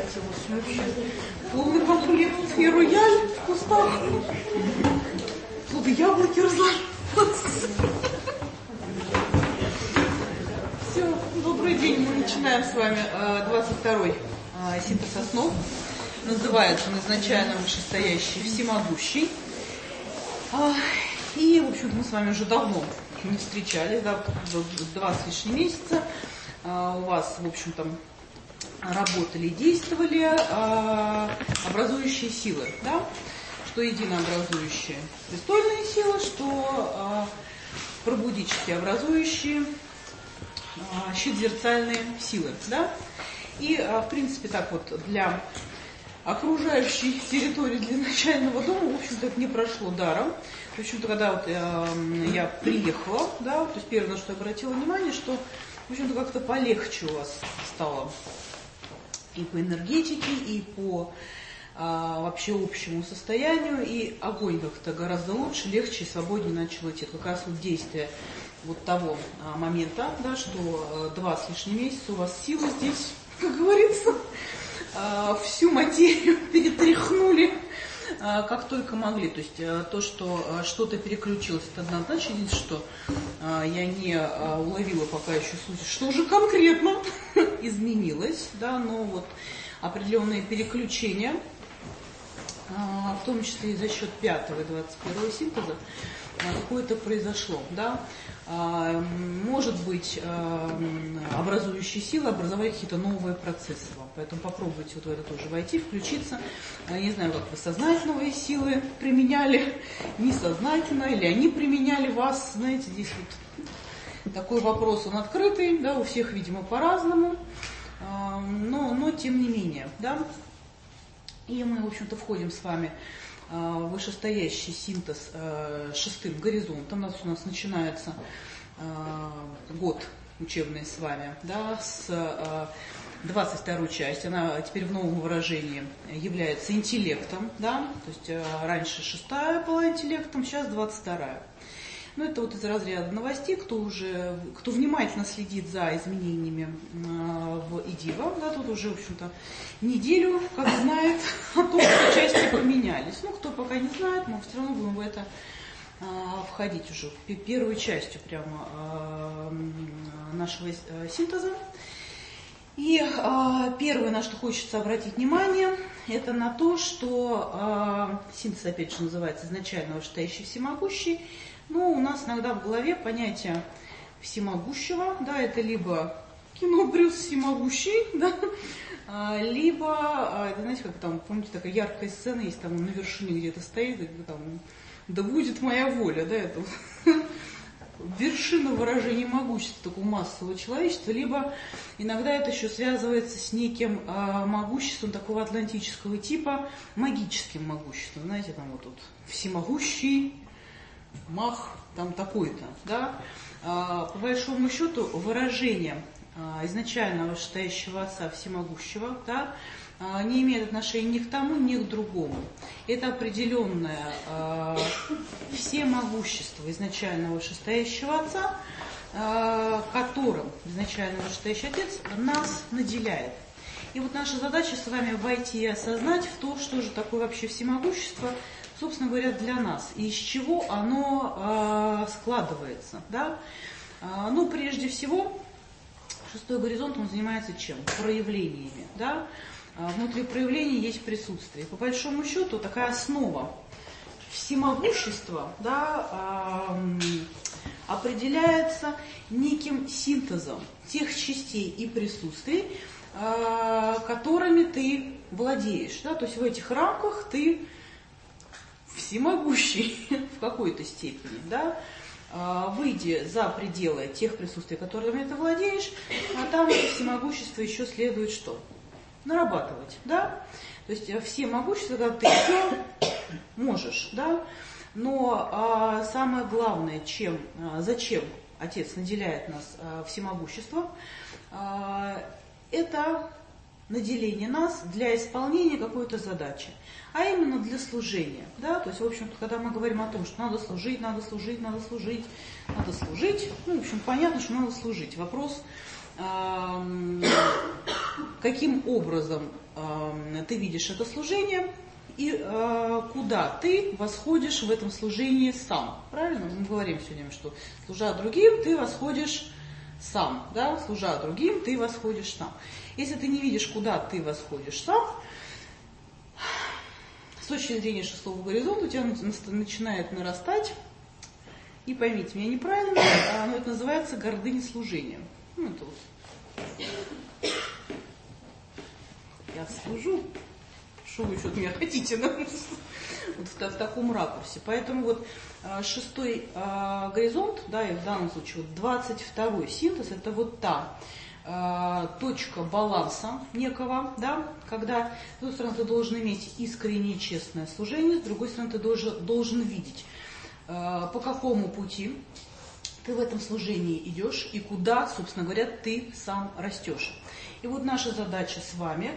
Давайте вот вообще полный комплект и рояль в кустах. Тут яблоки разложились. Все, добрый день. Мы начинаем с вами 22-й синтез основ. Называется он изначально вышестоящий всемогущий. И, в общем-то, мы с вами уже давно не встречались, да, 2 с лишним месяца. У вас, в общем-то, работали, действовали образующие силы, да? Что единообразующие престольные силы, что пробудические образующие щит-зерцальные силы, да? И, в принципе, так вот для окружающей территории, для начального дома, в общем-то, это не прошло даром. В общем-то, когда вот я приехала, да, то есть первое, на что я обратила внимание, что, в общем-то, как-то полегче у вас стало и по энергетике, и по вообще общему состоянию, и огонь как-то гораздо лучше, легче и свободнее начал идти. Это как раз вот действие вот того момента, да, что 2 с лишним месяца у вас силы здесь, как говорится, всю материю перетряхнули, как только могли. То есть то, что что-то переключилось, это однозначно. Единственное, что я не уловила пока еще суть, что же конкретно изменилось, да, но вот определенные переключения, в том числе и за счет 5-го и 21-го синтеза, какое-то произошло, да. Может быть, образующие силы образовали какие-то новые процессы вам. Поэтому попробуйте вот в это тоже войти, включиться. Я не знаю, как вы сознательные силы применяли, несознательно, или они применяли вас. Знаете, здесь вот такой вопрос, он открытый, да, у всех, видимо, по-разному, но тем не менее, да. И мы, в общем-то, входим с вами вышестоящий синтез 6-м горизонтом. У нас начинается год учебный с вами, да, с 22-й части. Она теперь в новом выражении является интеллектом, да, то есть раньше 6-я была интеллектом, сейчас 22-я. Ну, это вот из разряда новостей, кто внимательно следит за изменениями в ИДИВа, да, тут уже, в общем-то, неделю, как знает, о том, что части поменялись. Ну, кто пока не знает, мы все равно будем в это входить уже, первой частью прямо нашего синтеза. И первое, на что хочется обратить внимание, это на то, что синтез, опять же, называется изначально вышестоящий всемогущий. Но у нас иногда в голове понятие всемогущего, да, это либо кино Брюс всемогущий, да, либо, знаете, как там, помните, такая яркая сцена есть, там он на вершине где-то стоит, и там, да будет моя воля, да, это вершина выражения могущества такого массового человечества, либо иногда это еще связывается с неким могуществом такого атлантического типа, магическим могуществом, знаете, там вот тут всемогущий, мах там такой-то, да. По большому счету выражение изначально вышестоящего отца всемогущего, да, не имеет отношения ни к тому, ни к другому. Это определенное всемогущество изначально вышестоящего отца, которым изначально вышестоящий отец нас наделяет. И вот наша задача с вами войти и осознать в то, что же такое вообще всемогущество, собственно говоря, для нас, и из чего оно складывается. Да? Ну, прежде всего, 6-й горизонт, он занимается чем? Проявлениями. Да? Внутри проявлений есть присутствие. По большому счету, такая основа всемогущества, да, определяется неким синтезом тех частей и присутствий, которыми ты владеешь. Да? То есть в этих рамках ты всемогущий в какой-то степени, да, выйди за пределы тех присутствий, которыми ты владеешь, а там это всемогущество еще следует что? Нарабатывать, да, то есть всемогущество, когда ты все можешь, да, но самое главное, зачем Отец наделяет нас всемогуществом, это наделение нас для исполнения какой-то задачи, а именно для служения. Да? То есть, в общем-то, когда мы говорим о том, что надо служить, надо служить, надо служить, надо служить, ну, в общем, понятно, что надо служить. Вопрос, каким образом ты видишь это служение и куда ты восходишь в этом служении сам. Правильно? Мы говорим сегодня, что служа другим, ты восходишь сам. Да? Служа другим, ты восходишь сам. Если ты не видишь, куда ты восходишь сам, с точки зрения шестого горизонта у тебя начинает нарастать, и поймите меня неправильно, но это называется гордыня служения. Ну, это вот. Я служу, что вы еще от меня хотите, да? Вот в таком ракурсе. Поэтому вот шестой горизонт, да, и в данном случае вот 22-й синтез, это вот та точка баланса некого, да, когда, с одной стороны, ты должен иметь искреннее, честное служение, с другой стороны, ты должен видеть, по какому пути ты в этом служении идешь и куда, собственно говоря, ты сам растешь. И вот наша задача с вами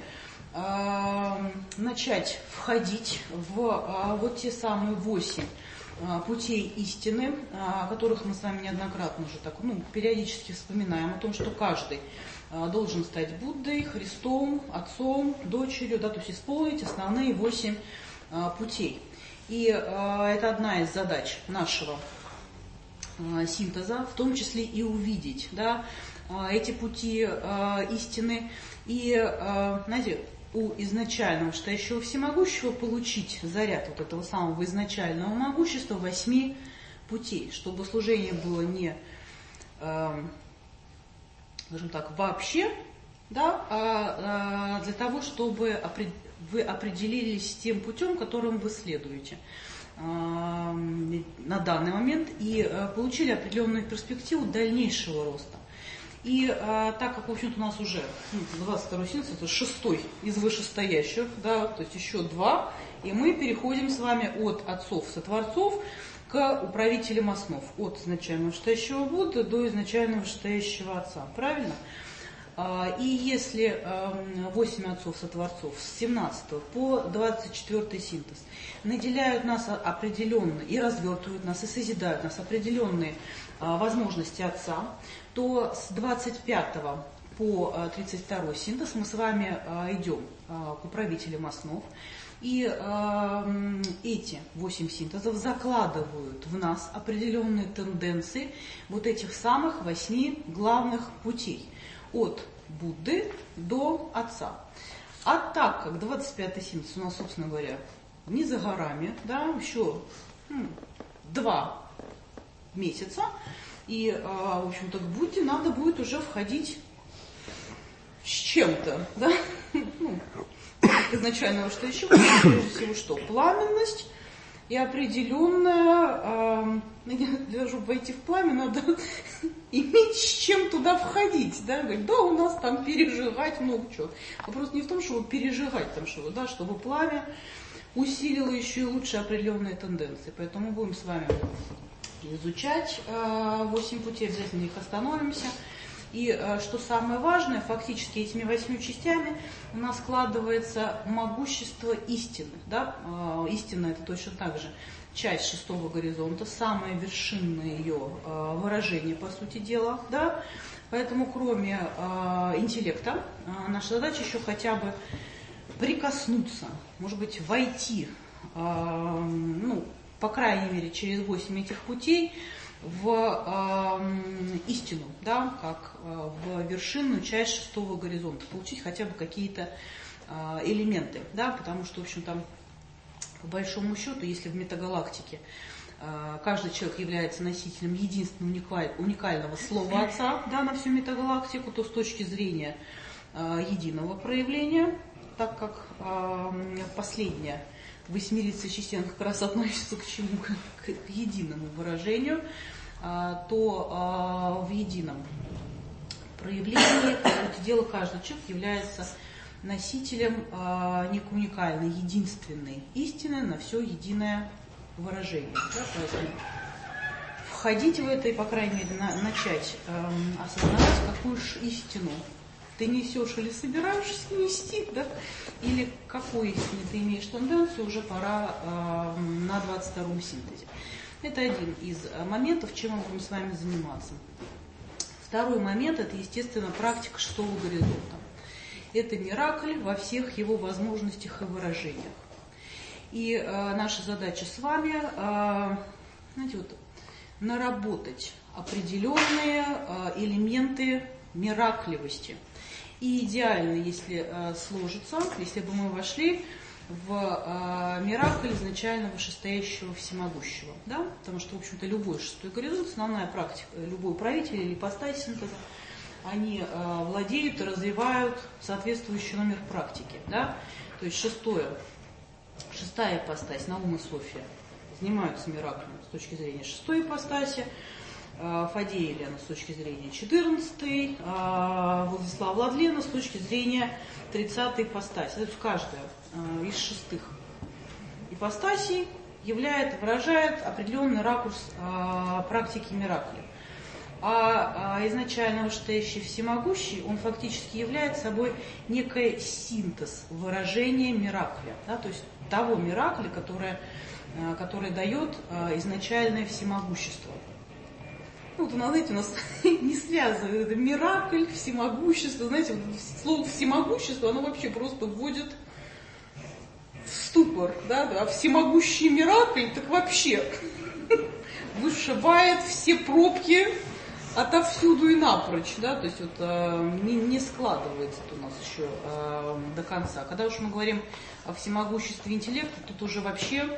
начать входить в вот те самые 8 путей истины, о которых мы с вами неоднократно уже так, периодически вспоминаем, о том, что каждый должен стать Буддой, Христом, Отцом, Дочерью, да, то есть исполнить основные 8 путей. И это одна из задач нашего синтеза, в том числе и увидеть, да, эти пути истины и, знаете, у изначального Вышестоящего Всемогущего получить заряд вот этого самого изначального могущества 8 путей, чтобы служение было не, скажем так, вообще, да, а для того, чтобы вы определились с тем путем, которым вы следуете на данный момент и получили определенную перспективу дальнейшего роста. И так как, в общем-то, у нас уже 22-й синтез, это 6-й из вышестоящих, да, то есть еще 2, и мы переходим с вами от отцов-сотворцов к управителям основ, от изначального вышестоящего Будды до изначального вышестоящего Отца, правильно? И если 8 отцов-сотворцов с 17 по 24 синтез наделяют нас определенные, и развертывают нас, и созидают нас определенные возможности Отца, то с 25 по 32 синтез мы с вами идем к управителям основ. И эти 8 синтезов закладывают в нас определенные тенденции вот этих самых 8 главных путей. От Будды до Отца. А так как 25-й синтез у нас, собственно говоря, не за горами, да, еще 2 месяца, и, в общем-то, к Будде надо будет уже входить с чем-то, да, изначально что еще, прежде всего, что? Пламенность и определенная, чтобы войти в пламя, надо иметь с чем туда входить, да, говорить, да, у нас там пережигать много чего. Вопрос не в том, чтобы пережигать там что-то, да, чтобы пламя усилило еще и лучше определенные тенденции. Поэтому мы будем с вами изучать 8 путей, обязательно на них остановимся. И что самое важное, фактически этими 8 частями у нас складывается могущество истины. Да? Истина это точно так же часть шестого горизонта, самое вершинное ее выражение, по сути дела. Да? Поэтому кроме интеллекта, наша задача еще хотя бы прикоснуться, может быть, войти, по крайней мере, через 8 этих путей в истину, да, как в вершинную часть шестого горизонта, получить хотя бы какие-то элементы, да, потому что, в общем, там, по большому счету, если в метагалактике каждый человек является носителем единственного уникального слова Отца, да, на всю метагалактику, то с точки зрения единого проявления, так как последняя восьмерица частей как раз относится к чему? К единому выражению, то в едином проявлении, по сути дела, каждый человек является носителем некой уникальной, единственной истины на все единое выражение. Да? Поэтому входить в это и, по крайней мере, начать осознавать, какую же истину ты несешь или собираешься нести, да? Или к какой истине ты имеешь тенденцию, уже пора на 22-м синтезе. Это один из моментов, чем мы будем с вами заниматься. Второй момент – это, естественно, практика шестого горизонта. это миракль во всех его возможностях и выражениях. И наша задача с вами, знаете, вот, наработать определенные элементы миракливости. И идеально, если сложится, если бы мы вошли в миракль изначально вышестоящего всемогущего. Да? Потому что, в общем-то, любой шестой горизонт, основная практика, любой правитель или ипостась синтеза, они владеют и развивают соответствующий номер практики. Да? То есть шестая ипостась, Наум и София, занимаются мираклем с точки зрения шестой ипостаси, Фадея Елена с точки зрения 14-й, Владислав Владлена с точки зрения 30-й ипостаси. То есть каждая из шестых ипостасей выражает определенный ракурс практики миракля. А изначально вышестоящий всемогущий, он фактически является собой некий синтез выражения миракля, да, то есть того миракля, который дает изначальное всемогущество. Ну, вот, знаете, у нас не связывает это миракль, всемогущество. Знаете, слово всемогущество, оно вообще просто вводит в ступор, да, а всемогущий миракль, так вообще вышибает все пробки отовсюду и напрочь, да, то есть вот не складывается это у нас еще до конца. Когда уж мы говорим о всемогуществе интеллекта, тут уже вообще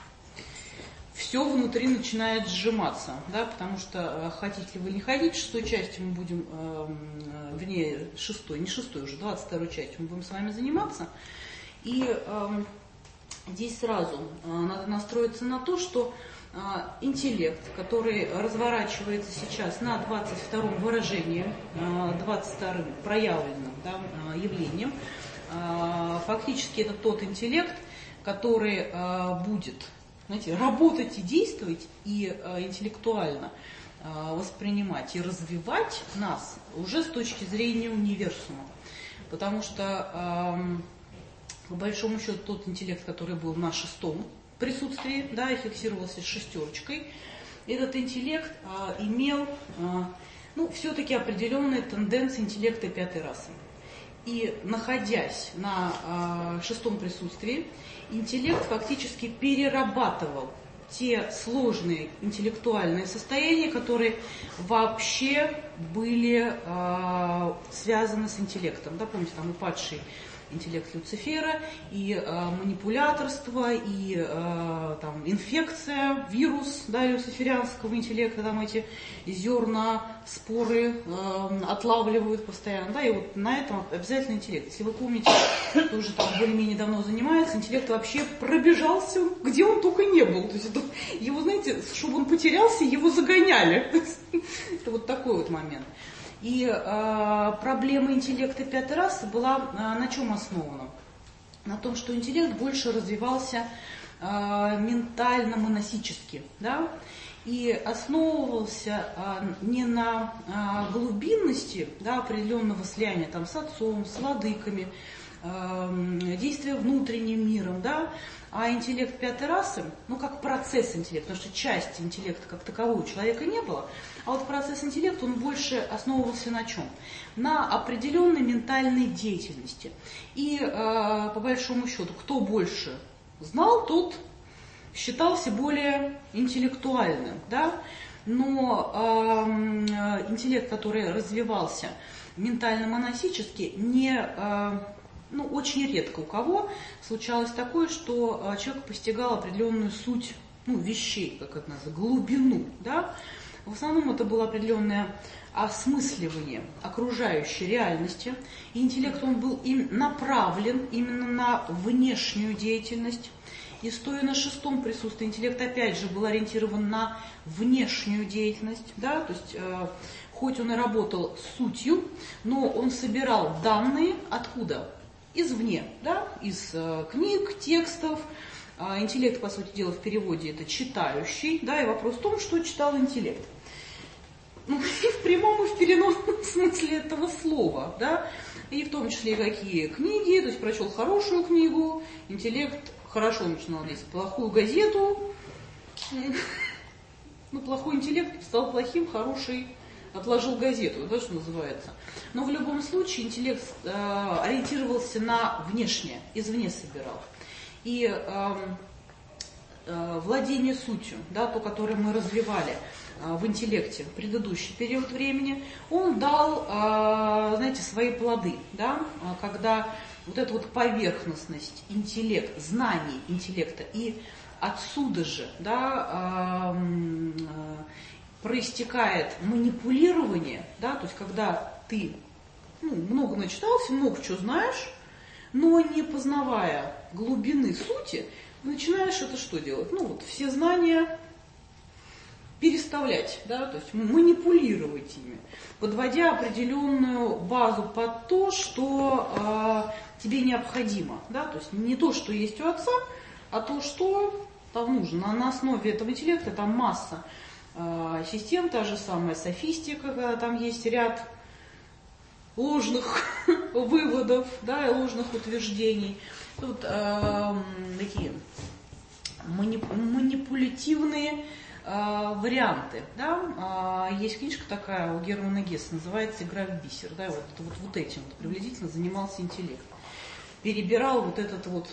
все внутри начинает сжиматься, да, потому что хотите ли вы или не хотите, шестой частью мы будем, вернее, не шестой уже, 22-й частью мы будем с вами заниматься. И здесь сразу надо настроиться на то, что интеллект, который разворачивается сейчас на 22-м выражении, 22-м проявленным, да, явлением, фактически это тот интеллект, который будет, знаете, работать и действовать, и интеллектуально воспринимать и развивать нас уже с точки зрения универсума. Потому что, по большому счету, тот интеллект, который был на шестом присутствии, да, и фиксировался шестерочкой, этот интеллект имел, все-таки определенные тенденции интеллекта пятой расы. И находясь на шестом присутствии, интеллект фактически перерабатывал те сложные интеллектуальные состояния, которые вообще были связаны с интеллектом. Да, помните, там и падший интеллект Люцифера, и манипуляторство, и там, инфекция, вирус, да, люциферианского интеллекта, там эти зерна, споры отлавливают постоянно, да, и вот на этом обязательно интеллект. Если вы помните, кто уже там более-менее давно занимается, интеллект вообще пробежался, где он только не был. То есть это, его, знаете, чтобы он потерялся, его загоняли. Это вот такой вот момент. И проблема интеллекта пятой расы была на чем основана? На том, что интеллект больше развивался ментально-монасически, да? И основывался не на глубинности, да, определенного слияния там, с отцом, с владыками, действия внутренним миром, да, а интеллект пятой расы, как процесс интеллекта, потому что части интеллекта как такового у человека не было, а вот процесс интеллекта, он больше основывался на чем? На определенной ментальной деятельности. И по большому счету, кто больше знал, тот считался более интеллектуальным, да? Но интеллект, который развивался ментально-монасически, очень редко у кого случалось такое, что человек постигал определенную суть вещей, как это называется, глубину. Да? В основном это было определенное осмысливание окружающей реальности. И интеллект он был направлен именно на внешнюю деятельность. И стоя на шестом присутствии, интеллект опять же был ориентирован на внешнюю деятельность. Да? То есть хоть он и работал с сутью, но он собирал данные откуда? Извне, да? Из книг, текстов. Интеллект, по сути дела, в переводе это читающий. Да? И вопрос в том, что читал интеллект. И в прямом, и в переносном смысле этого слова. Да? И в том числе какие книги. То есть прочел хорошую книгу, интеллект хорошо начинал лезть. Плохую газету. Плохой интеллект стал плохим, хороший отложил газету, да, что называется. Но в любом случае интеллект ориентировался на внешнее, извне собирал. И владение сутью, да, то, которое мы развивали в интеллекте в предыдущий период времени, он дал, знаете, свои плоды, да, когда вот эта вот поверхностность, интеллект, знаний интеллекта, и отсюда же, да, проистекает манипулирование, да, то есть когда ты много начитался, много чего знаешь, но не познавая глубины сути, начинаешь это что делать? Ну вот все знания переставлять, да, то есть манипулировать ими, подводя определенную базу под то, что тебе необходимо, да, то есть не то, что есть у отца, а то, что там нужно. На основе этого интеллекта там масса систем, та же самая софистика, когда там есть ряд ложных выводов, да, и ложных утверждений. Тут такие манипулятивные варианты. Да? Есть книжка такая у Германа Гесса, называется «Игра в бисер». Да? Вот этим вот приблизительно занимался интеллект. Перебирал вот этот вот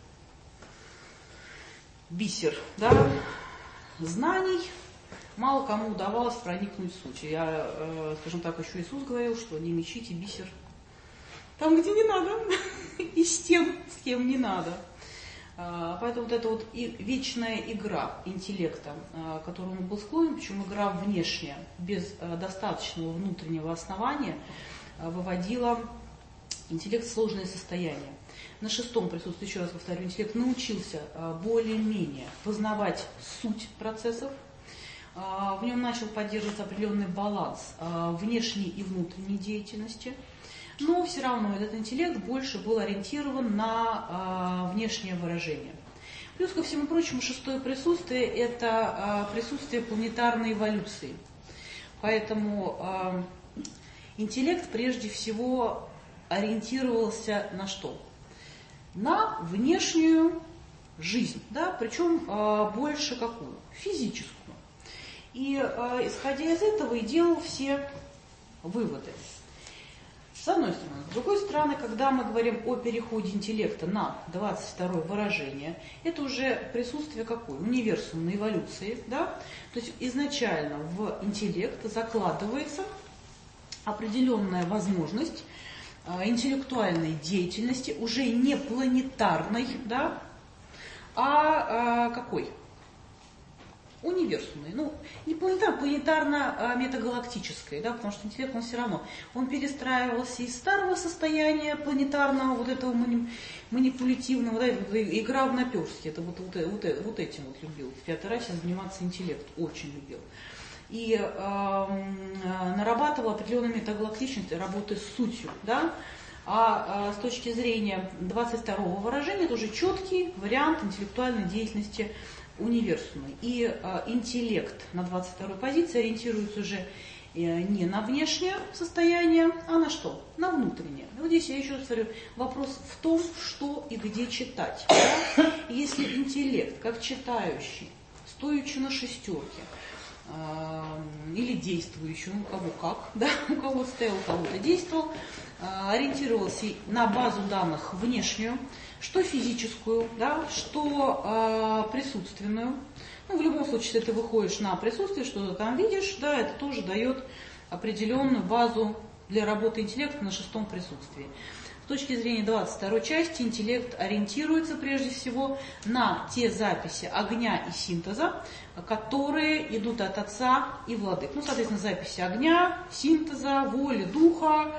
бисер, да, знаний. Мало кому удавалось проникнуть в суть. Я, скажем так, еще Иисус говорил, что не мечите бисер там, где не надо, и с тем, с кем не надо. Поэтому вот эта вот вечная игра интеллекта, к которому он был склонен, причем игра внешняя, без достаточного внутреннего основания, выводила интеллект в сложные состояния. На шестом присутствии, еще раз повторю, интеллект научился более-менее познавать суть процессов. В нем начал поддерживаться определенный баланс внешней и внутренней деятельности. Но все равно этот интеллект больше был ориентирован на внешнее выражение. Плюс ко всему прочему, шестое присутствие – это присутствие планетарной эволюции. Поэтому интеллект прежде всего ориентировался на что? На внешнюю жизнь, да? Причем больше какую? Физическую. И исходя из этого и делал все выводы. С одной стороны. С другой стороны, когда мы говорим о переходе интеллекта на 22-е выражение, это уже присутствие какое? Универсумной эволюции. Да? То есть изначально в интеллект закладывается определенная возможность интеллектуальной деятельности, уже не планетарной, да? А какой? Универсумной. Ну, не планетарно-метагалактической, да, потому что интеллект, он все равно, он перестраивался из старого состояния планетарного, вот этого манипулятивного, да, игра в наперстки, это вот этим вот любил. В пятой расе заниматься интеллект, очень любил. И нарабатывал определенную метагалактичность работы с сутью, да. А с точки зрения 22-го выражения, это уже четкий вариант интеллектуальной деятельности универсумный. И интеллект на 22-й позиции ориентируется уже не на внешнее состояние, а на что? На внутреннее. Вот здесь я еще раз говорю, вопрос в том, что и где читать. Да? Если интеллект, как читающий, стоячи на шестерке, или действующий, у кого как, да? У кого стоял, у кого-то действовал, ориентировался на базу данных внешнюю, что физическую, да, что присутственную. Ну, в любом случае, если ты выходишь на присутствие, что ты там видишь, да, это тоже дает определенную базу для работы интеллекта на шестом присутствии. С точки зрения 22-й части интеллект ориентируется прежде всего на те записи огня и синтеза, которые идут от отца и владык. Ну, соответственно, записи огня, синтеза, воли, духа,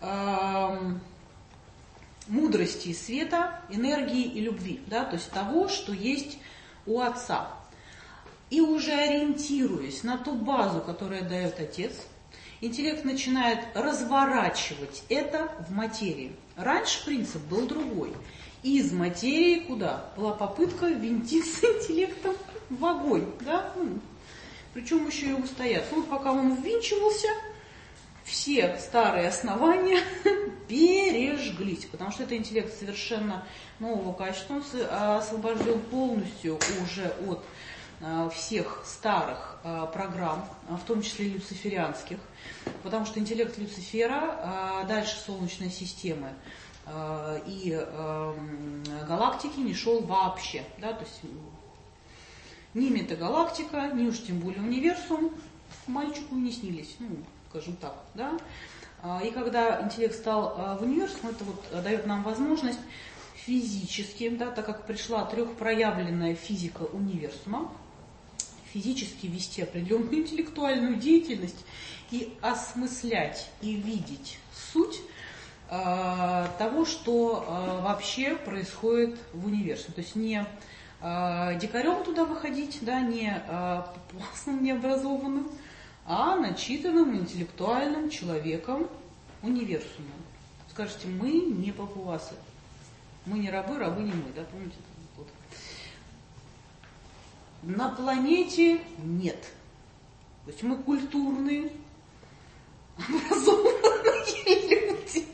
мудрости и света, энергии и любви, да, то есть того, что есть у отца. И уже ориентируясь на ту базу, которую дает отец, интеллект начинает разворачивать это в материи. Раньше принцип был другой. Из материи куда? Была попытка ввинтиться интеллектом в огонь, да? Причем еще и устояться. Вот пока он ввинчивался, все старые основания пережглись, потому что это интеллект совершенно нового качества, он освобожден полностью уже от всех старых программ, в том числе люциферианских, потому что интеллект Люцифера дальше Солнечной системы и галактики не шел вообще. Да? То есть ни метагалактика, ни уж тем более универсум мальчику не снились, скажем так. Да? И когда интеллект стал в универсум, это вот дает нам возможность физически, да, так как пришла трехпроявленная физика универсума, физически вести определенную интеллектуальную деятельность и осмыслять и видеть суть того, что вообще происходит в универсуме. То есть не дикарем туда выходить, да, не папуасным, необразованным, а начитанным интеллектуальным человеком универсума. Скажете, мы не папуасы, мы не рабы, рабы не мы, да, помните? Вот. На планете нет. То есть мы культурные, образованные люди,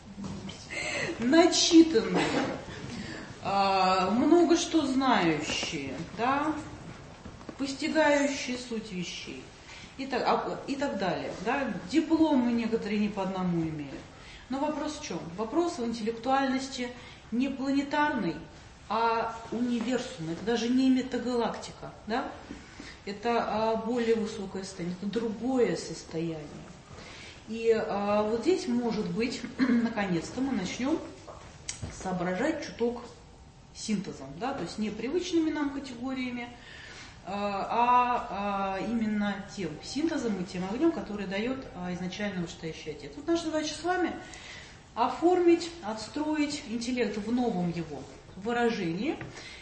начитанные, много что знающие, да, постигающие суть вещей и так далее. Да. Дипломы некоторые не по одному имеют. Но вопрос в чем? Вопрос в интеллектуальности не планетарной, а универсум. Это даже не метагалактика. Да? Это более высокое состояние, это другое состояние. И вот здесь, может быть, наконец-то мы начнем соображать чуток синтезом, да? То есть не привычными нам категориями, а именно тем синтезом и тем огнем, который дает изначально вышестоящий отец. Тут наша задача с вами оформить, отстроить интеллект в новом его выражении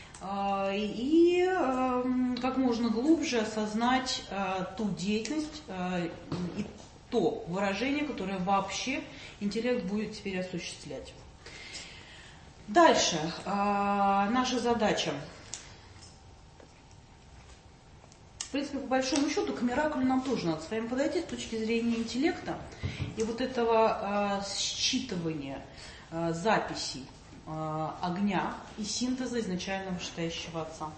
и как можно глубже осознать ту деятельность и то выражение, которое вообще интеллект будет теперь осуществлять. Дальше наша задача. В принципе, по большому счету, к мираклю нам тоже надо с вами подойти с точки зрения интеллекта и вот этого считывания записей огня и синтеза изначально вышестоящего отца.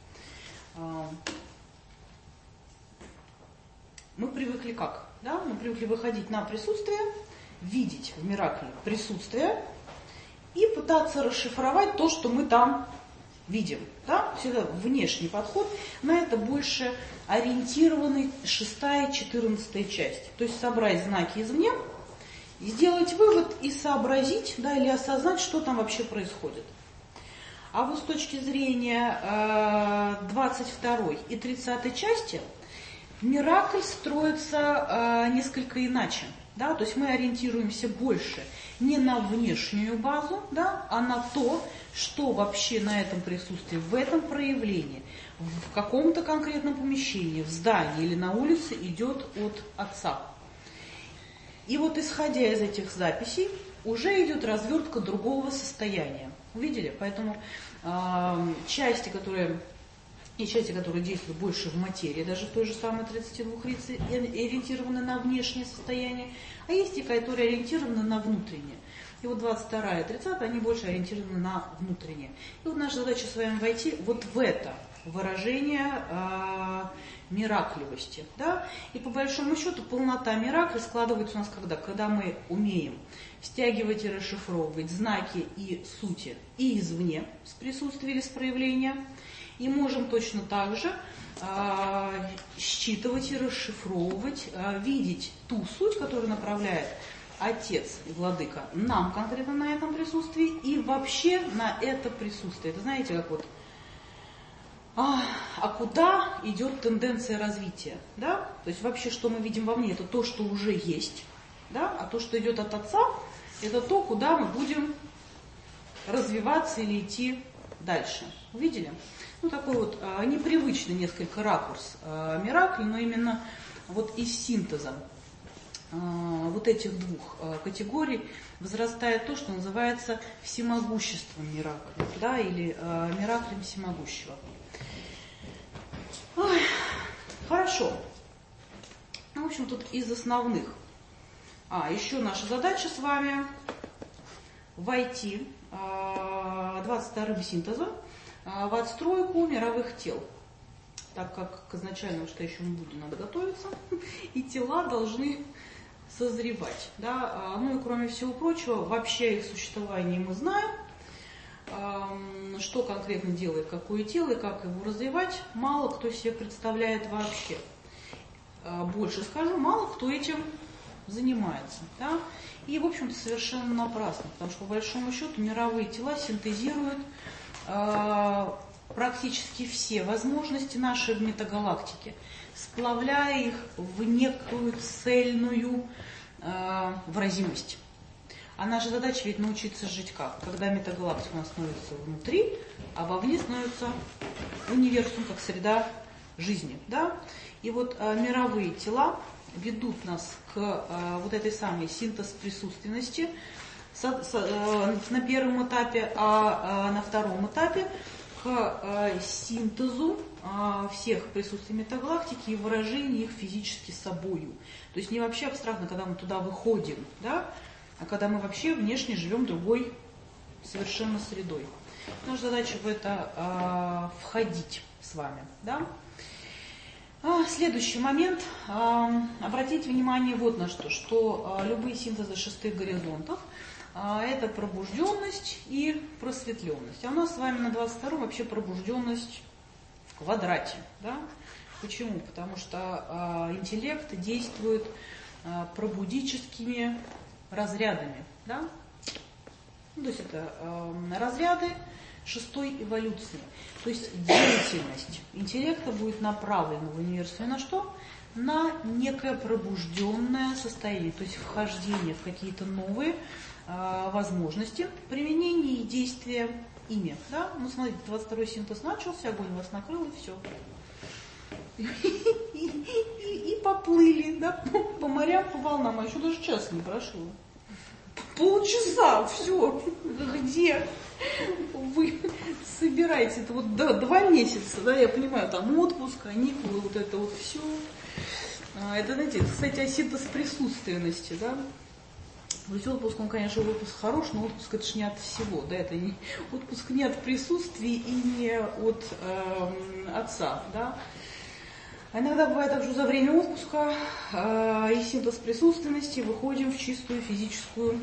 Мы привыкли как? Да? Мы привыкли выходить на присутствие, видеть в миракле присутствие и пытаться расшифровать то, что мы там видим. Да? Всегда внешний подход, на это больше ориентированы 6-я и 14-я часть. То есть собрать знаки извне, сделать вывод и сообразить, да, или осознать, что там вообще происходит. А вот с точки зрения 22-й и 30-й части миракль строится несколько иначе. Да? То есть мы ориентируемся больше не на внешнюю базу, да, а на то, что вообще на этом присутствии, в этом проявлении, в каком-то конкретном помещении, в здании или на улице идет от отца. И вот исходя из этих записей, уже идет развертка другого состояния. Увидели? Поэтому части, которые действуют больше в материи, даже в той же самой 32 рице, ориентированы на внешнее состояние, а есть те, которые ориентированы на внутреннее. И вот 22 и 30 они больше ориентированы на внутреннее. И вот наша задача с вами войти вот в это выражение миракливости. Да? И по большому счету полнота миракля складывается у нас когда? Когда мы умеем стягивать и расшифровывать знаки и сути и извне, с присутствия или с проявления, и можем точно так же считывать и расшифровывать, видеть ту суть, которую направляет Отец и Владыка нам конкретно на этом присутствии и вообще на это присутствие. Это знаете, как вот, а куда идет тенденция развития? Да? То есть вообще, что мы видим вовне, это то, что уже есть, да? А то, что идет от Отца, это то, куда мы будем развиваться или идти дальше. Увидели? Ну, такой вот непривычный несколько ракурс миракля, но именно вот из синтеза вот этих двух категорий возрастает то, что называется всемогуществом миракля, да, или мираклем всемогущего. Ой, хорошо. Ну, в общем, тут из основных. Еще наша задача с вами войти 22-м синтезом в отстройку мировых тел. так как к изначальному стоящему Будде надо готовиться, и тела должны созревать. Да? Ну и кроме всего прочего, вообще их существование мы знаем, что конкретно делает какое тело и как его развивать, мало кто себе представляет вообще. Больше скажу, мало кто этим занимается. Да? И, в общем-то, совершенно напрасно, потому что, по большому счету, мировые тела синтезируют практически все возможности нашей метагалактики, сплавляя их в некую цельную выразимость. А наша задача ведь научиться жить как? Когда метагалактика у нас становится внутри, а вовне становится универсум как среда жизни. Да? И вот мировые тела ведут нас к вот этой самой синтез-присутственности на первом этапе, а на втором этапе к синтезу всех присутствий метагалактики и выражению их физически собою. То есть не вообще абстрактно, когда мы туда выходим, да, а когда мы вообще внешне живем другой совершенно средой. Наша задача в это входить с вами. Да? Следующий момент. Обратите внимание вот на что любые синтезы шестых горизонтов это пробужденность и просветленность. А у нас с вами на 22-м вообще пробужденность в квадрате. Да? Почему? Потому что интеллект действует пробудическими разрядами. Да? То есть это разряды шестой эволюции. То есть деятельность интеллекта будет направлена в универсуме на что? На некое пробужденное состояние, то есть вхождение в какие-то новые возможности применения и действия ими. Да? Ну, смотрите, 22-й синтез начался, огонь вас накрыл, и все. И поплыли, да, по морям, по волнам, а еще даже час не прошло. Полчаса, все. Где вы собираете? Это вот 2 месяца, да, я понимаю, там отпуск, каникулы, вот это вот все. Это, знаете, кстати, о синтез-присутственности, да. То есть отпуск, он, конечно, отпуск хорош, но отпуск это же не от всего, да, это не, отпуск не от присутствия и не от отца, да. А иногда бывает так, что за время отпуска и синтез присутственности выходим в чистую физическую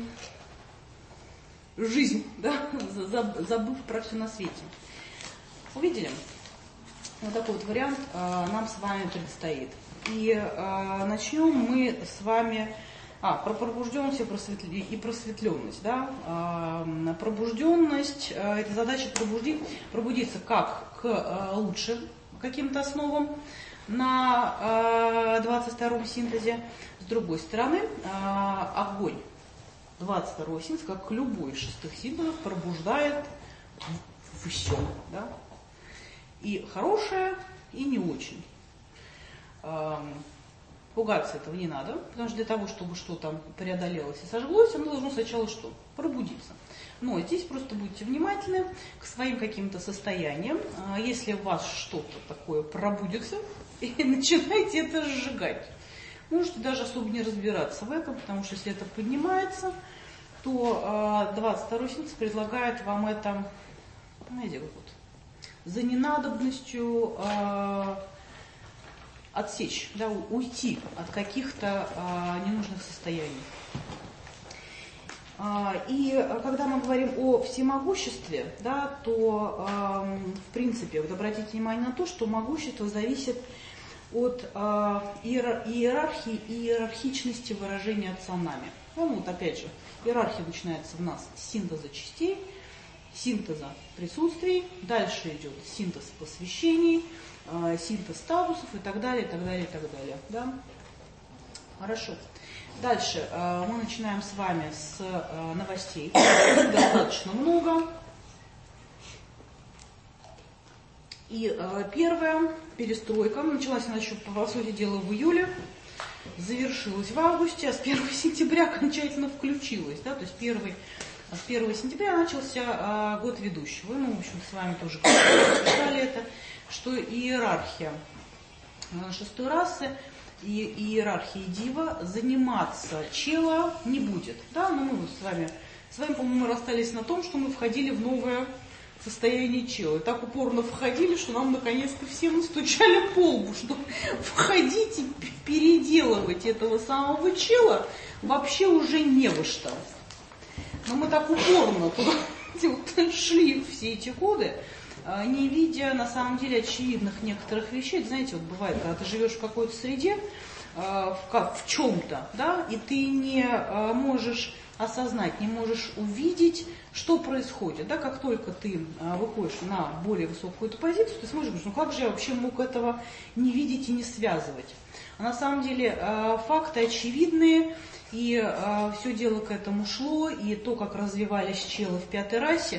жизнь, да, забыв про все на свете. Увидели? Вот такой вот вариант нам с вами предстоит. И начнем мы с вами про пробужденность и просветленность. Да? Пробужденность – это задача пробудиться как к лучшим каким-то основам на 22-м синтезе. С другой стороны, огонь 22-го синтеза, как любой из шестых синтезов, пробуждает все. Да? И хорошее, и не очень. Пугаться этого не надо, потому что для того, чтобы что-то преодолелось и сожглось, оно должно сначала что? Пробудиться. Но здесь просто будьте внимательны к своим каким-то состояниям. Если у вас что-то такое пробудится, и начинайте это сжигать. Можете даже особо не разбираться в этом, потому что если это поднимается, то 22-й синтез предлагает вам это, знаете, как вот, за ненадобностью отсечь, да, уйти от каких-то ненужных состояний. И когда мы говорим о всемогуществе, да, то в принципе, вот обратите внимание на то, что могущество зависит от иерархии и иерархичности выражения отца нами. Ну вот опять же, иерархия начинается в нас с синтеза частей, синтеза присутствий, дальше идет синтез посвящений, синтез статусов и так далее, и так далее, и так далее. Да? Хорошо. Дальше мы начинаем с вами с новостей. Их достаточно много. И первая перестройка началась она еще, по сути дела, в июле, завершилась в августе, а с 1 сентября окончательно включилась. Да? То есть с 1 сентября начался год ведущего. Мы, в общем, с вами тоже читали это, что иерархия шестой расы и иерархии Дива заниматься чела не будет. Да? Но мы с вами, по-моему, расстались на том, что мы входили в состояние чела. И так упорно входили, что нам наконец-то всем настучали по лбу, что входить и переделывать этого самого чела вообще уже не во что. Но мы так упорно туда шли все эти годы, не видя на самом деле очевидных некоторых вещей. Знаете, вот бывает, когда ты живешь в какой-то среде, в чем-то, да, и ты не можешь осознать, не можешь увидеть, что происходит. Да, как только ты выходишь на более высокую эту позицию, ты смотришь, ну как же я вообще мог этого не видеть и не связывать. А на самом деле факты очевидные, и все дело к этому шло, и то, как развивались челы в пятой расе,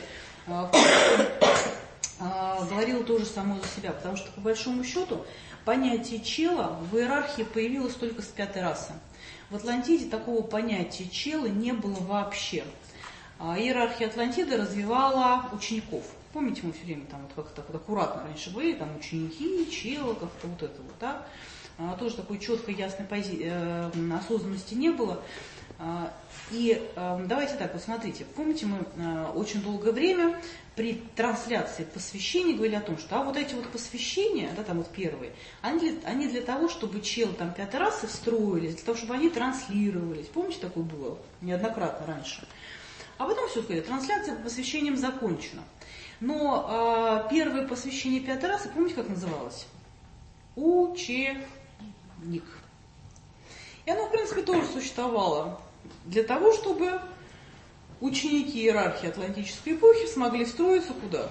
говорило тоже само за себя, потому что, по большому счету, понятие чела в иерархии появилось только с пятой расы. В Атлантиде такого понятия чела не было вообще. Иерархия Атлантиды развивала учеников. Помните, мы все время там вот как-то аккуратно раньше были, там ученики, челы, как-то вот это вот, да? Тоже такой четкой, ясной осознанности не было. И давайте так, вот смотрите, помните, мы очень долгое время при трансляции посвящений говорили о том, что вот эти вот посвящения, да, там вот первые, они для того, чтобы челы там пятой расы встроились, для того, чтобы они транслировались. Помните, такое было неоднократно раньше? А потом все сказали, трансляция по посвящениям закончена. Но первое посвящение пятой расы, помните, как называлось? Ученик. И оно, в принципе, тоже существовало для того, чтобы ученики иерархии атлантической эпохи смогли встроиться куда?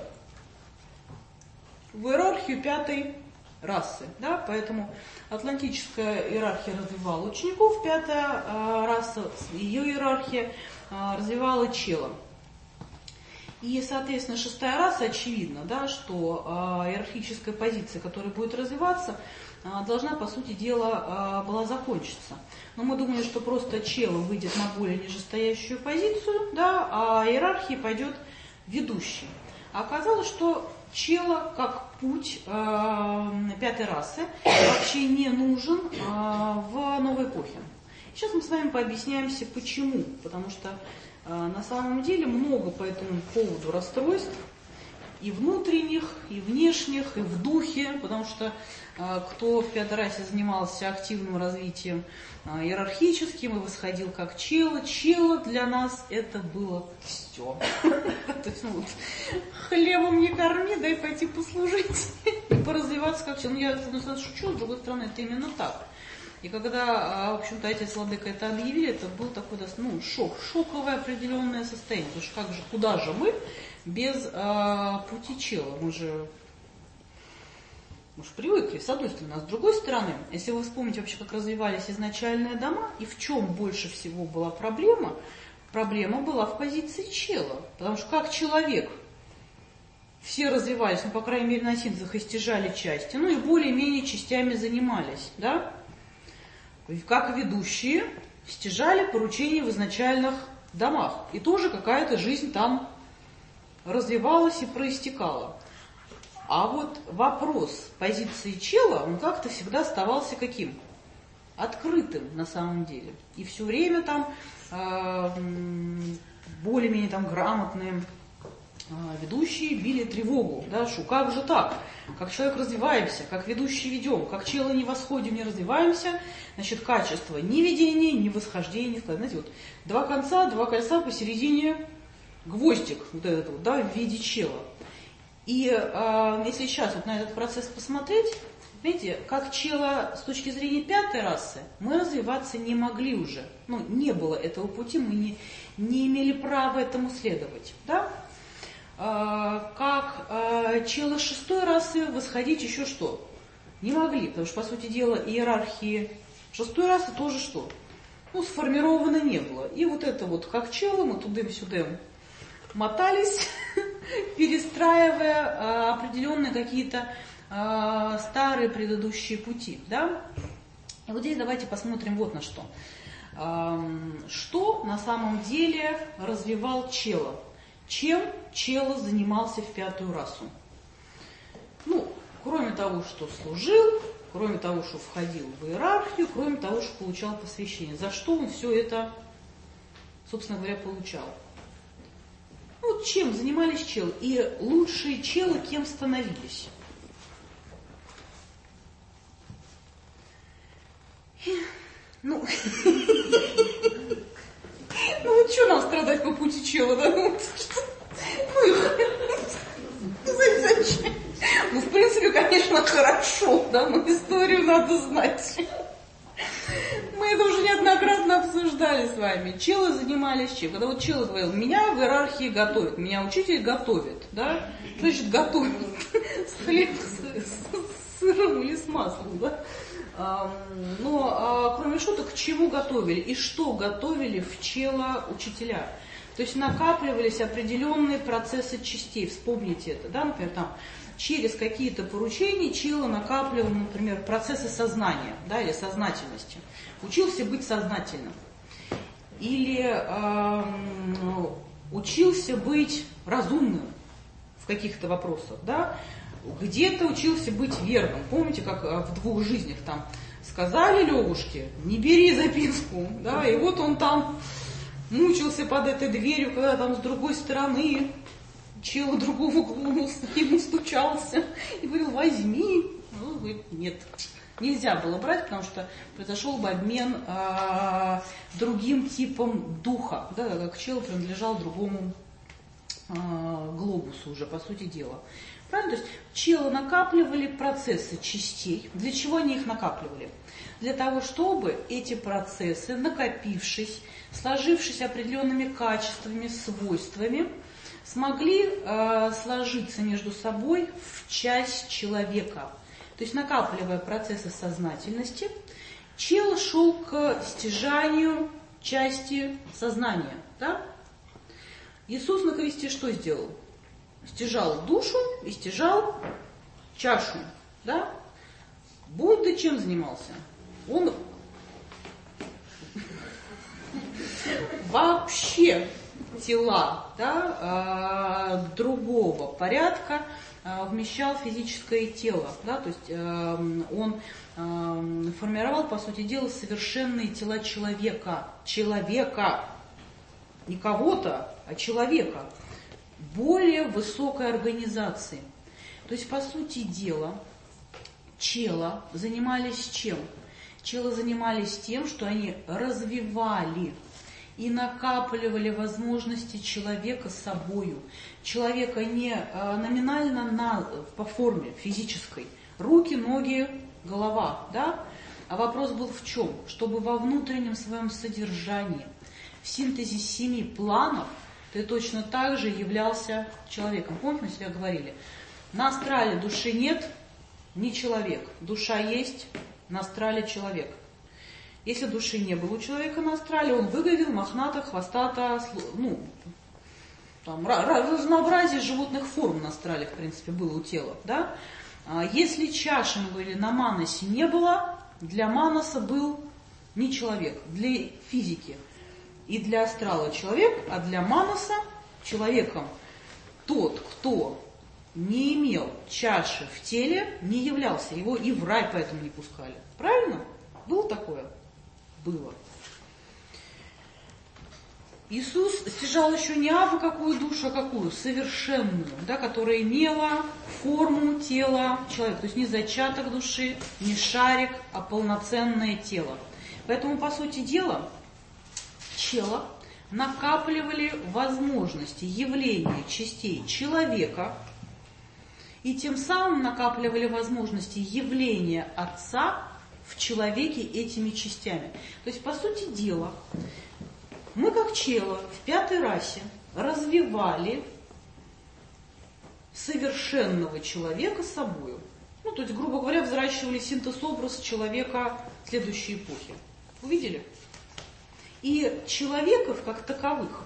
В иерархию пятой расы. Да? Поэтому атлантическая иерархия развивала учеников, пятая раса, ее иерархия развивала чела. И, соответственно, шестая раса, очевидно, да, что иерархическая позиция, которая будет развиваться, должна, по сути дела, была закончиться. Но мы думали, что просто чело выйдет на более нижестоящую позицию, да, а иерархии пойдет ведущий. А оказалось, что чело как путь пятой расы вообще не нужен в новой эпохе. Сейчас мы с вами пообъясняемся, почему. Потому что на самом деле много по этому поводу расстройств, и внутренних, и внешних, и в духе, потому что кто в пятой расе занимался активным развитием иерархическим и восходил как чело, чело для нас это было все. То есть, хлебом не корми, дай пойти послужить и поразвиваться как чело. Я, с одной стороны, шучу, с другой стороны, это именно так. И когда, в общем-то, отец Владыка это объявили, это был такой, шоковое определенное состояние. Потому что как же, куда же мы без пути чела? Мы же привыкли, с одной стороны, а с другой стороны, если вы вспомните вообще, как развивались изначальные дома, и в чем больше всего была проблема была в позиции чела. Потому что как человек, все развивались, по крайней мере, на синтезах и стяжали части, и более-менее частями занимались, да? Как ведущие стяжали поручения в изначальных домах. И тоже какая-то жизнь там развивалась и проистекала. А вот вопрос позиции чела, он как-то всегда оставался каким? Открытым на самом деле. И все время там более-менее там грамотные ведущие били тревогу, да, что как же так? Как человек развиваемся, как ведущие ведем, как челы не восходим, не развиваемся, значит, качество ни ведения, ни восхождения. Знаете, вот два кольца посередине гвоздик, вот этот вот, да, в виде чела. И если сейчас вот на этот процесс посмотреть, знаете, как чела с точки зрения пятой расы, мы развиваться не могли уже. Не было этого пути, мы не имели права этому следовать, да? Как челы шестой расы восходить еще что? Не могли, потому что, по сути дела, иерархии шестой расы тоже что? Сформировано не было. И вот это вот, как челы, мы тудым-сюдым мотались, перестраивая определенные какие-то старые предыдущие пути, да? И вот здесь давайте посмотрим вот на что. Что на самом деле развивал чела? Чем чело занимался в пятую расу? Кроме того, что служил, кроме того, что входил в иерархию, кроме того, что получал посвящение. За что он все это, собственно говоря, получал? вот чем занимались челы? И лучшие челы кем становились? Ну вот что нам страдать по пути чела, да? Зачем? Ну, в принципе, конечно, хорошо, да, но историю надо знать. Мы это уже неоднократно обсуждали с вами. Челы занимались чем? Когда вот чел говорил, меня в иерархии готовят, меня учитель готовит, да? Что значит готовит? С хлебом, с сыром или с маслом, да? Но кроме шуток, к чему готовили и что готовили в чела учителя? То есть накапливались определенные процессы частей. Вспомните это, да, например, там через какие-то поручения чела накапливал, например, процессы сознания, да, или сознательности. Учился быть сознательным. Или учился быть разумным в каких-то вопросах, да. Где-то учился быть верным. Помните, как в «Двух жизнях» там сказали Левушке, не бери записку, да, и вот он там мучился под этой дверью, когда там с другой стороны чел другого угла ему стучался и говорил, возьми. Ну, говорит, нет, нельзя было брать, потому что произошел бы обмен другим типом духа, да, как чел принадлежал другому глобусу уже, по сути дела. Правильно? То есть челы накапливали процессы частей. Для чего они их накапливали? Для того, чтобы эти процессы, накопившись, сложившись определенными качествами, свойствами, смогли сложиться между собой в часть человека. То есть накапливая процессы сознательности, чел шел к стяжанию части сознания. Да? Иисус на кресте что сделал? Стяжал душу и стяжал чашу. Да? Будда чем занимался? Он вообще тела, да, другого порядка вмещал физическое тело. Да? То есть он формировал, по сути дела, совершенные тела человека. Человека. Не кого-то, а человека. Более высокой организации. То есть, по сути дела, чела занимались чем? Чела занимались тем, что они развивали и накапливали возможности человека собою. Человека не номинально по форме физической. Руки, ноги, голова. Да? А вопрос был в чем? Чтобы во внутреннем своем содержании, в синтезе 7 планов, ты точно так же являлся человеком. Помните, мы всегда говорили, на астрале души нет, не человек. Душа есть, на астрале человек. Если души не было у человека на астрале, он выглядел мохнато, хвостато, ну, там, разнообразие животных форм на астрале, в принципе, было у тела. Да? Если чаши, мы говорили, на маносе не было, для маноса был не человек, для физики. И для астрала человек, а для маноса человеком тот, кто не имел чаши в теле, не являлся. Его и в рай поэтому не пускали. Правильно? Было такое? Было. Иисус стяжал еще не абы какую душу, а какую? Совершенную, да, которая имела форму тела человека. То есть не зачаток души, не шарик, а полноценное тело. Поэтому, по сути дела, чела накапливали возможности явления частей человека и тем самым накапливали возможности явления Отца в человеке этими частями. То есть, по сути дела, мы как чела в 5-й расе развивали совершенного человека собою. Ну, то есть, грубо говоря, взращивали синтез-образ человека следующей эпохи. Увидели? И человеков, как таковых,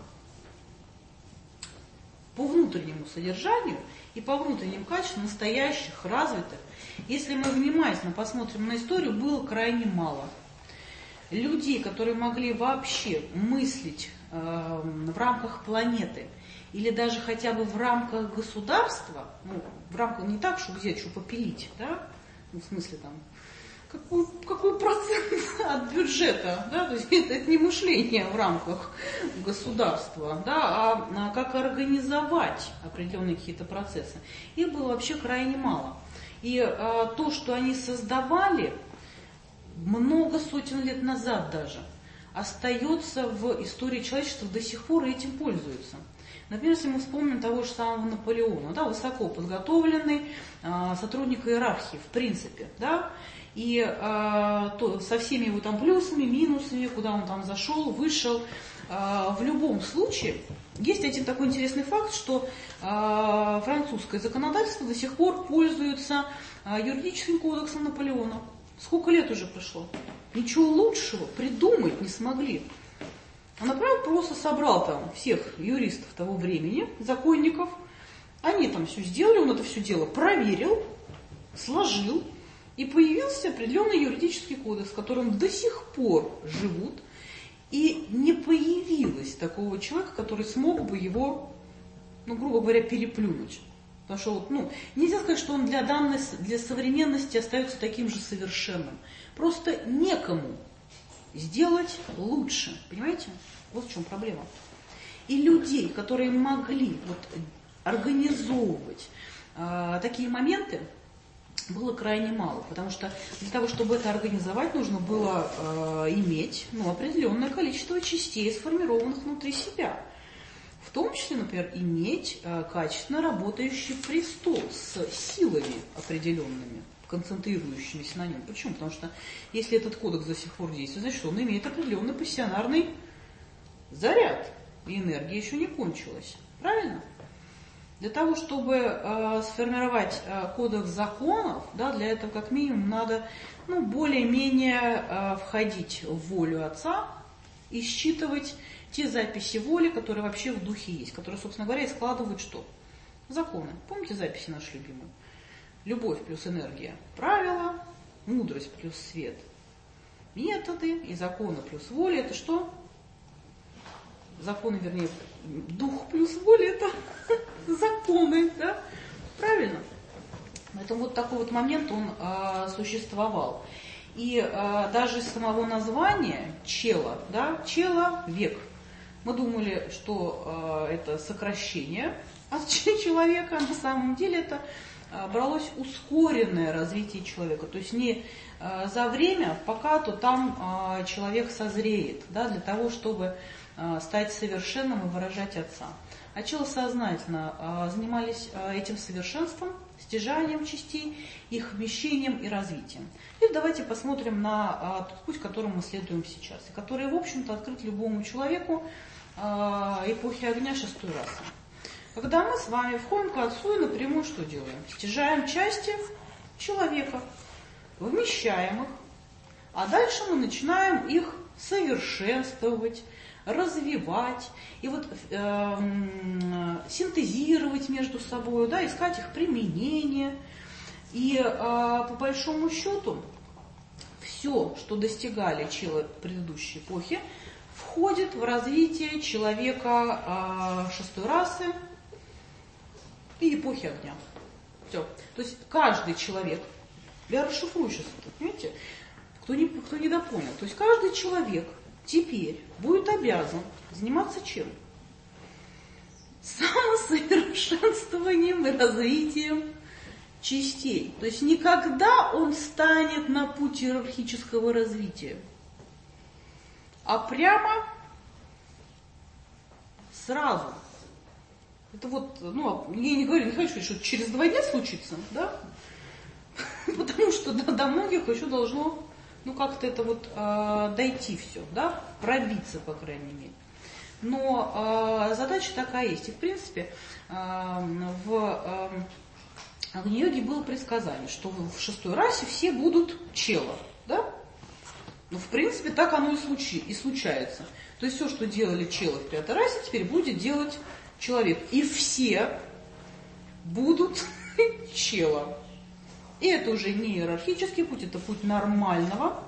по внутреннему содержанию и по внутренним качествам, настоящих, развитых, если мы внимательно посмотрим на историю, было крайне мало. Людей, которые могли вообще мыслить в рамках планеты или даже хотя бы в рамках государства, ну, в рамках не так, что где что попилить, да, ну, в смысле там какой процент от бюджета, да, то есть это не мышление в рамках государства, да, а как организовать определенные какие-то процессы. Их было вообще крайне мало. И то, что они создавали много сотен лет назад даже, остается в истории человечества до сих пор и этим пользуются. Например, если мы вспомним того же самого Наполеона, да, высоко подготовленный сотрудник иерархии, в принципе, да, и со всеми его там плюсами, минусами, куда он там зашел, вышел. В любом случае, есть один такой интересный факт, что французское законодательство до сих пор пользуется юридическим кодексом Наполеона. Сколько лет уже прошло? Ничего лучшего придумать не смогли. А Наполеон просто собрал там всех юристов того времени, законников. Они там все сделали, он это все дело проверил, сложил. И появился определенный юридический кодекс, в котором до сих пор живут. И не появилось такого человека, который смог бы его, грубо говоря, переплюнуть. Потому что нельзя сказать, что он для современности остается таким же совершенным. Просто некому сделать лучше. Понимаете? Вот в чем проблема. И людей, которые могли организовывать такие моменты, было крайне мало, потому что для того, чтобы это организовать, нужно было иметь определенное количество частей, сформированных внутри себя. В том числе, например, иметь качественно работающий престол с силами определенными, концентрирующимися на нем. Почему? Потому что если этот кодекс до сих пор действует, значит, он имеет определенный пассионарный заряд, и энергия еще не кончилась. Правильно? Для того, чтобы сформировать кодекс законов, да, для этого как минимум надо более-менее входить в волю Отца и считывать те записи воли, которые вообще в духе есть, которые, собственно говоря, и складывают что? Законы. Помните записи наши любимые? Любовь плюс энергия. Правила, мудрость плюс свет. Методы и законы плюс воля. Это что? Законы, вернее, дух плюс воля – это законы, да? Правильно? Поэтому вот такой вот момент он существовал. И даже из самого названия чела, да, чела – век. Мы думали, что это сокращение от человека, а на самом деле это бралось ускоренное развитие человека. То есть не за время, пока то там человек созреет, да, для того, чтобы стать совершенным и выражать Отца. А челы сознательно занимались этим совершенством, стяжанием частей, их вмещением и развитием. И давайте посмотрим на тот путь, которым мы следуем сейчас, и который, в общем-то, открыт любому человеку эпохи огня шестой расы. Когда мы с вами входим к Отцу и напрямую что делаем? Стяжаем части человека, вмещаем их, а дальше мы начинаем их совершенствовать, развивать и синтезировать между собой, да, искать их применение. И по большому счету все, что достигали челы предыдущей эпохи, входит в развитие человека шестой расы и эпохи огня. Все. То есть каждый человек, я расшифрую сейчас это, понимаете, кто не допонял, то есть каждый человек теперь будет обязан заниматься чем? Самосовершенствованием и развитием частей. То есть никогда он станет на путь иерархического развития, а прямо сразу. Это я не говорю, не хочу сказать, что через 2 дня случится, да? Потому что до многих еще должно как-то это дойти все, да, пробиться, по крайней мере. Но задача такая есть. И, в принципе, в Агни-йоге было предсказание, что в шестой расе все будут чела, да? Ну, в принципе, так оно и случается. То есть все, что делали челы в 5-й расе, теперь будет делать человек. И все будут чела. И это уже не иерархический путь, это путь нормального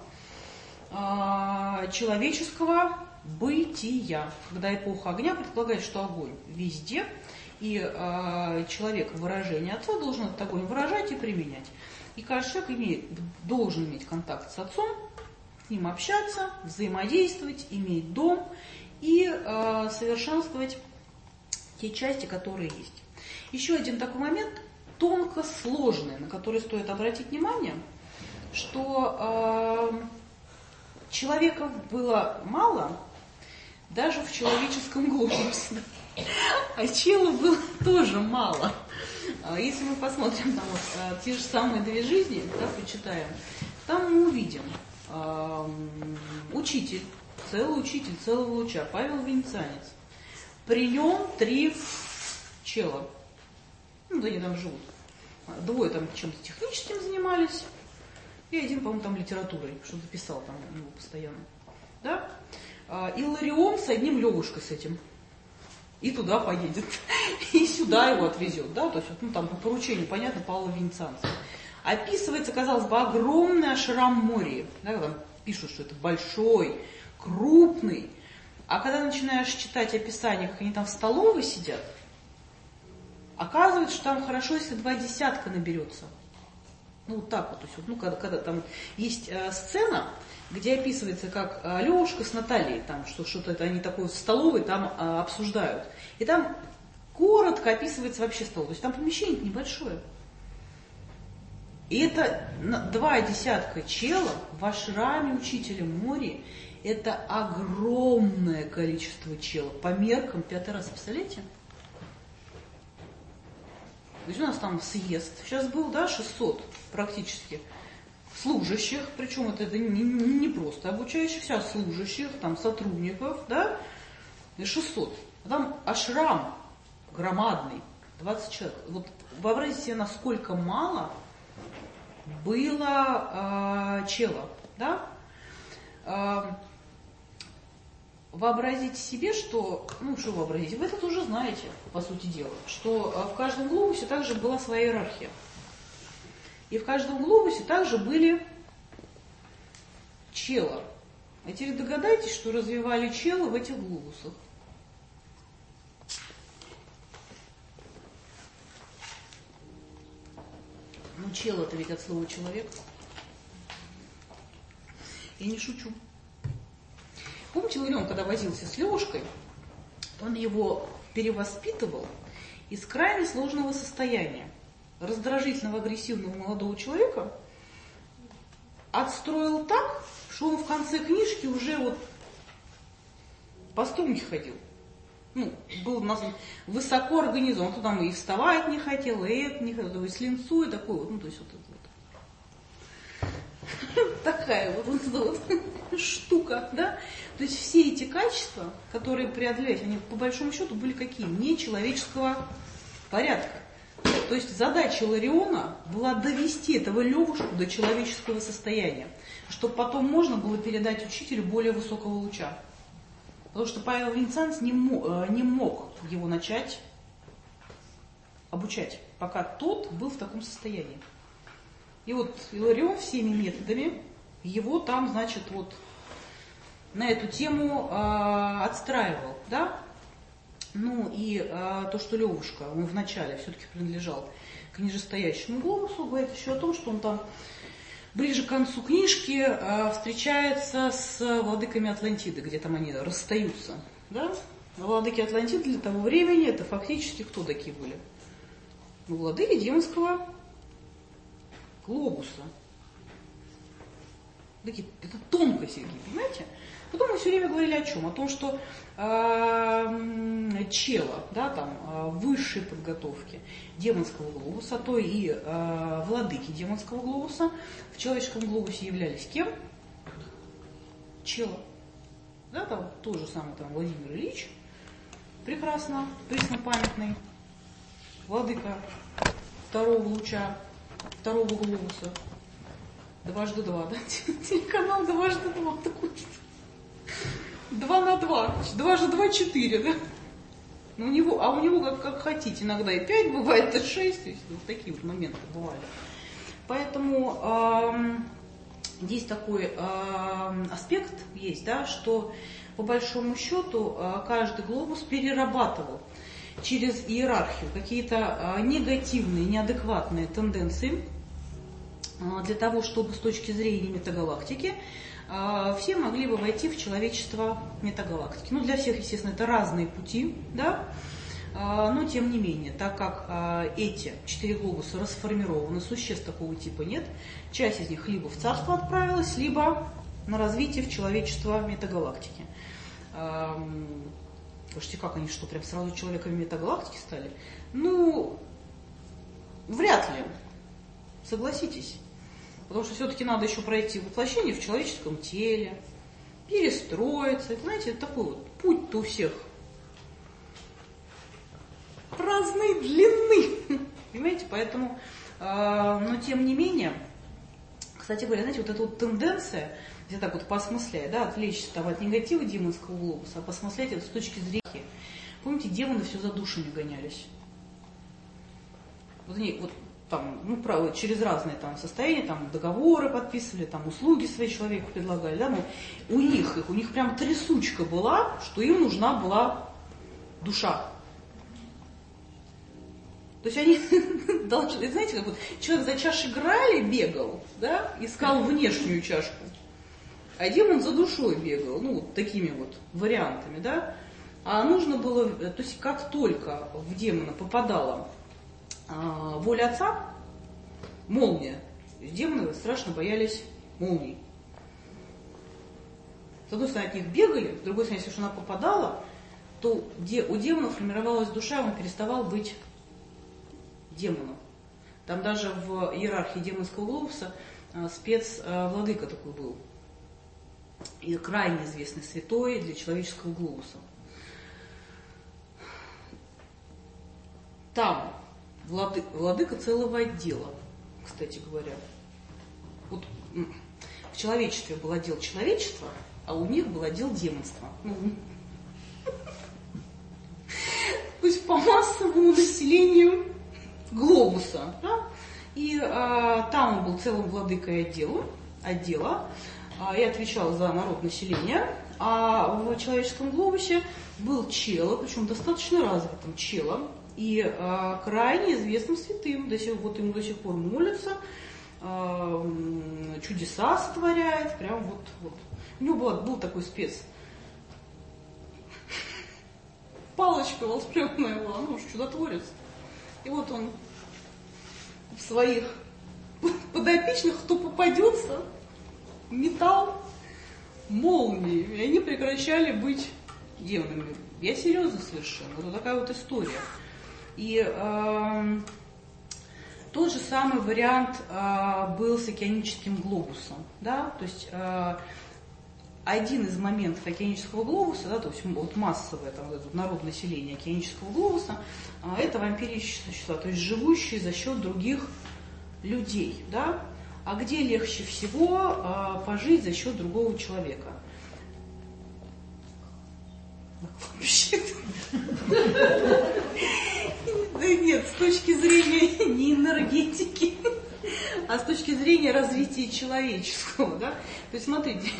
человеческого бытия. Когда эпоха огня предполагает, что огонь везде, и человек выражение Отца должен этот огонь выражать и применять. И каждый человек должен иметь контакт с отцом, с ним общаться, взаимодействовать, иметь дом и совершенствовать те части, которые есть. Еще один такой момент, тонко сложный, на который стоит обратить внимание, что человеков было мало даже в человеческом глобусе, а челов было тоже мало. Если мы посмотрим там, вот, те же самые две жизни, да, почитаем, там мы увидим учитель, целого луча, Павел Венецианец. При нем 3 чела. Ну, да, они там живут. 2 там чем-то техническим занимались, и 1, по-моему, там литературой, что-то писал там у него постоянно. Да? Илларион с одним Левушкой с этим. И туда поедет, и сюда его отвезет, да, то есть, ну, там по поручению, понятно, Павла Венецианца. Описывается, казалось бы, огромный ашрам Мории, да, там пишут, что это большой, крупный, а когда начинаешь читать описание, как они там в столовой сидят, оказывается, что там хорошо, если 2 десятка наберется. Ну, вот так вот, то есть, ну, когда там есть сцена, где описывается, как Левушка с Натальей, там что-то это они такое в столовой там обсуждают. И там коротко описывается вообще столовая. То есть там помещение небольшое. И это 2 десятка челов в ашраме учителя Мори. Это огромное количество челов. По меркам 5 раз, представляете? То есть у нас там съезд. Сейчас был, да, 600 практически. Служащих, причем это не просто обучающихся, а служащих, там, сотрудников, да, 600. А там ашрам громадный, 20 человек. Вот вообразите себе, насколько мало было чела, да. Вообразите себе, что, ну что вообразите, вы это уже знаете, по сути дела, что в каждом глобусе также была своя иерархия. И в каждом глобусе также были чела. А теперь догадайтесь, что развивали челы в этих глобусах. Ну, чел это ведь от слова человек. Я не шучу. Помните, Ларион, когда возился с Левушкой, он его перевоспитывал из крайне сложного состояния. Раздражительного, агрессивного молодого человека отстроил так, что он в конце книжки уже вот по струнке ходил. Ну, был высоко организован. Он там и вставать не хотел, и это не хотел, и с линцой такой вот, ну, то есть вот это вот. Такая вот штука, да? То есть все эти качества, которые преодолевать, они по большому счету были какие? Нечеловеческого порядка. То есть задача Лариона была довести этого Левушку до человеческого состояния, чтобы потом можно было передать учителю более высокого луча. Потому что Павел Венецианец не мог его начать обучать, пока тот был в таком состоянии. И вот Иларион всеми методами его там, значит, вот на эту тему отстраивал, да? Ну и то, что Левушка, он вначале все-таки принадлежал к нижестоящему глобусу, говорит еще о том, что он там ближе к концу книжки встречается с владыками Атлантиды, где там они расстаются. Да? Владыки Атлантиды для того времени это фактически кто такие были? Ну, владыки демонского глобуса. Такие, это тонкость, Сергей, понимаете? Потом мы все время говорили о чем? О том, что чела, да, там, высшей подготовки демонского глобуса, то и владыки демонского глобуса в человеческом глобусе являлись кем? Чела. Да, там тот же самый там, Владимир Ильич, прекрасно, преснопамятный, владыка второго луча, второго глобуса. 2x2, да? Телеканал 2x2 такой. 2 на 2. 2x2 4, да? Ну, у него как хотите. Иногда и 5 бывает, и 6. То есть, вот такие вот моменты бывали. Поэтому здесь такой аспект есть, да, что по большому счету каждый глобус перерабатывал через иерархию какие-то негативные, неадекватные тенденции для того, чтобы с точки зрения метагалактики все могли бы войти в человечество метагалактики. Ну, для всех, естественно, это разные пути, да, но тем не менее, так как эти 4 глобуса расформированы, существ такого типа нет, часть из них либо в царство отправилась, либо на развитие в человечество метагалактики. Слушайте, как они что, прям сразу человеками метагалактики стали? Ну, вряд ли, согласитесь. Потому что все-таки надо еще пройти воплощение в человеческом теле, перестроиться. Это, знаете, это такой вот путь-то у всех разной длины. Понимаете? Поэтому, но тем не менее, кстати говоря, знаете, вот эта вот тенденция, я так вот посмысляю, да, отвлечься там от негатива демонского глобуса, а посмыслять это с точки зрения. Помните, демоны все за душами гонялись. Вот они вот там, ну, правда, через разные там состояния, там договоры подписывали, там услуги свои человеку предлагали, да, но у них прям трясучка была, что им нужна была душа. То есть они должны, знаете, как вот человек за чашей Грааля бегал, да, искал внешнюю чашку, а демон за душой бегал, ну, вот такими вот вариантами, да. А нужно было, то есть как только в демона попадала воля отца, молния, демоны страшно боялись молний. С одной стороны, от них бегали, с другой стороны, если она попадала, то у демона формировалась душа, он переставал быть демоном. Там даже в иерархии демонского глобуса спецвладыка такой был. И крайне известный святой для человеческого глобуса. Там владыка целого отдела, кстати говоря. Вот в человечестве был отдел человечества, а у них был отдел демонства. Пусть по массовому населению глобуса. Да? И там он был целым владыкой отдела и отвечал за народ населения. А в человеческом глобусе был чело, причем достаточно развитым челом, и крайне известным святым. Вот ему до сих пор молятся, чудеса сотворяет, прям вот. У него был такой спец. Палочка волшебная была, ну уж чудотворец. И вот он в своих подопечных, кто попадется, метал молнии, и они прекращали быть демонами. Я серьезно совершенно, это такая вот история. И тот же самый вариант был с океаническим глобусом, да, то есть один из моментов океанического глобуса, да, то есть вот массовое там, вот, народное население океанического глобуса, это вампирические существа, то есть живущие за счет других людей, да. А где легче всего пожить за счет другого человека? Вообще. Да нет, с точки зрения не энергетики, а с точки зрения развития человеческого, да. То есть смотрите,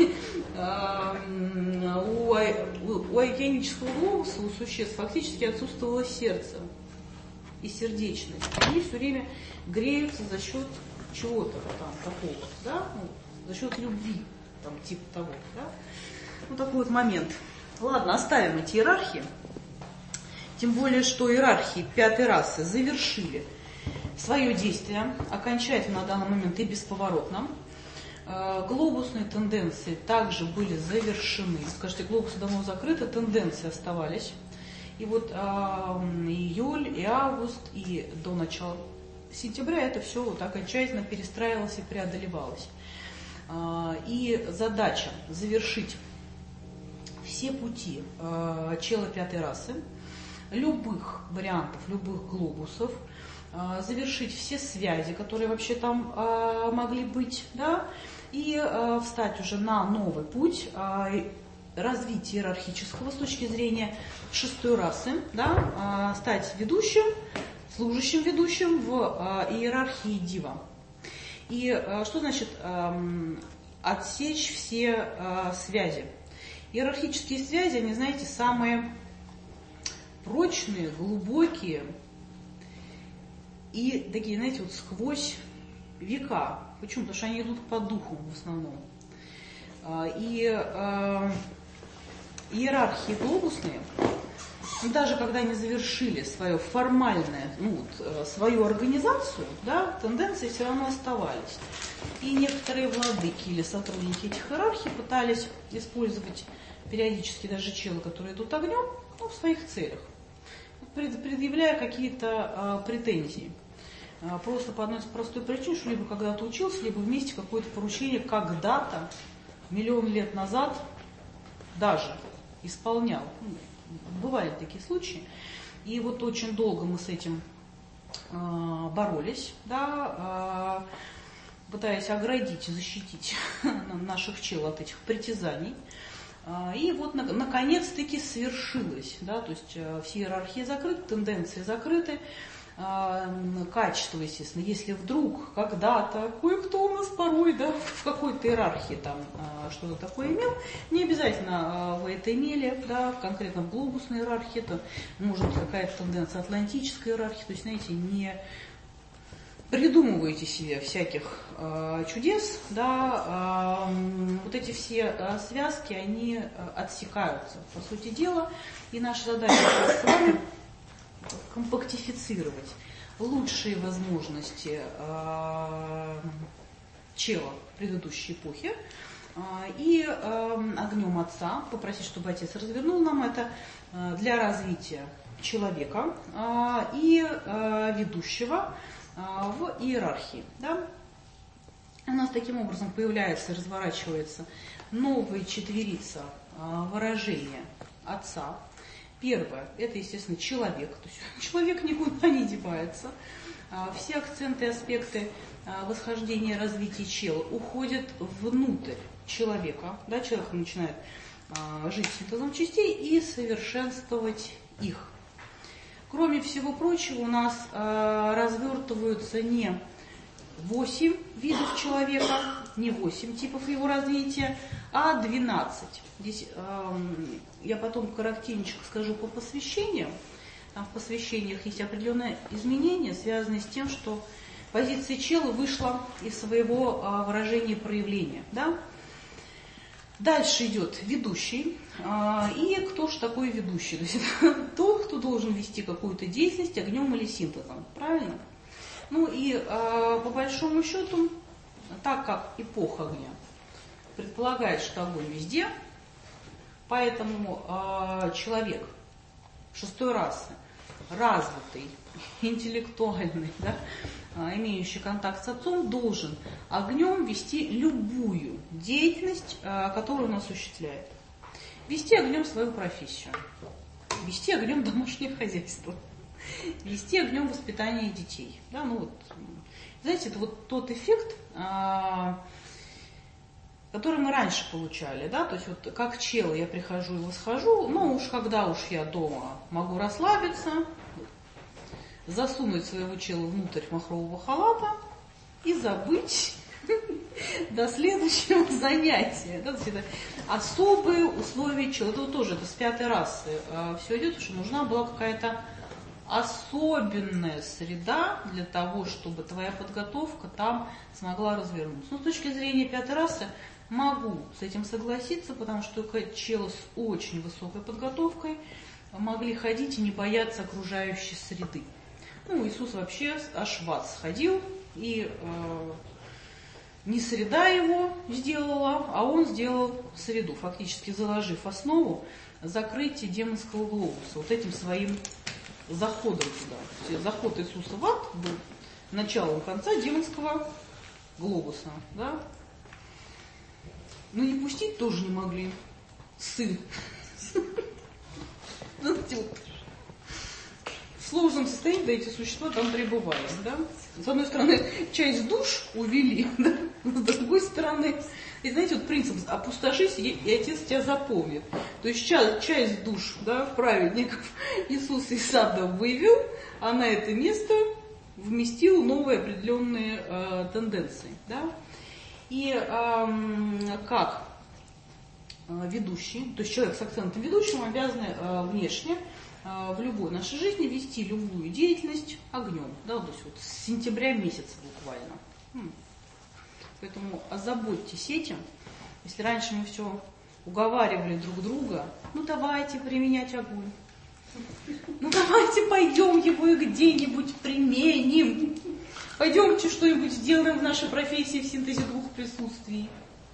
у океанического глобуса, у существ фактически отсутствовало сердце и сердечность. Они все время греются за счет чего-то там такого, да, за счет любви, там типа того, да. Вот такой вот момент. Ладно, оставим эти иерархии. Тем более, что иерархии пятой расы завершили свое действие окончательно на данный момент и бесповоротно. Глобусные тенденции также были завершены. Скажите, глобусы давно закрыты, тенденции оставались. И вот июль, и август, и до начала сентября это все вот окончательно перестраивалось и преодолевалось. И задача завершить все пути чела пятой расы, любых вариантов, любых глобусов, завершить все связи, которые вообще там могли быть, да, и встать уже на новый путь развития иерархического с точки зрения шестой расы, да, стать ведущим, служащим ведущим в иерархии Дива. И что значит отсечь все связи? Иерархические связи, они, знаете, самые прочные, глубокие и такие, знаете, вот сквозь века. Почему? Потому что они идут по духу в основном. И иерархии глобусные, даже когда они завершили свое формальное, свою организацию, да, тенденции все равно оставались. И некоторые владыки или сотрудники этих иерархий пытались использовать периодически даже челы, которые идут огнем, в своих целях, предъявляя какие-то претензии. Просто по одной простой причине, что либо когда-то учился, либо вместе какое-то поручение когда-то, миллион лет назад даже исполнял. Бывали такие случаи. И вот очень долго мы с этим боролись, да, пытаясь оградить и защитить наших чел от этих притязаний. И вот наконец-таки свершилось. Да, то есть все иерархии закрыты, тенденции закрыты. Качество, естественно, если вдруг когда-то кое-кто у нас порой, да, в какой-то иерархии там что-то такое имел, не обязательно вы это имели, да, конкретно в глобусной иерархии, это может быть какая-то тенденция атлантической иерархии, то есть, знаете, не придумывайте себе всяких чудес, да, вот эти все связки, они отсекаются, по сути дела, и наша задача с вами компактифицировать лучшие возможности чела предыдущей эпохи и огнем отца попросить, чтобы отец развернул нам это для развития человека и ведущего в иерархии. Да? У нас таким образом появляется, разворачивается новая четверица выражения отца. Первое, это, естественно, человек, то есть человек никуда не девается. Все акценты и аспекты восхождения и развития чела уходят внутрь человека. Да, человек начинает жить синтезом частей и совершенствовать их. Кроме всего прочего, у нас развертываются не 8 видов человека, не 8 типов его развития, а 12. Здесь я потом коротенько скажу по посвящениям. Там в посвящениях есть определенные изменения, связанные с тем, что позиция чела вышла из своего выражения и проявления. Да? Дальше идет ведущий. И кто же такой ведущий? То есть это тот, кто должен вести какую-то деятельность огнем или синтезом. Правильно? Ну и по большому счету, так как эпоха огня предполагает, что огонь везде, поэтому человек шестой расы, развитый, интеллектуальный, да, имеющий контакт с отцом, должен огнем вести любую деятельность, которую он осуществляет. Вести огнем свою профессию, вести огнем домашнее хозяйство, вести огнем воспитание детей. Да, ну вот, знаете, это вот тот эффект, который мы раньше получали, да, то есть вот как чел я прихожу и восхожу, ну уж когда уж я дома могу расслабиться, засунуть своего чела внутрь махрового халата и забыть до следующего занятия. Да, то есть это особые условия чела, это вот тоже это с пятой расы все идет, потому что нужна была какая-то особенная среда для того, чтобы твоя подготовка там смогла развернуться. Но с точки зрения пятой расы могу с этим согласиться, потому что только челы с очень высокой подготовкой могли ходить и не бояться окружающей среды. Ну, Иисус вообще аж в ад сходил, и не среда его сделала, а он сделал среду, фактически заложив основу закрытия демонского глобуса вот этим своим заходом туда. Заход Иисуса в ад был началом конца демонского глобуса. Да? Но не пустить тоже не могли. Сын. В сложном состоянии, да, эти существа там пребывали. Да? С одной стороны, часть душ увели, да? С другой стороны, и знаете, вот принцип опустошись, и Отец тебя запомнит. То есть часть душ, да, праведников Иисус из ада вывел, а на это место вместил новые определенные тенденции. Да? И как ведущий, то есть человек с акцентом ведущим обязаны внешне в любой нашей жизни вести любую деятельность огнем. Да, то есть вот с сентября месяца буквально. Поэтому озаботьтесь этим. Если раньше мы все уговаривали друг друга, ну давайте применять огонь. Ну давайте пойдем его и где-нибудь применим. Пойдемте что-нибудь сделаем в нашей профессии в синтезе двух присутствий.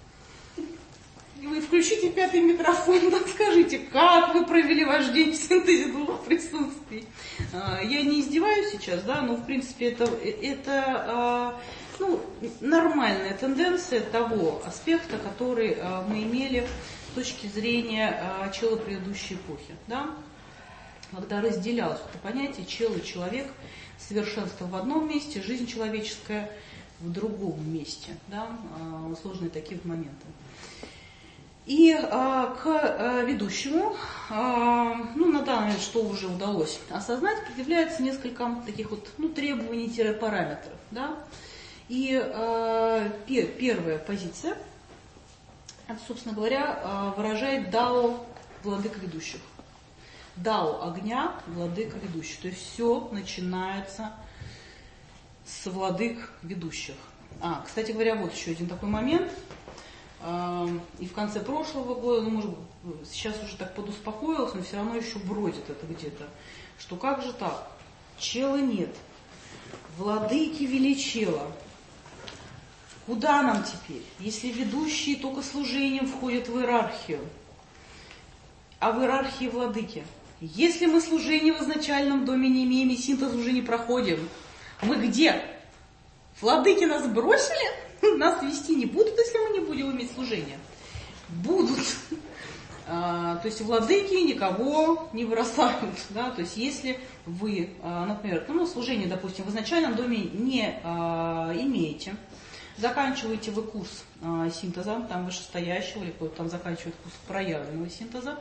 И вы включите 5-й микрофон, да, скажите, как вы провели ваш день в синтезе двух присутствий. Я не издеваюсь сейчас, да, но в принципе это нормальная тенденция того аспекта, который мы имели с точки зрения чела предыдущей эпохи. Да? Когда разделялось это понятие чел и человек, совершенство в одном месте, жизнь человеческая в другом месте. Да? Сложные такие вот моменты. И к ведущему, на данный момент, что уже удалось осознать, предъявляется несколько таких вот требований-параметров. Да? И первая позиция, это, собственно говоря, выражает дао владык ведущих. Дао огня, владык ведущих. То есть все начинается с владык ведущих. Кстати говоря, вот еще один такой момент. И в конце прошлого года, может, сейчас уже так подуспокоилась, но все равно еще бродит это где-то. Что как же так? Чела нет. Владыки вели чела. Куда нам теперь, если ведущие только служением входят в иерархию, а в иерархии владыки? Если мы служение в изначальном доме не имеем и синтез уже не проходим, мы где? Владыки нас бросили? Нас вести не будут, если мы не будем иметь служение? Будут. То есть владыки никого не бросают. Да? То есть если вы, например, служение, допустим, в изначальном доме не имеете, заканчиваете вы курс синтеза, там вышестоящего, или кто-то там заканчивает курс проявленного синтеза,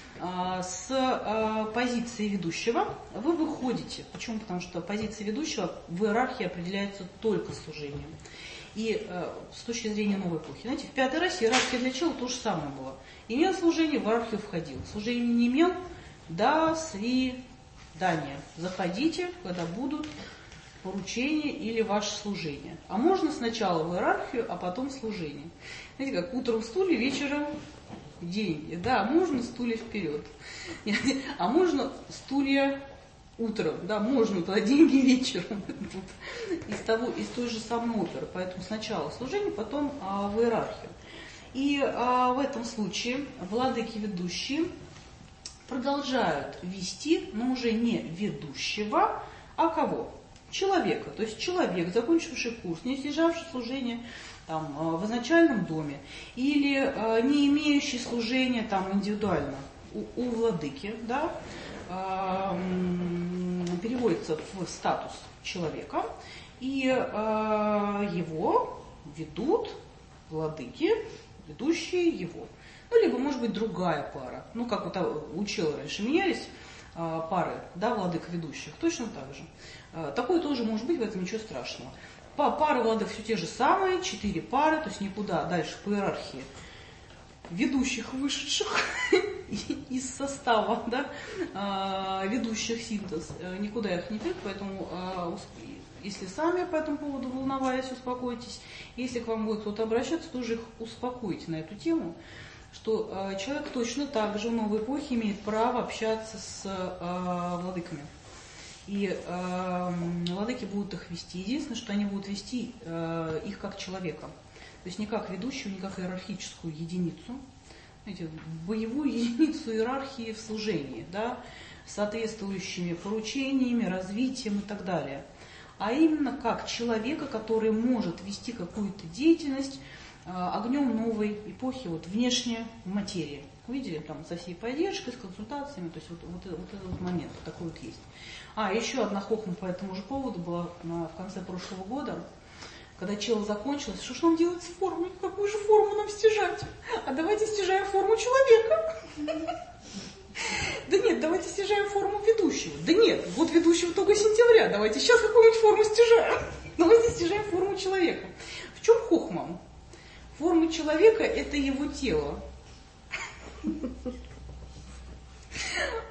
с позиции ведущего вы выходите. Почему? Потому что позиция ведущего в иерархии определяется только служением. И с точки зрения новой эпохи, знаете, в 5-й расе иерархия для чела то же самое было. Имел служение, в иерархию входил. Служение не имел, до свидания. Заходите, когда будут поручение или ваше служение. А можно сначала в иерархию, а потом служение. Знаете, как утром стулья, вечером деньги. Да, можно стулья вперед. А можно стулья утром. Да, можно туда деньги вечером. Из той же самой оперы. Поэтому сначала служение, потом в иерархию. И в этом случае владыки ведущие продолжают вести, но уже не ведущего, а кого? Человека. То есть человек, закончивший курс, не снижавший служение там, в изначальном доме, или не имеющий служения там, индивидуально у владыки, да, переводится в статус человека, и его ведут владыки, ведущие его. Либо, может быть, другая пара. Как вот у чела раньше менялись пары, да, владык ведущих, точно так же. Такое тоже может быть, в этом ничего страшного. Пары владык все те же самые, 4 пары, то есть никуда дальше по иерархии ведущих, вышедших из состава, да, ведущих синтез, никуда их не ведут, поэтому если сами по этому поводу волновались, успокойтесь. Если к вам будет кто-то обращаться, тоже их успокойте на эту тему, что человек точно так же в новой эпохе имеет право общаться с владыками. И владыки будут их вести. Единственное, что они будут вести их как человека. То есть не как ведущую, не как иерархическую единицу. Знаете, боевую единицу иерархии в служении, да, с соответствующими поручениями, развитием и так далее. А именно как человека, который может вести какую-то деятельность огнем новой эпохи, вот внешне в материи. Увидели, там со всей поддержкой, с консультациями, то есть вот этот момент такой вот есть. Еще одна хохма по этому же поводу была в конце прошлого года, когда чела закончилась. Что ж нам делать с формой? Какую же форму нам стяжать? Давайте стяжаем форму человека. Да нет, давайте стяжаем форму ведущего. Да нет, вот ведущего только сентября. Давайте сейчас какую-нибудь форму стяжаем. Давайте стяжаем форму человека. В чем хохма? Форма человека – это его тело.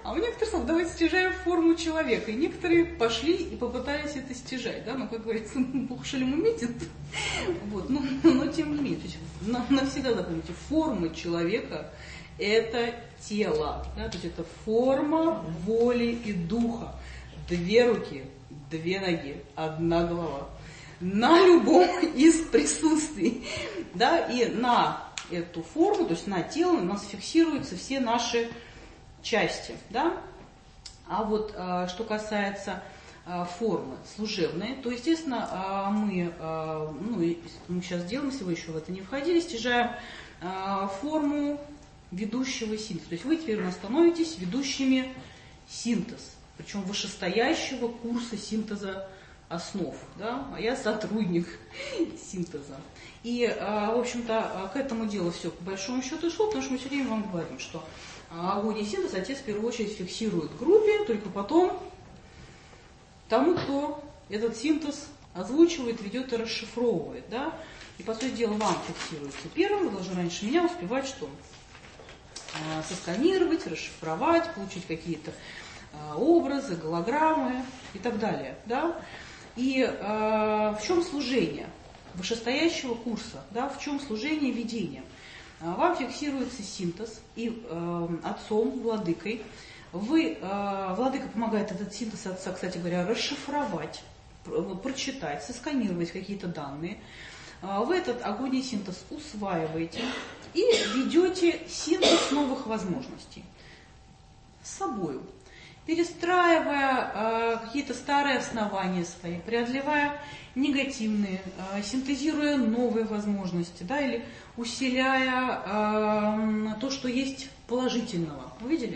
А у некоторых слов давайте стяжаем форму человека. И некоторые пошли и попытались это стяжать. Да? Ну, как говорится, Бог шалим уметит. Вот. Но тем не менее, то есть, навсегда запомните, форма человека – это тело. Да? То есть это форма воли и духа. 2 руки, 2 ноги, 1 голова. На любом из присутствий. Да? И на эту форму, то есть на тело у нас фиксируются все наши части. Да? А вот что касается формы служебной, то, естественно, мы сейчас делаем, если вы еще в это не входили, стяжаем форму ведущего синтеза. То есть вы теперь у нас становитесь ведущими синтез, причем вышестоящего курса синтеза основ, да? А я сотрудник синтеза. И, в общем-то, к этому делу все по большому счету шло, потому что мы все время вам говорим, что огонь и синтез отец в первую очередь фиксирует в группе, только потом тому, кто этот синтез озвучивает, ведет и расшифровывает. Да? И, по сути дела, вам фиксируется первым, вы должны раньше меня успевать что? Сосканировать, расшифровать, получить какие-то образы, голограммы и так далее. Да? И в чем служение вышестоящего курса? Да? В чем служение ведения? Вам фиксируется синтез, и отцом, владыкой, владыка помогает этот синтез отца, кстати говоря, расшифровать, прочитать, сосканировать какие-то данные. Вы этот огонь и синтез усваиваете и ведете синтез новых возможностей с собою, перестраивая какие-то старые основания свои, преодолевая негативные, синтезируя новые возможности, да, или усиляя то, что есть положительного. Вы видели?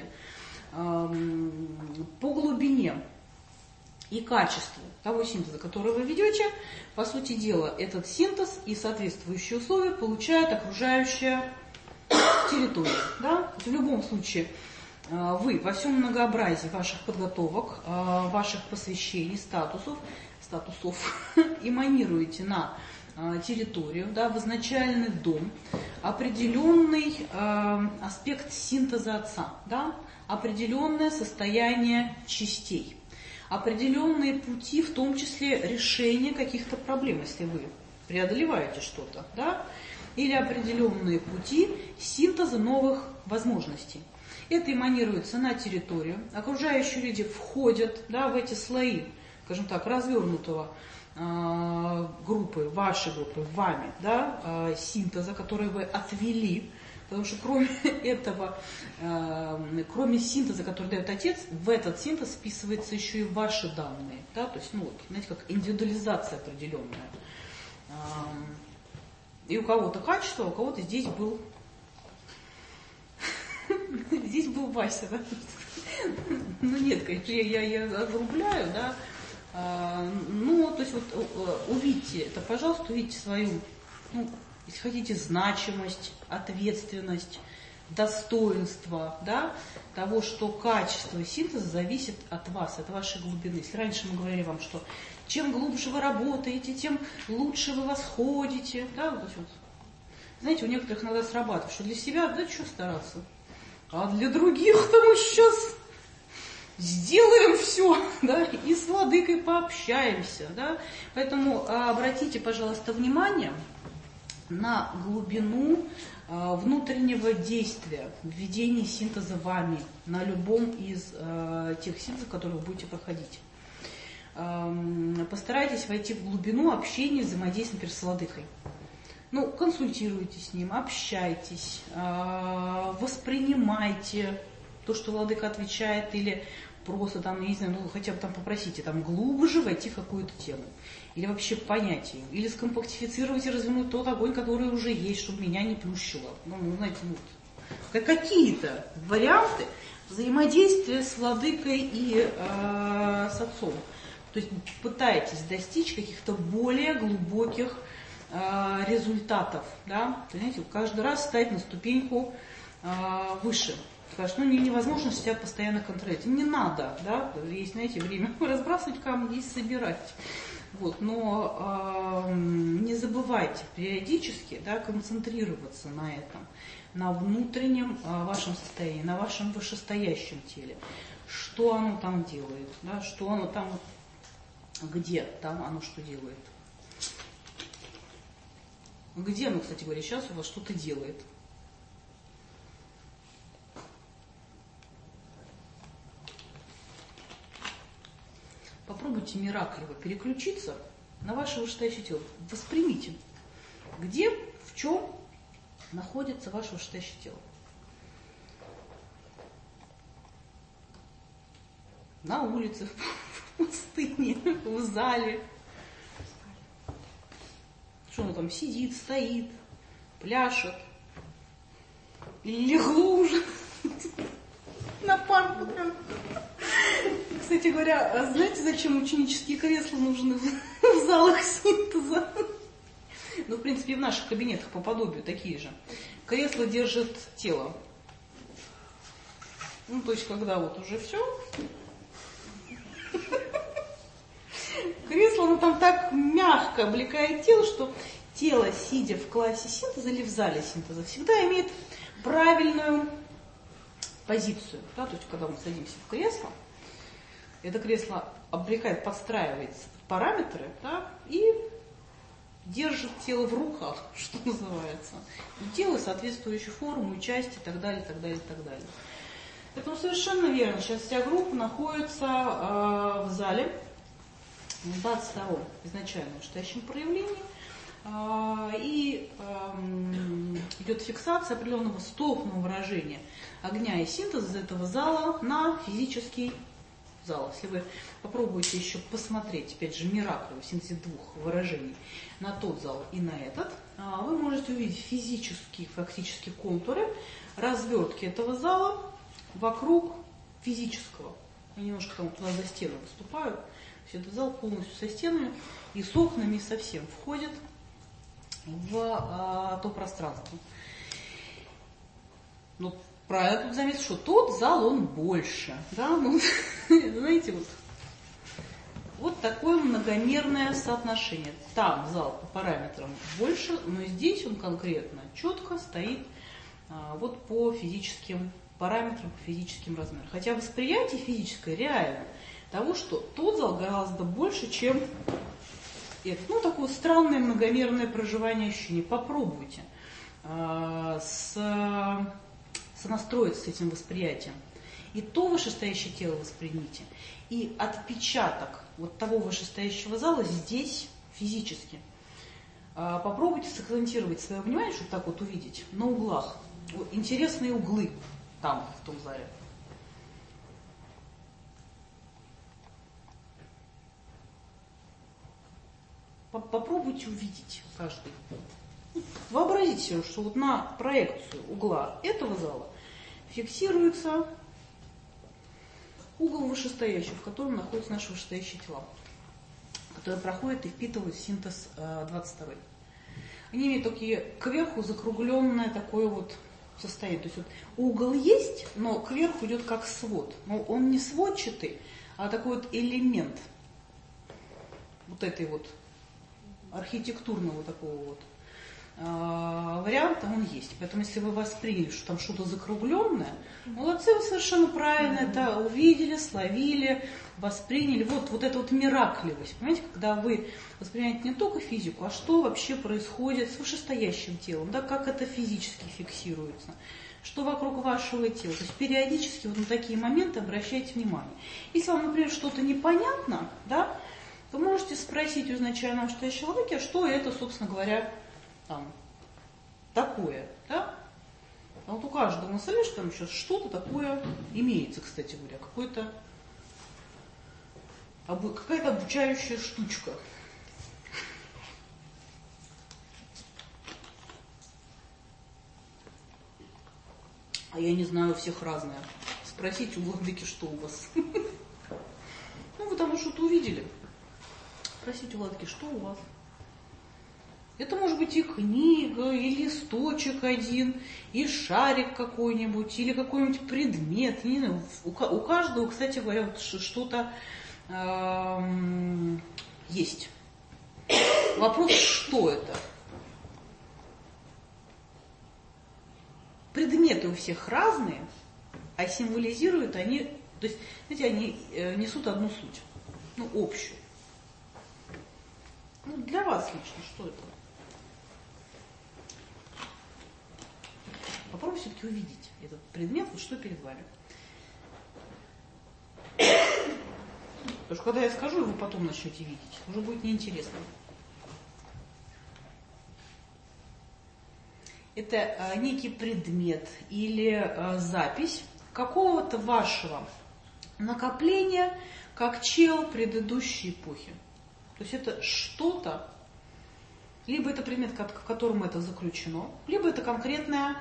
По глубине и качеству того синтеза, который вы ведете, по сути дела, этот синтез и соответствующие условия получает окружающая территория. Да? В любом случае, вы во всем многообразии ваших подготовок, ваших посвящений, статусов эманируете на территорию, да, в изначальный дом, определенный аспект синтеза отца, да, определенное состояние частей, определенные пути, в том числе решения каких-то проблем, если вы преодолеваете что-то, да, или определенные пути синтеза новых возможностей. Это эманируется на территорию, окружающие люди входят, да, в эти слои, скажем так, развернутого группы, вашей группы, вами, да, синтеза, который вы отвели, потому что кроме этого, кроме синтеза, который дает отец, в этот синтез вписывается еще и ваши данные, да, то есть, ну, вот, знаете, как индивидуализация определенная. И у кого-то качество, у кого-то здесь был Вася, да? Ну нет, конечно, я огрубляю, да. Ну, то есть вот увидьте это, пожалуйста, увидьте свою, ну, если хотите, значимость, ответственность, достоинство, да, того, что качество синтеза зависит от вас, от вашей глубины. Если раньше мы говорили вам, что чем глубже вы работаете, тем лучше вы восходите, да, вот, знаете, у некоторых иногда срабатывает, что для себя, да, что стараться, а для других-то мы сейчас сделаем все, да, и с владыкой пообщаемся, да. Поэтому обратите, пожалуйста, внимание на глубину внутреннего действия в ведении синтеза вами на любом из тех синтезов, которые вы будете проходить. Постарайтесь войти в глубину общения, взаимодействия, например, с владыкой. Ну, консультируйте с ним, общайтесь, воспринимайте то, что владыка отвечает, или просто там, я не знаю, ну хотя бы там попросите там глубже войти в какую-то тему. Или вообще понять ее. Или скомпактифицировать и развернуть тот огонь, который уже есть, чтобы меня не плющило. Ну, знаете, вот. Какие-то варианты взаимодействия с владыкой и с отцом. То есть пытайтесь достичь каких-то более глубоких результатов. Да? Понимаете, каждый раз ставить на ступеньку выше. Потому что невозможно себя постоянно контролировать. Не надо, да, есть, знаете, время разбрасывать камни и собирать. Вот, но не забывайте периодически, да, концентрироваться на этом, на внутреннем вашем состоянии, на вашем вышестоящем теле. Что оно там делает, да, что оно там, где там оно что делает. Где оно, кстати говоря, сейчас у вас что-то делает. Попробуйте миракливо переключиться на ваше вышестоящее тело. Воспримите, где, в чем находится ваше вышестоящее тело. На улице, в пустыне, в зале. Что оно там сидит, стоит, пляшет. Или легло уже на парку прям. Кстати говоря, знаете, зачем ученические кресла нужны в залах синтеза? Ну, в принципе, и в наших кабинетах по подобию такие же. Кресло держит тело. Ну, то есть, когда вот уже все, кресло, оно там так мягко облекает тело, что тело, сидя в классе синтеза или в зале синтеза, всегда имеет правильную позицию. Да? То есть, когда мы садимся в кресло, это кресло облекает, подстраивается под параметры, да, и держит тело в руках, что называется. И тело соответствующую форму и части и так далее, и так далее, и так далее. Поэтому совершенно верно. Сейчас вся группа находится в зале в 22-м изначально вышестоящем проявлении. И идет фиксация определенного стопного выражения огня и синтеза из этого зала на физический зал. Если вы попробуете еще посмотреть, опять же, миракливо в синтезе двух выражений на тот зал и на этот, вы можете увидеть физические, фактически контуры развертки этого зала вокруг физического. Они немножко там туда за стену выступают. То есть этот зал полностью со стенами и с окнами совсем входит в то пространство. Но правильно тут заметить, что тот зал, он больше. Да? Ну, знаете, вот такое многомерное соотношение. Там зал по параметрам больше, но здесь он конкретно четко стоит вот по физическим параметрам, по физическим размерам. Хотя восприятие физическое реально того, что тот зал гораздо больше, чем это. Ну, такое странное многомерное проживание ощущений. Попробуйте сонастроиться с этим восприятием. И то вышестоящее тело воспримите, и отпечаток вот того вышестоящего зала здесь физически. Попробуйте сакцентировать свое внимание, чтобы так вот увидеть, на углах. Интересные углы там, в том зале. Попробуйте увидеть каждый. Вообразите себе, что вот на проекцию угла этого зала фиксируется угол вышестоящий, в котором находятся наши вышестоящие тела, которые проходят и впитывают синтез 22. Они имеют такие кверху закругленное такое вот состояние. То есть вот угол есть, но кверху идет как свод. Но он не сводчатый, а такой вот элемент вот этой вот архитектурного такого вот варианта он есть. Поэтому если вы восприняли, что там что-то закругленное, молодцы, вы совершенно правильно это увидели, словили, восприняли. Вот это вот миракливость. Понимаете, когда вы воспринимаете не только физику, а что вообще происходит с вышестоящим телом, да, как это физически фиксируется, что вокруг вашего тела. То есть периодически вот на такие моменты обращайте внимание. Если вам, например, что-то непонятно, да, то можете спросить у изначального вышестоящего человека, что это, собственно говоря, там, такое, да? А вот у каждого на столе там сейчас что-то такое имеется, кстати говоря, какая-то обучающая штучка. А я не знаю, у всех разное. Спросите у владыки, что у вас. Ну, вы там что-то увидели. Спросите у владыки, что у вас. Это может быть и книга, и листочек один, и шарик какой-нибудь, или какой-нибудь предмет. Не знаю, у каждого, кстати говоря, вот что-то есть. Вопрос, что это? Предметы у всех разные, а символизируют они, то есть, знаете, они несут одну суть, ну, общую. Ну, для вас лично, что это? Попробуйте все-таки увидеть этот предмет, вот что перед вами. Потому что когда я скажу, вы потом начнете видеть, уже будет неинтересно. Это некий предмет или запись какого-то вашего накопления, как чел предыдущей эпохи. То есть это что-то, либо это предмет, в котором это заключено, либо это конкретная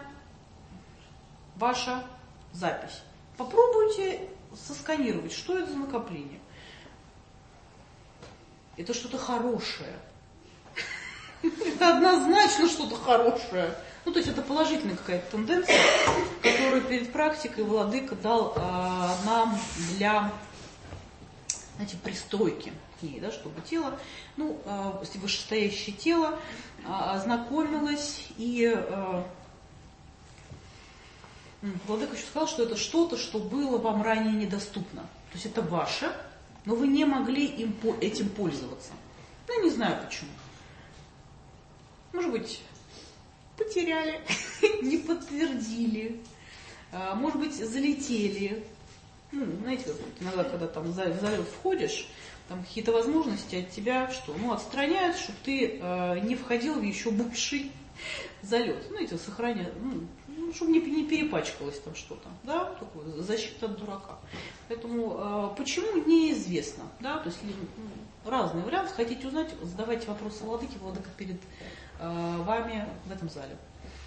ваша запись. Попробуйте сосканировать, что это за накопление. Это что-то хорошее. Это однозначно что-то хорошее. Ну, то есть это положительная какая-то тенденция, которую перед практикой владыка дал нам для, знаете, пристройки к ней, да, чтобы тело, ну, вышестоящее тело ознакомилось, и владыка еще сказал, что это что-то, что было вам ранее недоступно. То есть это ваше, но вы не могли этим пользоваться. Ну, не знаю почему. Может быть, потеряли, не подтвердили, может быть, залетели. Ну, знаете, иногда, когда там в залет входишь, там какие-то возможности от тебя что? Ну, отстраняют, чтобы ты не входил в еще больший залет. Ну, эти сохраняют, ну, чтобы не перепачкалось там что-то, да, такое, защита от дурака. Поэтому почему, неизвестно, да, то есть разные варианты. Хотите узнать, задавайте вопросы владыке, владыка перед вами в этом зале.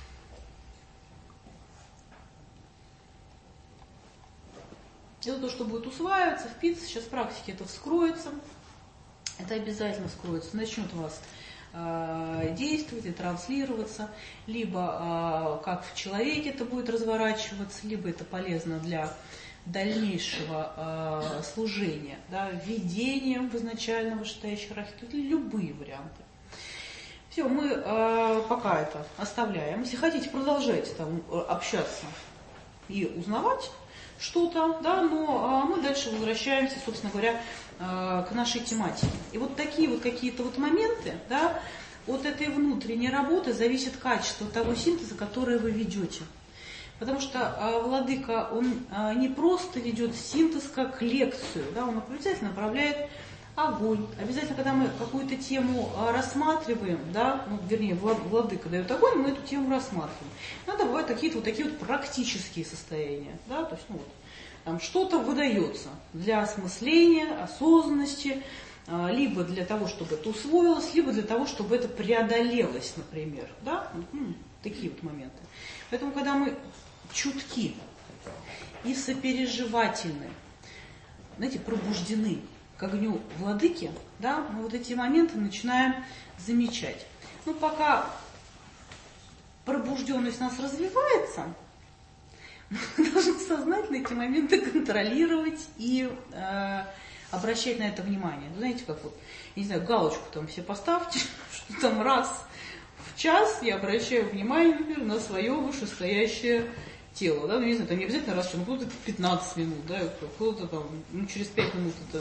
Это то, что будет усваиваться, впитываться. Сейчас в практике это вскроется. Это обязательно вскроется. Начнет у вас действовать и транслироваться. Либо как в человеке это будет разворачиваться, либо это полезно для дальнейшего служения, да, введением в изначально вышестоящий архетип. Любые варианты. Все, мы пока это оставляем. Если хотите, продолжайте там общаться и узнавать что-то, да, но мы дальше возвращаемся, собственно говоря, к нашей тематике. И вот такие вот какие-то вот моменты, да, от этой внутренней работы зависит качество того синтеза, который вы ведете. Потому что владыка, он не просто ведет синтез как лекцию, да, он обязательно направляет огонь. Обязательно, когда мы какую-то тему рассматриваем, да, ну, вернее, владыка дает огонь, мы эту тему рассматриваем. Иногда бывают какие-то вот такие вот практические состояния, да, то есть, ну, вот, там что-то выдается для осмысления, осознанности, либо для того, чтобы это усвоилось, либо для того, чтобы это преодолелось, например, да, такие вот моменты. Поэтому, когда мы чутки и сопереживательны, знаете, пробуждены к огню владыки, да, мы вот эти моменты начинаем замечать. Ну, пока пробужденность у нас развивается, мы должны сознательно эти моменты контролировать и обращать на это внимание. Знаете, как вот, я не знаю, галочку там все поставьте, что там раз в час я обращаю внимание, например, на свое вышестоящее тело, да, ну, не знаю, там не обязательно раз в час, ну, кто-то 15 минут, да, кто-то там, ну, через 5 минут это.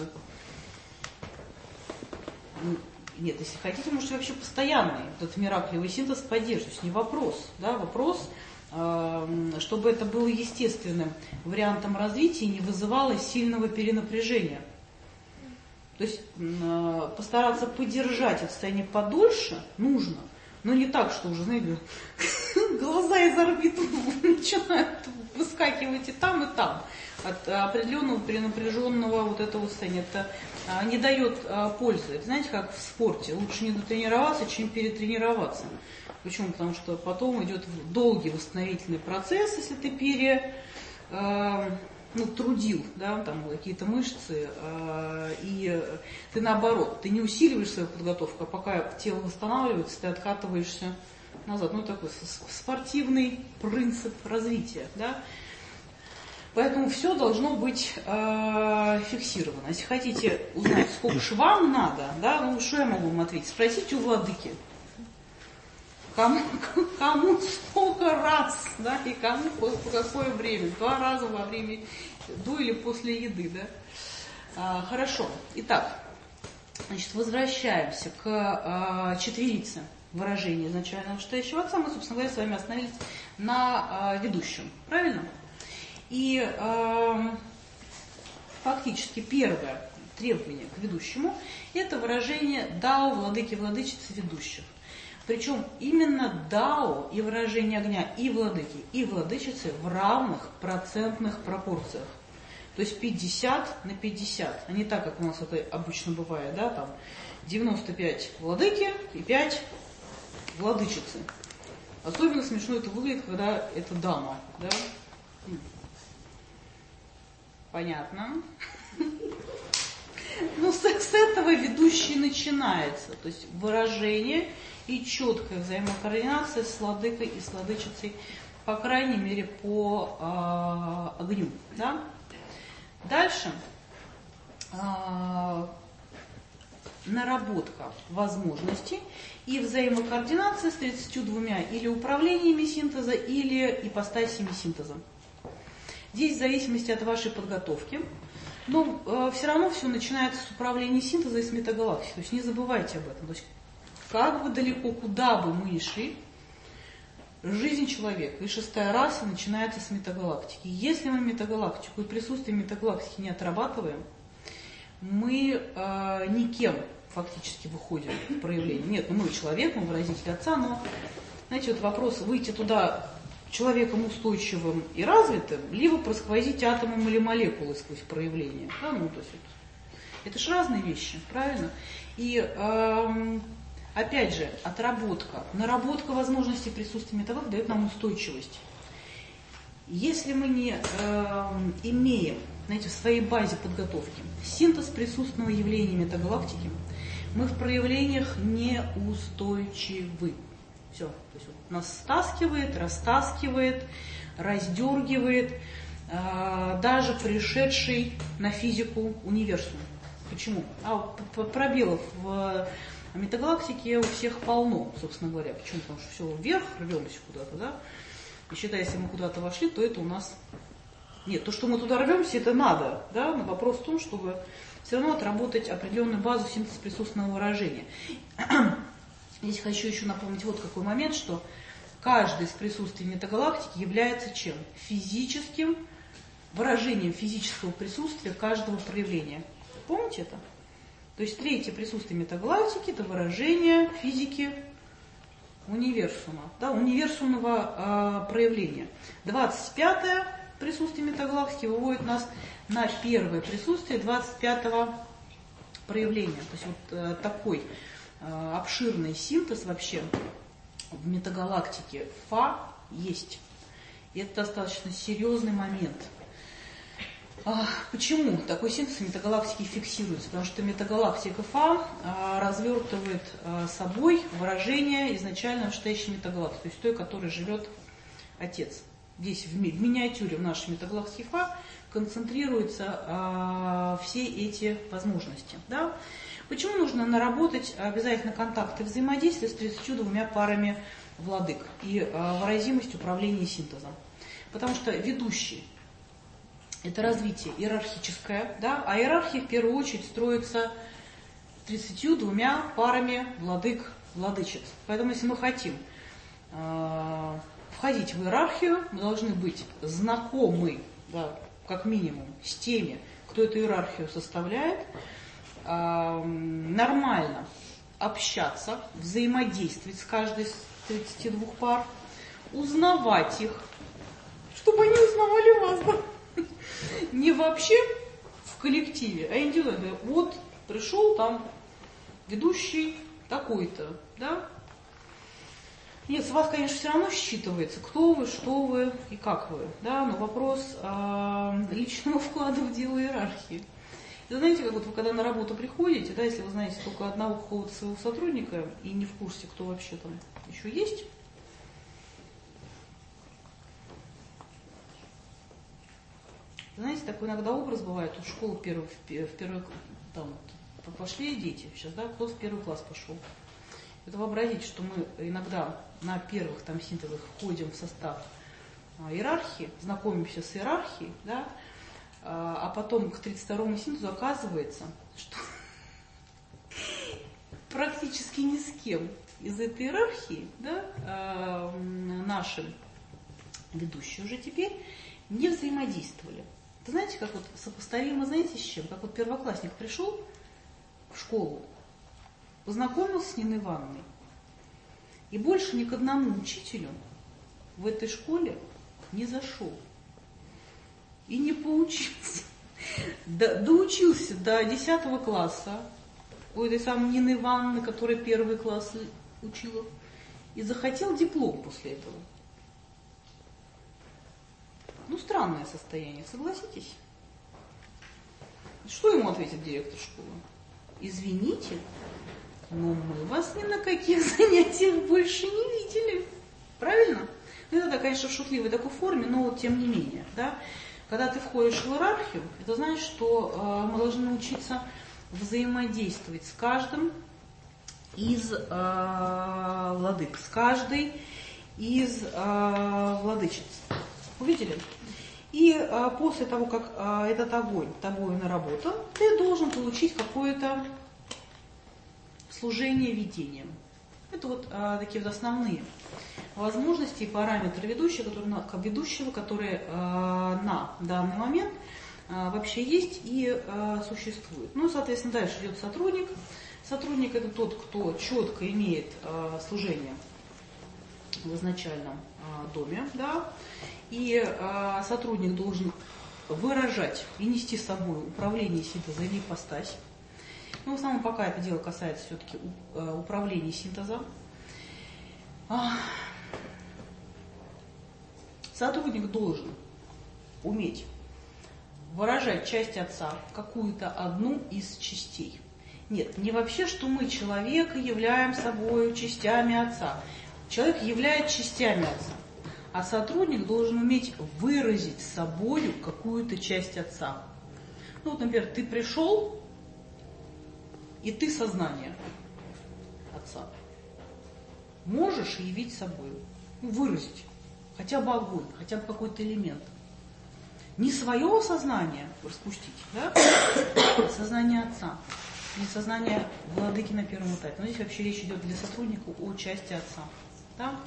Нет, если хотите, можете вообще постоянный этот мираклевый синтез поддерживать, то есть не вопрос, да, вопрос, чтобы это было естественным вариантом развития и не вызывало сильного перенапряжения. То есть постараться поддержать это состояние подольше нужно, но не так, что уже, знаете, глаза из орбит начинают выскакивать и там, от определенного перенапряженного вот этого состояния. Это не дает пользы. Это, знаете, как в спорте. Лучше не дотренироваться, чем перетренироваться. Почему? Потому что потом идет долгий восстановительный процесс, если ты трудил, да, там какие-то мышцы, и ты наоборот, ты не усиливаешь свою подготовку, а пока тело восстанавливается, ты откатываешься назад. Ну, такой спортивный принцип развития, да. Поэтому все должно быть фиксировано. Если хотите узнать, сколько же вам надо, да, ну что я могу вам ответить? Спросите у владыки. Кому сколько раз, да, и кому по какое время. 2 раза во время, до или после еды, да. Хорошо. Итак, значит, возвращаемся к четверице выражения изначального вышестоящего отца. Мы, собственно говоря, с вами остановились на ведущем. Правильно? И фактически первое требование к ведущему – это выражение дао, владыки, владычицы, ведущих. Причем именно дао и выражение огня и владыки, и владычицы в равных процентных пропорциях. То есть 50 на 50, а не так, как у нас это обычно бывает, да, там 95 владыки и 5 владычицы. Особенно смешно это выглядит, когда это дама, да. Понятно. Ну, с этого ведущий начинается. То есть выражение и четкая взаимокоординация с владыкой и с владычицей, по крайней мере, по огню. Да? Дальше. Наработка возможностей и взаимокоординация с 32 или управлениями синтеза, или ипостасями синтеза. Здесь в зависимости от вашей подготовки, но все равно все начинается с управления синтеза и с метагалактики. То есть не забывайте об этом. То есть как бы далеко, куда бы мы ни шли, жизнь человека и 6-я раса начинается с метагалактики. Если мы метагалактику и присутствие метагалактики не отрабатываем, мы никем фактически выходим в проявление. Нет, ну мы человек, мы выразитель отца, но, знаете, вот вопрос выйти туда человеком устойчивым и развитым, либо просквозить атомом или молекулой сквозь проявление. Да, ну, то есть это же разные вещи, правильно? И опять же, отработка, наработка возможностей присутствия метагалактики дает нам устойчивость. Если мы не имеем, знаете, в своей базе подготовки синтез присутственного явления метагалактики, мы в проявлениях неустойчивы. Все. То есть вот нас стаскивает, растаскивает, раздергивает даже пришедший на физику универсум. Почему? Пробелов в метагалактике у всех полно, собственно говоря. Почему? Потому что все вверх, рвемся куда-то, да? И считай, если мы куда-то вошли, то это у нас... Нет, то, что мы туда рвемся, это надо, да? Но вопрос в том, чтобы все равно отработать определенную базу синтеза присутственного выражения. Здесь хочу еще напомнить вот какой момент, что каждое из присутствий метагалактики является чем? Физическим выражением физического присутствия каждого проявления. Помните это? То есть третье присутствие метагалактики – это выражение физики универсума, да, универсумного проявления. 25-е присутствие метагалактики выводит нас на первое присутствие 25-го проявления. То есть вот такой обширный синтез вообще в метагалактике Фа есть. И это достаточно серьезный момент. Почему такой синтез метагалактики фиксируется? Потому что метагалактика Фа развертывает собой выражение изначально вышестоящей метагалактики, то есть той, которой живет Отец. Здесь в миниатюре в нашей метагалактике Фа концентрируются все эти возможности. Да? Почему нужно наработать обязательно контакты взаимодействия с 32 парами владык и выразимость управления синтезом? Потому что ведущий – это развитие иерархическое, да? А иерархия в первую очередь строится 32 парами владык, владычиц. Поэтому если мы хотим входить в иерархию, мы должны быть знакомы, да, как минимум, с теми, кто эту иерархию составляет, нормально общаться, взаимодействовать с каждой из 32 пар, узнавать их, чтобы они узнавали вас. Да? Не вообще в коллективе, а индивидуально. Вот пришел там ведущий такой-то, да? Нет, с вас, конечно, все равно считывается, кто вы, что вы и как вы, да? Но вопрос личного вклада в дело иерархии. И знаете, как вот вы когда на работу приходите, да, если вы знаете только одного какого-то своего сотрудника и не в курсе, кто вообще там еще есть, Знаете, такой иногда образ бывает, в школу в первый, там, пошли дети сейчас, да, кто-то в первый класс пошел. Это вообразите, что мы иногда на первых там синтезах входим в состав иерархии, знакомимся с иерархией, да, а потом к 32-му синтезу оказывается, что практически ни с кем из этой иерархии, да, наши ведущие уже теперь не взаимодействовали. Вы знаете, как вот сопоставимо, знаете, с чем? Как вот первоклассник пришел в школу, познакомился с Ниной Ивановной, и больше ни к одному учителю в этой школе не зашел и не поучился. Доучился до 10 класса у этой самой Нины Ивановны, которая первый класс учила, и захотел диплом после этого. Ну, странное состояние, согласитесь? Что ему ответит директор школы? Извините, но мы вас ни на каких занятиях больше не видели. Правильно? Ну, это, конечно, в шутливой такой форме, но тем не менее. Да? Когда ты входишь в иерархию, это значит, что мы должны научиться взаимодействовать с каждым из владык, с каждой из владычиц. Увидели? И после того, как этот огонь тобой наработан, ты должен получить какое-то служение видением. Это вот такие вот основные возможности и параметры ведущего, которые на данный момент вообще есть и существует. Ну, соответственно, дальше идет сотрудник. Сотрудник – это тот, кто четко имеет служение в изначальном доме, да, и сотрудник должен выражать и нести с собой управление синтеза или ипостась. Но в основном пока это дело касается все-таки управления синтезом. Сотрудник должен уметь выражать часть Отца, какую-то одну из частей. Нет, не вообще, что мы, человек, являем собой частями Отца. Человек являет частями Отца. А сотрудник должен уметь выразить собою какую-то часть Отца. Ну вот, например, ты пришел, и ты сознание Отца. Можешь явить собой, выразить хотя бы огонь, хотя бы какой-то элемент. Не свое сознание распустить, да? А сознание Отца. Или сознание владыки на первом этапе. Но здесь вообще речь идет для сотрудника о части Отца. Да?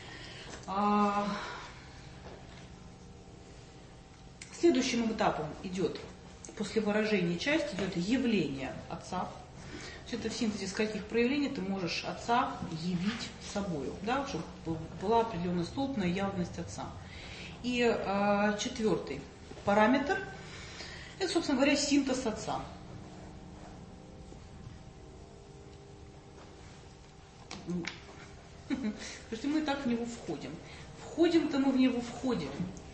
Следующим этапом идет, после выражения части, идет явление Отца. Это в синтезе с каких проявлений ты можешь Отца явить собою, да, чтобы была определенная столбная явность Отца. И четвертый параметр – это, собственно говоря, синтез Отца. Потому что мы так в него входим. Входим-то мы в него входим.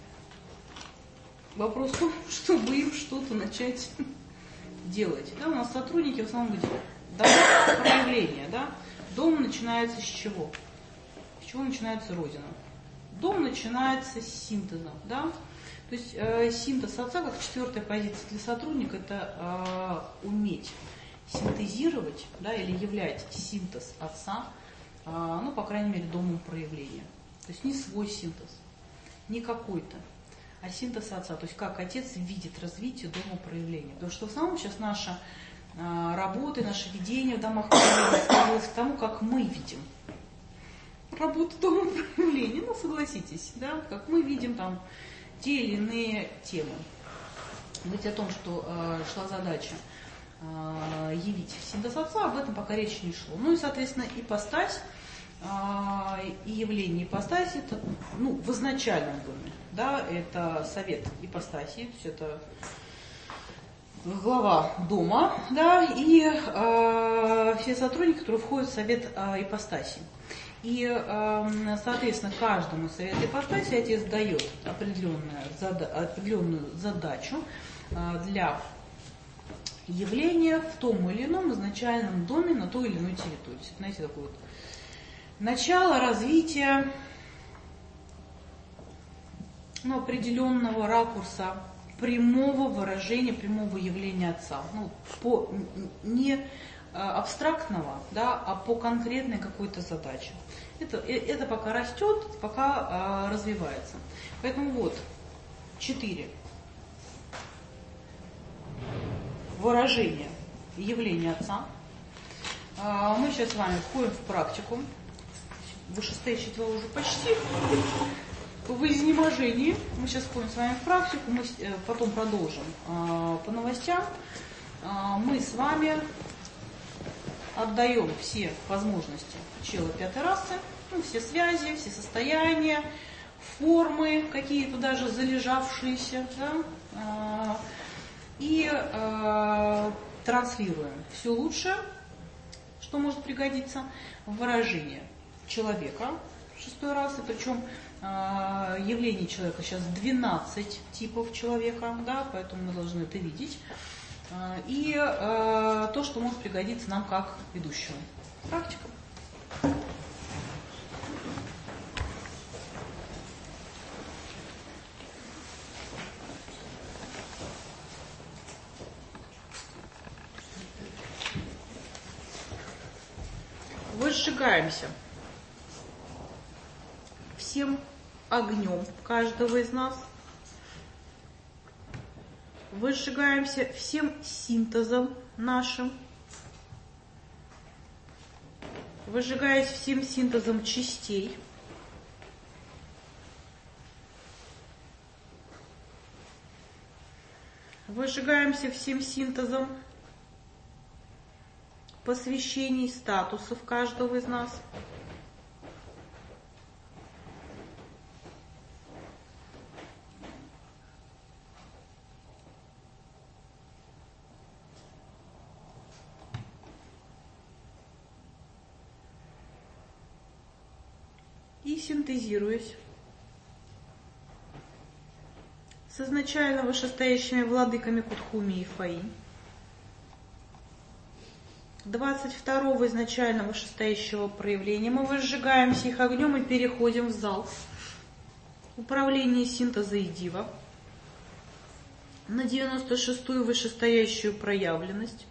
Вопрос в том, чтобы им что-то начать делать. Да, у нас сотрудники в основном где? Дома проявления. Да? Дом начинается с чего? С чего начинается Родина? Дом начинается с синтеза. Да? То есть синтез Отца, как четвертая позиция для сотрудника, это уметь синтезировать, да, или являть синтез Отца, ну, по крайней мере, домом проявления. То есть не свой синтез, не какой-то, а синтез Отца. То есть как Отец видит развитие дома проявления. Потому что в основном сейчас наша работа, наше видение в домах проявления сводилось к тому, как мы видим работу дома проявления. Ну, согласитесь, да, как мы видим там те или иные темы. Говорить о том, что шла задача явить синтез Отца, об этом пока речи не шло. Ну и, соответственно, ипостась и явление ипостаси, это, ну, в изначальном доме, да, это совет ипостаси, то есть это глава дома, да, и все сотрудники, которые входят в совет ипостаси. И, соответственно, каждому совету ипостаси Отец дает определенную задачу для явления в том или ином изначальном доме на той или иной территории. Знаете, такое вот начало развития, ну, определенного ракурса прямого выражения, прямого явления Отца. Ну, не абстрактного, да, а по конкретной какой-то задаче. Это пока растет, пока развивается. Поэтому вот 4 выражения явления Отца. Мы сейчас с вами входим в практику. Вышестоящие тела уже почти в изнеможении. Мы сейчас входим с вами в практику, мы потом продолжим по новостям. Мы с вами отдаем все возможности чела пятой расы, ну, все связи, все состояния, формы, какие-то даже залежавшиеся, да, и транслируем все лучшее, что может пригодиться в выражение человека шестой расы, причем явлений человека сейчас 12 типов человека, да, поэтому мы должны это видеть. И то, что может пригодиться нам как ведущему. Практика. Возжигаемся всем огнем каждого из нас. Возжигаемся всем синтезом нашим. Возжигаясь всем синтезом частей. Возжигаемся всем синтезом посвящений, статусов каждого из нас. И синтезируясь с изначально вышестоящими владыками Кутхуми и Фаи, 22-го изначально вышестоящего проявления, мы возжигаемся их огнем и переходим в зал управления синтеза и дива на 96-ю вышестоящую проявленность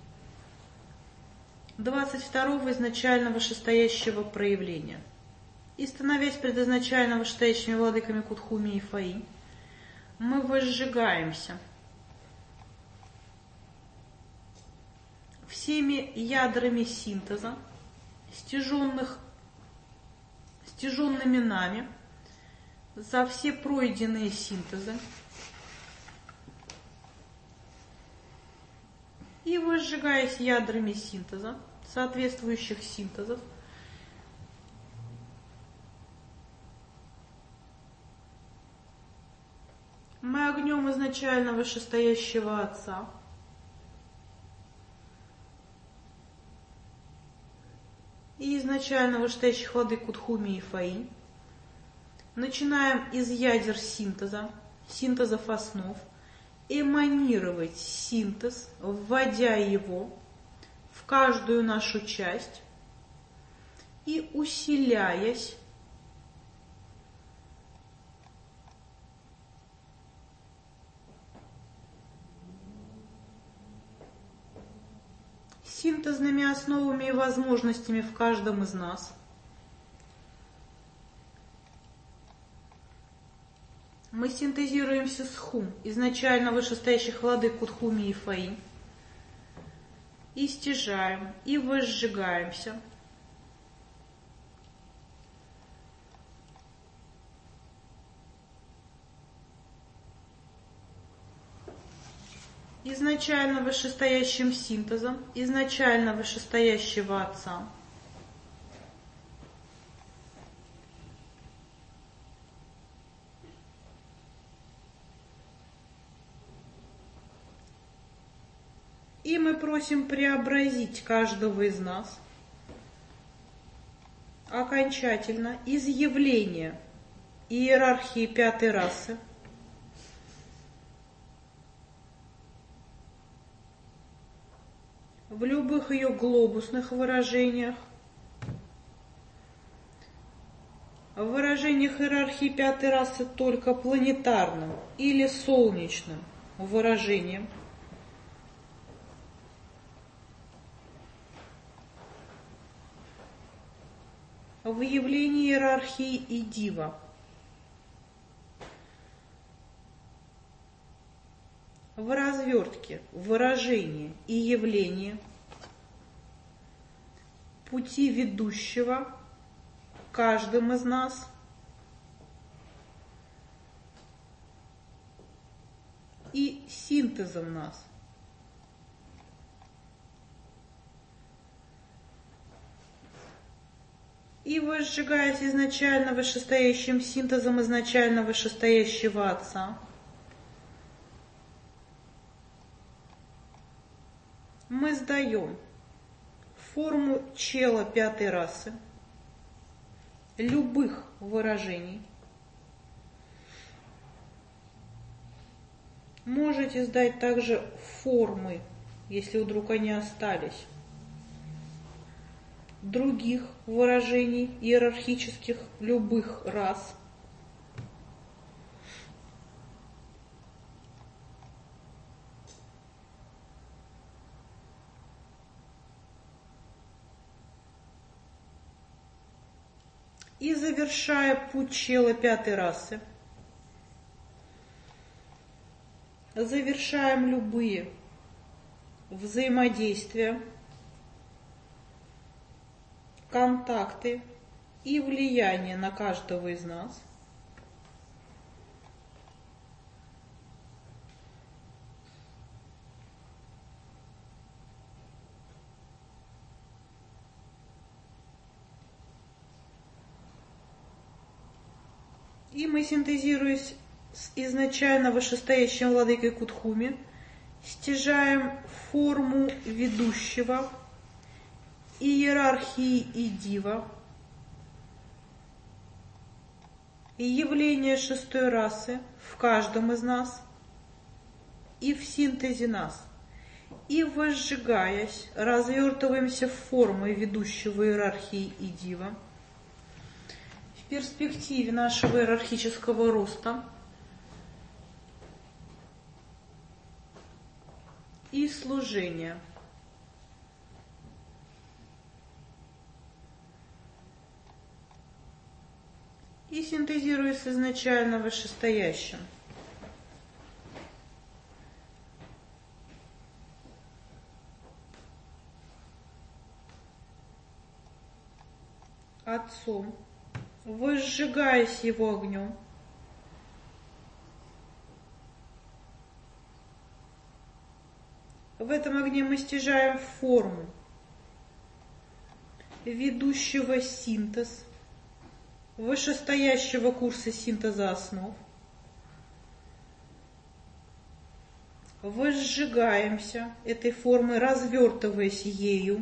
22-го изначально вышестоящего проявления. И становясь предизначально вышестоящими владыками Кутхуми и Фаи, мы возжигаемся всеми ядрами синтеза, стяженными нами за все пройденные синтезы, и возжигаясь ядрами синтеза, соответствующих синтезов, мы огнем изначально вышестоящего Отца и изначально вышестоящих владык Кутхуми и Фаи начинаем из ядер синтеза, синтезов основ, эманировать синтез, вводя его в каждую нашу часть и усиляясь синтезными основами и возможностями в каждом из нас. Мы синтезируемся с хум, изначально вышестоящих владык Кутхуми и Фаи, и стяжаем, и возжигаемся. Изначально вышестоящим синтезом, изначально вышестоящего Отца. И мы просим преобразить каждого из нас окончательно из явления иерархии пятой расы в любых ее глобусных выражениях, в выражениях иерархии пятой расы только планетарным или солнечным выражением, в явлении иерархии и дива, в развертке, выражении и явлении пути ведущего каждым из нас и синтезом нас. И возжигаясь изначально вышестоящим синтезом изначально вышестоящего Отца, мы сдаем форму чела пятой расы, любых выражений. Можете сдать также формы, если вдруг они остались, других выражений иерархических любых рас. И завершая путь чела пятой расы, завершаем любые взаимодействия, контакты и влияние на каждого из нас. И мы, синтезируясь с изначально вышестоящим владыкой Кутхуми, стяжаем форму ведущего, иерархии и дива, и явление шестой расы в каждом из нас и в синтезе нас. И возжигаясь, развертываемся в формы ведущего иерархии и дива. В перспективе нашего иерархического роста и служения. И синтезируясь с изначально вышестоящим. Отцом, возжигаясь его огнем, в этом огне мы стяжаем форму ведущего синтез, вышестоящего курса синтеза основ, возжигаемся этой формой, развертываясь ею,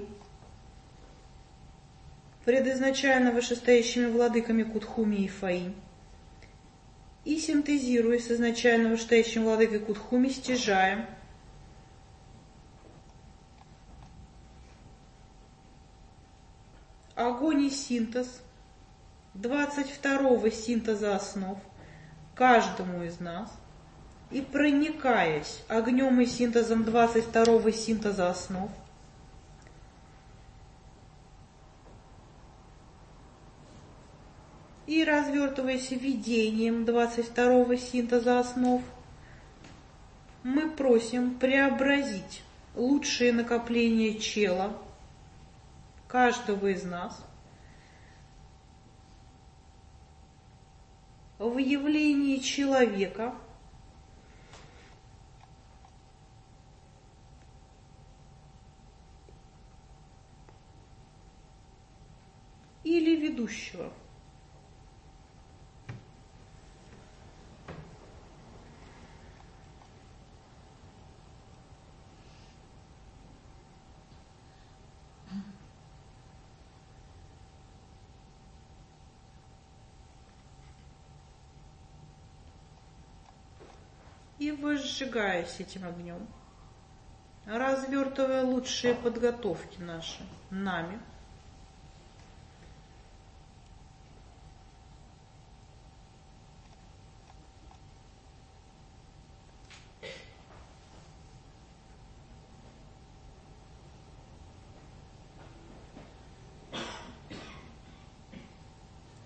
предизначально вышестоящими владыками Кутхуми и Фаи, и синтезируя с изначально вышестоящим владыкой Кутхуми, стяжаем огонь и синтез 22-го синтеза основ каждому из нас, и проникаясь огнем и синтезом 22-го синтеза основ, и развертываясь видением 22-го синтеза основ, мы просим преобразить лучшие накопления чела каждого из нас в явлении человека, или ведущего. И возжигаясь этим огнем, развертывая лучшие подготовки наши нами,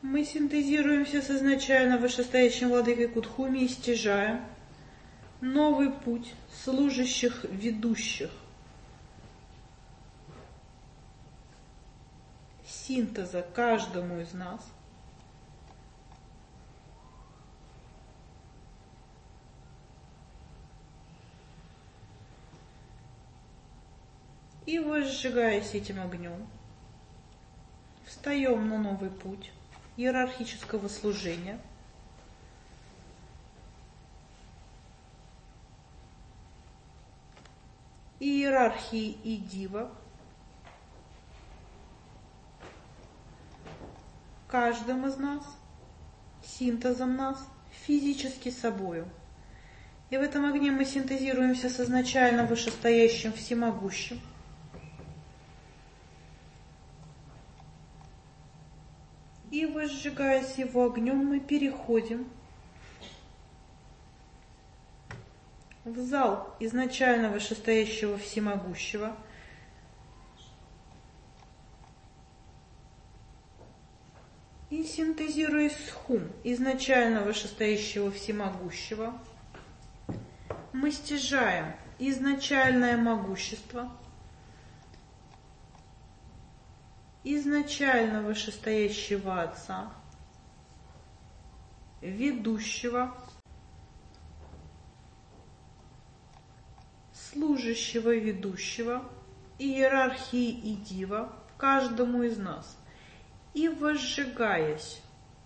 Мы синтезируемся с изначально вышестоящим владыкой Кудхуми и стяжаем новый путь служащих ведущих синтеза каждому из нас. И возжигаясь этим огнем, встаем на новый путь иерархического служения. Иерархии и дива каждым из нас, синтезом нас, физически собою. И в этом огне мы синтезируемся с изначально вышестоящим всемогущим. И возжигаясь его огнем, мы переходим в зал изначально вышестоящего всемогущего, и синтезируясь с хум изначально вышестоящего всемогущего, мы стяжаем изначальное могущество изначально вышестоящего Отца, ведущего, служащего ведущего, иерархии и дива каждому из нас. И возжигаясь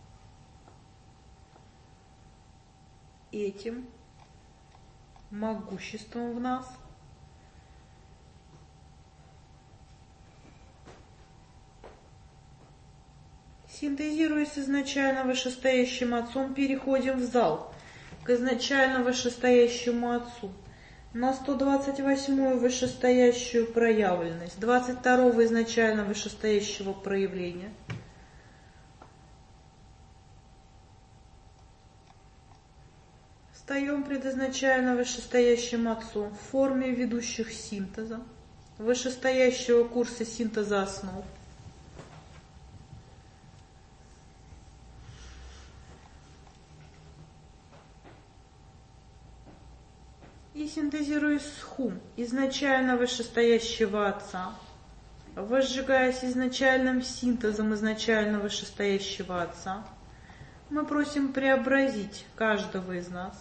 этим могуществом в нас, синтезируясь с изначально вышестоящим Отцом, переходим в зал к изначально вышестоящему Отцу, на 128-ю вышестоящую проявленность, 22-го изначально вышестоящего проявления. Встаем пред изначально вышестоящим Отцом в форме ведущих синтеза, вышестоящего курса синтеза основ. И синтезируясь с хум изначально вышестоящего Отца, возжигаясь изначальным синтезом изначально вышестоящего Отца, мы просим преобразить каждого из нас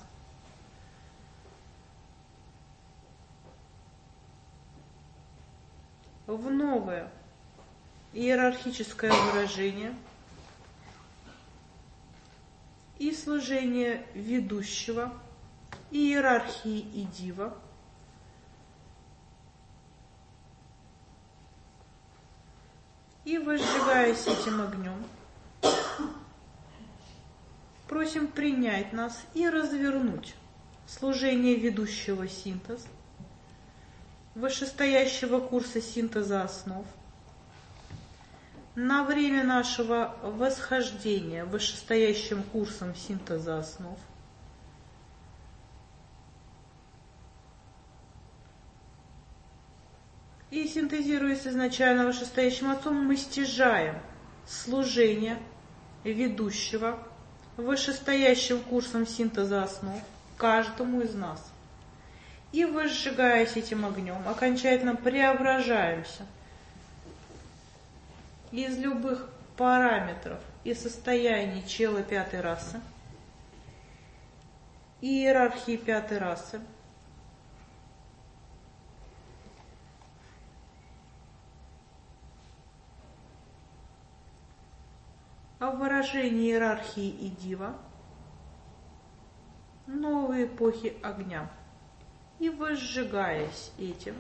в новое иерархическое выражение и служение ведущего, иерархии и дива, и возжигаясь этим огнем, просим принять нас и развернуть служение ведущего синтез, вышестоящего курса синтеза основ, на время нашего восхождения вышестоящим курсом синтеза основ. И синтезируясь изначально вышестоящим Отцом, мы стяжаем служение ведущего вышестоящим курсом синтеза основ каждому из нас. И возжигаясь этим огнем, окончательно преображаемся из любых параметров и состояний чела пятой расы, иерархии пятой расы, в выражении иерархии и дива новой эпохи огня. И возжигаясь этим,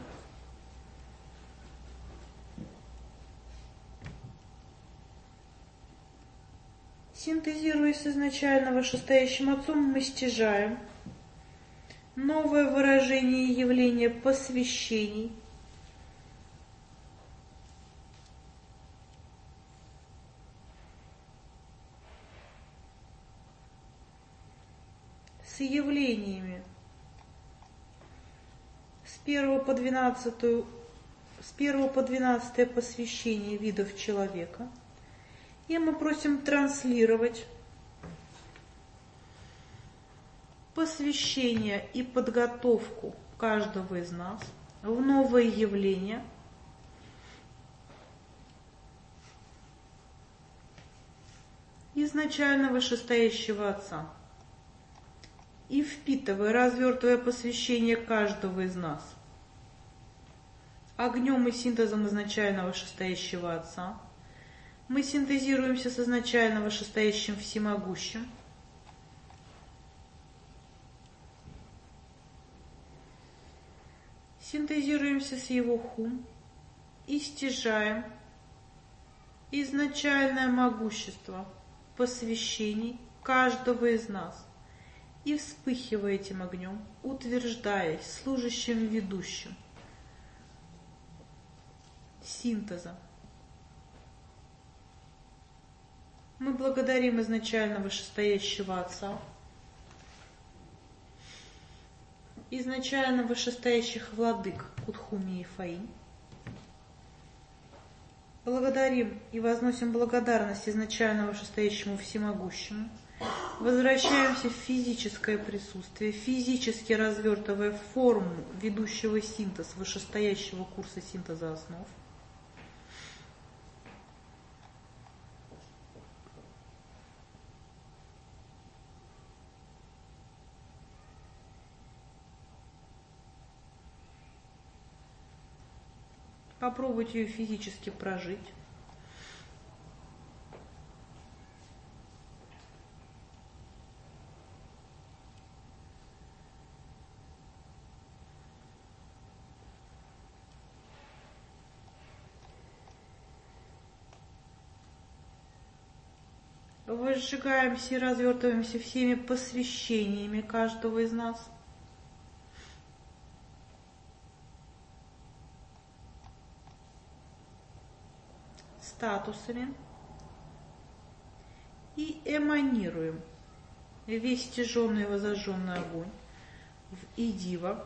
синтезируясь изначально вышестоящим Отцом, мы стяжаем новое выражение явления посвящений, с явлениями с 1 по 12 посвящение видов человека И мы просим транслировать посвящение и подготовку каждого из нас в новое явление, изначально вышестоящего Отца. И впитывая, развертывая посвящение каждого из нас огнем и синтезом изначально вышестоящего Отца, мы синтезируемся с изначально вышестоящим всемогущим, синтезируемся с его хум и стяжаем изначальное могущество посвящений каждого из нас и вспыхивая этим огнем, утверждаясь служащим ведущим синтеза. Мы благодарим изначально вышестоящего Отца, изначально вышестоящих владык Кудхуми и Фаинь. Благодарим и возносим благодарность изначально вышестоящему всемогущему. Возвращаемся в физическое присутствие, физически развертывая форму ведущего синтез вышестоящего курса синтеза основ. Попробуйте ее физически прожить. Возжигаемся и развертываемся всеми посвящениями каждого из нас. Статусами. И эманируем весь стяженный и возожженный огонь в Идива.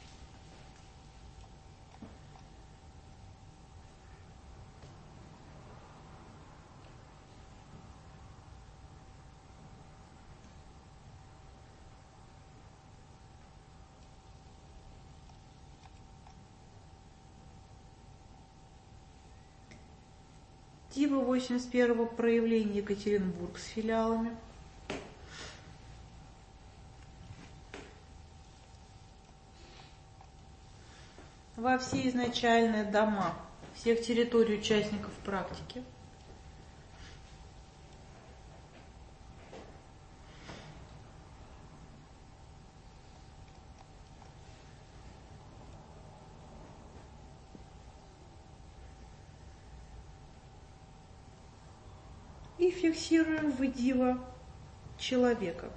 Дива 81-го проявления Екатеринбург с филиалами. Во все изначальные дома всех территорий участников практики. И фиксируем в Дива человека.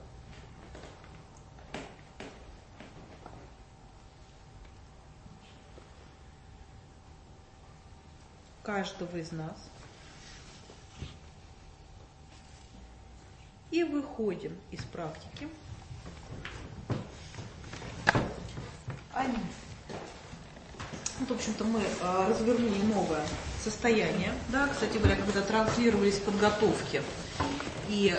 Каждого из нас. И выходим из практики. Вот, в общем-то, мы развернули новое состояние. Да, кстати говоря, когда транслировались подготовки и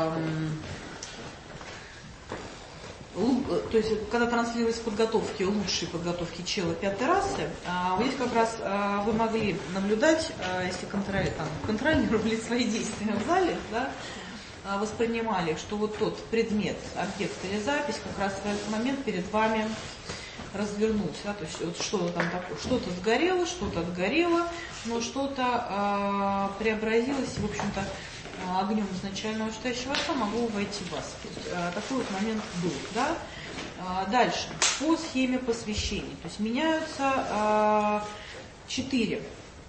то есть, когда транслировались подготовки, лучшие подготовки чела пятой расы, здесь как раз вы могли наблюдать, если контролировали свои действия в зале, да, воспринимали, что вот тот предмет, объект или запись как раз в этот момент перед вами развернулся, да, то есть вот что-то там такое, что-то сгорело, что-то отгорело, но что-то преобразилось, и, в общем-то, огнем изначального вышестоящего Отца могло войти в вас. То есть, такой вот момент был, да. Дальше, по схеме посвящений, то есть меняются 4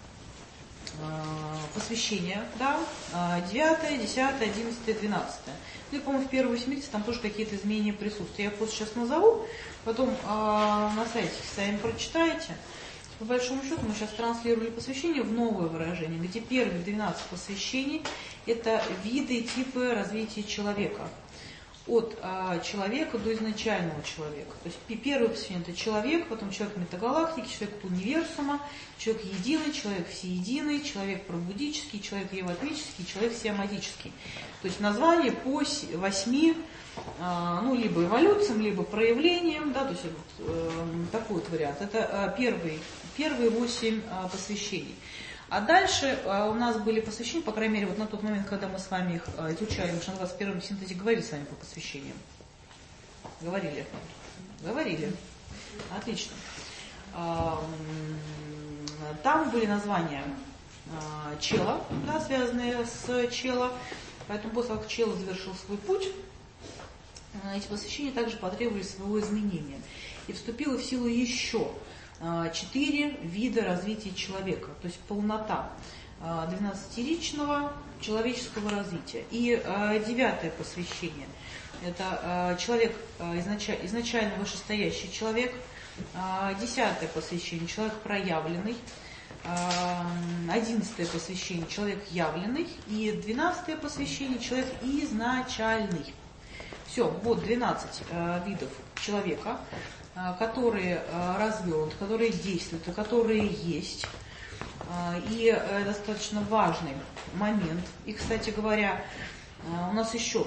посвящения, да, 9, 10, 11, 12. Ну и, по-моему, в первой 80 там тоже какие-то изменения присутствуют. Я просто сейчас назову, потом на сайте сами прочитаете. По большому счету мы сейчас транслировали посвящение в новое выражение, где первые 12 посвящений – это виды и типы развития человека. от человека до изначального человека. То есть первое посвящение – это человек, потом человек метагалактики, человек универсума, человек единый, человек всеединый, человек пробудический, человек еватмический, человек сиаматический. То есть название по 8, либо эволюциям, либо проявлениям, да, то есть такой вот вариант. Это первые 8 посвящений. А дальше у нас были посвящения, по крайней мере, вот на тот момент, когда мы с вами их изучали, мы же на 21-м синтезе говорили с вами по посвящениям. Говорили. Отлично. Там были названия чела, да, связанные с чела. Поэтому после того, как чела завершил свой путь, эти посвящения также потребовали своего изменения. И вступило в силу еще 4 вида развития человека, то есть полнота 12-ричного человеческого развития. И 9-е посвящение – это человек, изначально вышестоящий человек. 10-е посвящение – человек проявленный. 11-е посвящение – человек явленный. И 12-е посвящение – человек изначальный. Все, вот 12 видов человека, которые развернуты, которые действуют, и которые есть. И достаточно важный момент. И, кстати говоря, у нас еще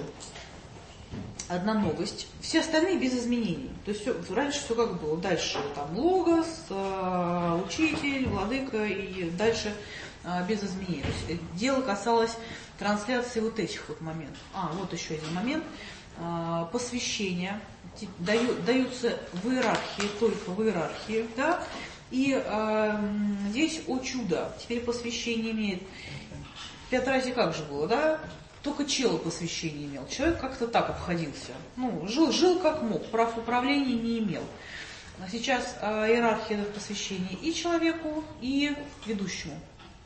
одна новость. Все остальные без изменений. То есть раньше все как было. Дальше там логос, учитель, владыка и дальше без изменений. То есть дело касалось трансляции вот этих вот моментов. Вот еще один момент. Посвящения даются в иерархии, только в иерархии, да, и здесь, о чудо, теперь посвящение имеет, в Пятразе как же было, да, только чел посвящение имел, человек как-то так обходился, жил как мог, прав управления не имел. А сейчас иерархия дает посвящение и человеку, и ведущему.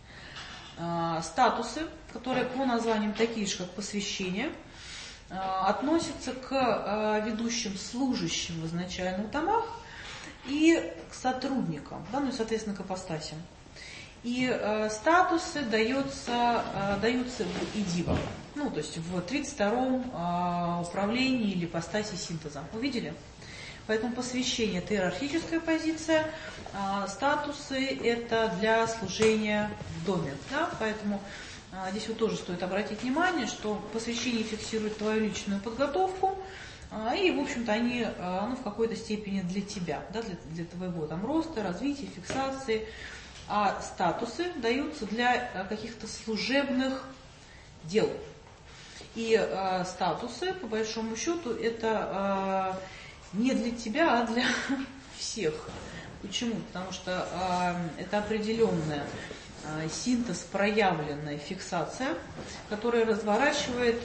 Статусы, которые по названиям такие же, как посвящение, относятся к ведущим служащим в изначальных домах и к сотрудникам, да, и, соответственно, к апостасиям. И статусы даются в идива, то есть в 32-м управлении или апостасе синтеза. Увидели? Поэтому посвящение – это иерархическая позиция, статусы – это для служения в доме. Да? Поэтому здесь вот тоже стоит обратить внимание, что посвящение фиксирует твою личную подготовку, и, в общем-то, они в какой-то степени для тебя, да, для твоего там роста, развития, фиксации, а статусы даются для каких-то служебных дел. И статусы, по большому счету, это не для тебя, а для всех. Почему? Потому что это определенная синтез, проявленная фиксация, которая разворачивает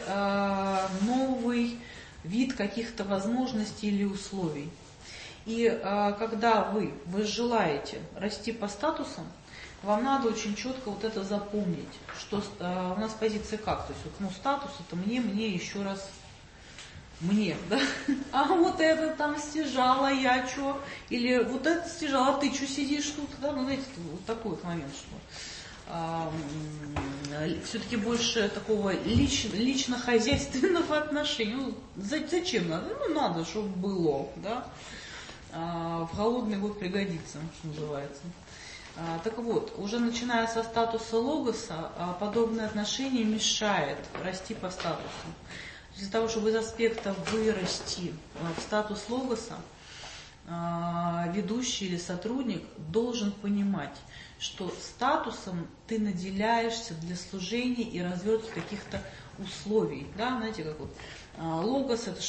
новый вид каких-то возможностей или условий. И когда вы желаете расти по статусам, вам надо очень четко вот это запомнить, что у нас позиция как? То есть вот, статус это мне, еще раз мне, да? А вот это там стяжала, я что? Или вот это стяжала, а ты что сидишь тут? Да? Знаете, вот такой вот момент, что все-таки больше такого лично-хозяйственного отношения. Зачем надо? Надо, чтобы было, да? В холодный год пригодится, что называется. Так вот, уже начиная со статуса логоса, подобное отношение мешает расти по статусу. Для того, чтобы из аспекта вырасти в статус логоса, ведущий или сотрудник должен понимать, что статусом ты наделяешься для служения и развертки каких-то условий. Да? Знаете, как вот логос это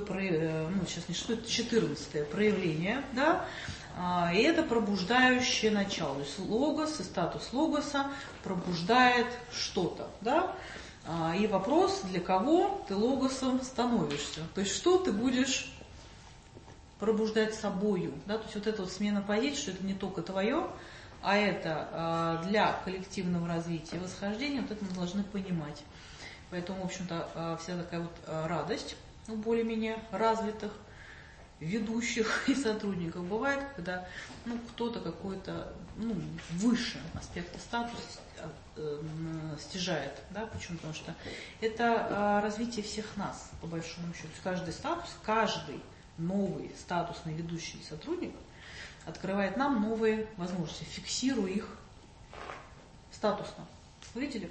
14-е проявление, да? И это пробуждающее начало. То есть логос и статус логоса пробуждает что-то. Да? И вопрос, для кого ты логосом становишься. То есть что ты будешь пробуждать собою. Да? То есть вот эта вот смена позиций, что это не только твое, а это для коллективного развития и восхождения, вот это мы должны понимать. Поэтому, в общем-то, вся такая вот радость у более-менее развитых ведущих и сотрудников. Бывает, когда кто-то какой-то выше аспекта статуса стяжает. Да? Почему? Потому что это развитие всех нас, по большому счету. Каждый статус, каждый новый статусный ведущий сотрудник открывает нам новые возможности, фиксируя их статусно. Вы видели?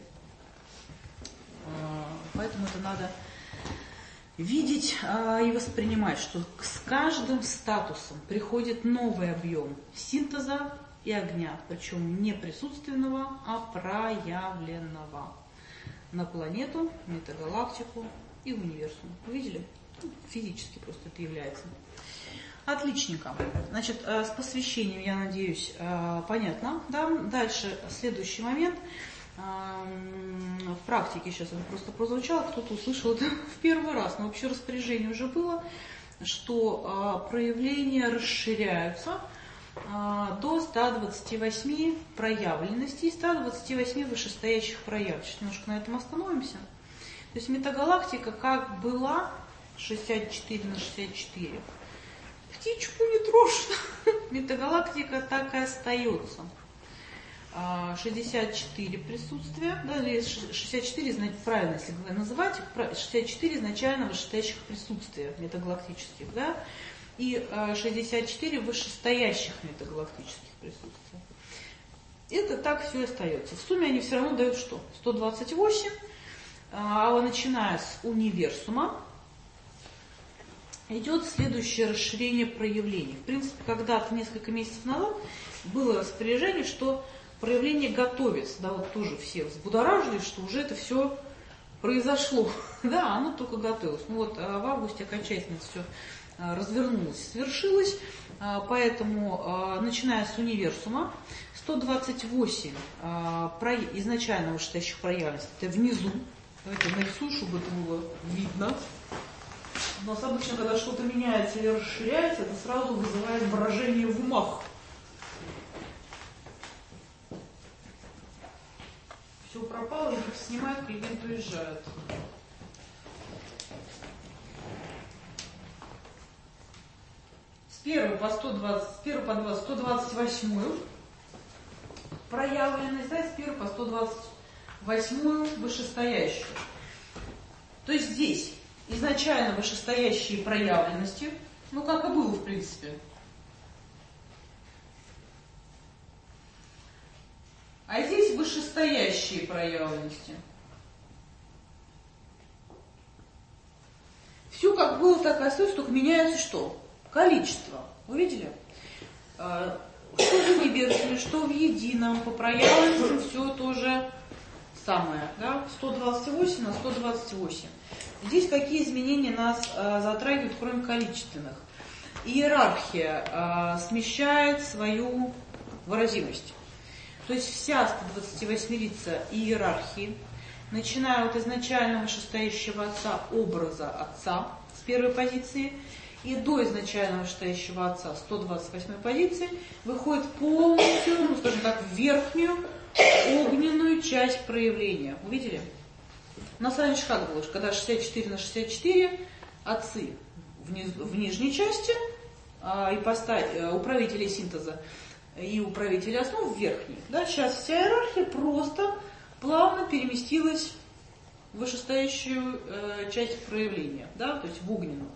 Поэтому это надо видеть и воспринимать, что с каждым статусом приходит новый объем синтеза и огня, причем не присутственного, а проявленного на планету, метагалактику и универсум. Вы видели? Физически просто это является. Отличненько. Значит, с посвящением, я надеюсь, понятно. Да? Дальше, следующий момент. В практике сейчас это просто прозвучало, кто-то услышал это в первый раз, но вообще распоряжение уже было, что проявления расширяются до 128 проявленностей, 128 вышестоящих проявлений. Сейчас немножко на этом остановимся. То есть метагалактика как была 64 на 64. Птичку не трожь. Метагалактика так и остается. 64 присутствия, да, или 64, правильно, если называть, 64 изначально вышестоящих присутствия метагалактических, да, и 64 вышестоящих метагалактических присутствия. Это так все и остается. В сумме они все равно дают что? 128, а начиная с универсума идет следующее расширение проявлений. В принципе, когда-то, несколько месяцев назад, было распоряжение, что проявление готовится, да, вот тоже все взбудоражились, что уже это все произошло, да, оно только готовилось. Ну вот в августе окончательно это все развернулось, свершилось, поэтому, начиная с универсума, 128 изначально вышестоящих проявленностей, это внизу, давайте нарисую, чтобы это было видно. У нас обычно, когда что-то меняется или расширяется, это сразу вызывает брожение в умах. Все пропало, их снимают, клиент уезжает. С 1 по 128 проявленность, да, с 1 по 128 вышестоящую. То есть здесь изначально вышестоящие проявленности, как и было в принципе. А здесь вышестоящие проявленности. Все как было, так и остается, только меняется что? Количество. Вы видели? Что в универсуме, что в едином, по проявленностям все то же самое. Да? 128 на 128. Здесь какие изменения нас затрагивают, кроме количественных? Иерархия смещает свою выразимость. То есть вся 128-рица иерархии, начиная от изначально вышестоящего отца, образа отца с первой позиции, и до изначально вышестоящего отца 128 позиции, выходит полностью, скажем так, в верхнюю огненную часть проявления. Увидели? У нас раньше как было, когда 64 на 64, отцы в нижней части, управители синтеза, и управители основ в верхней. Да, сейчас вся иерархия просто плавно переместилась в вышестоящую часть проявления, да, то есть в огненную.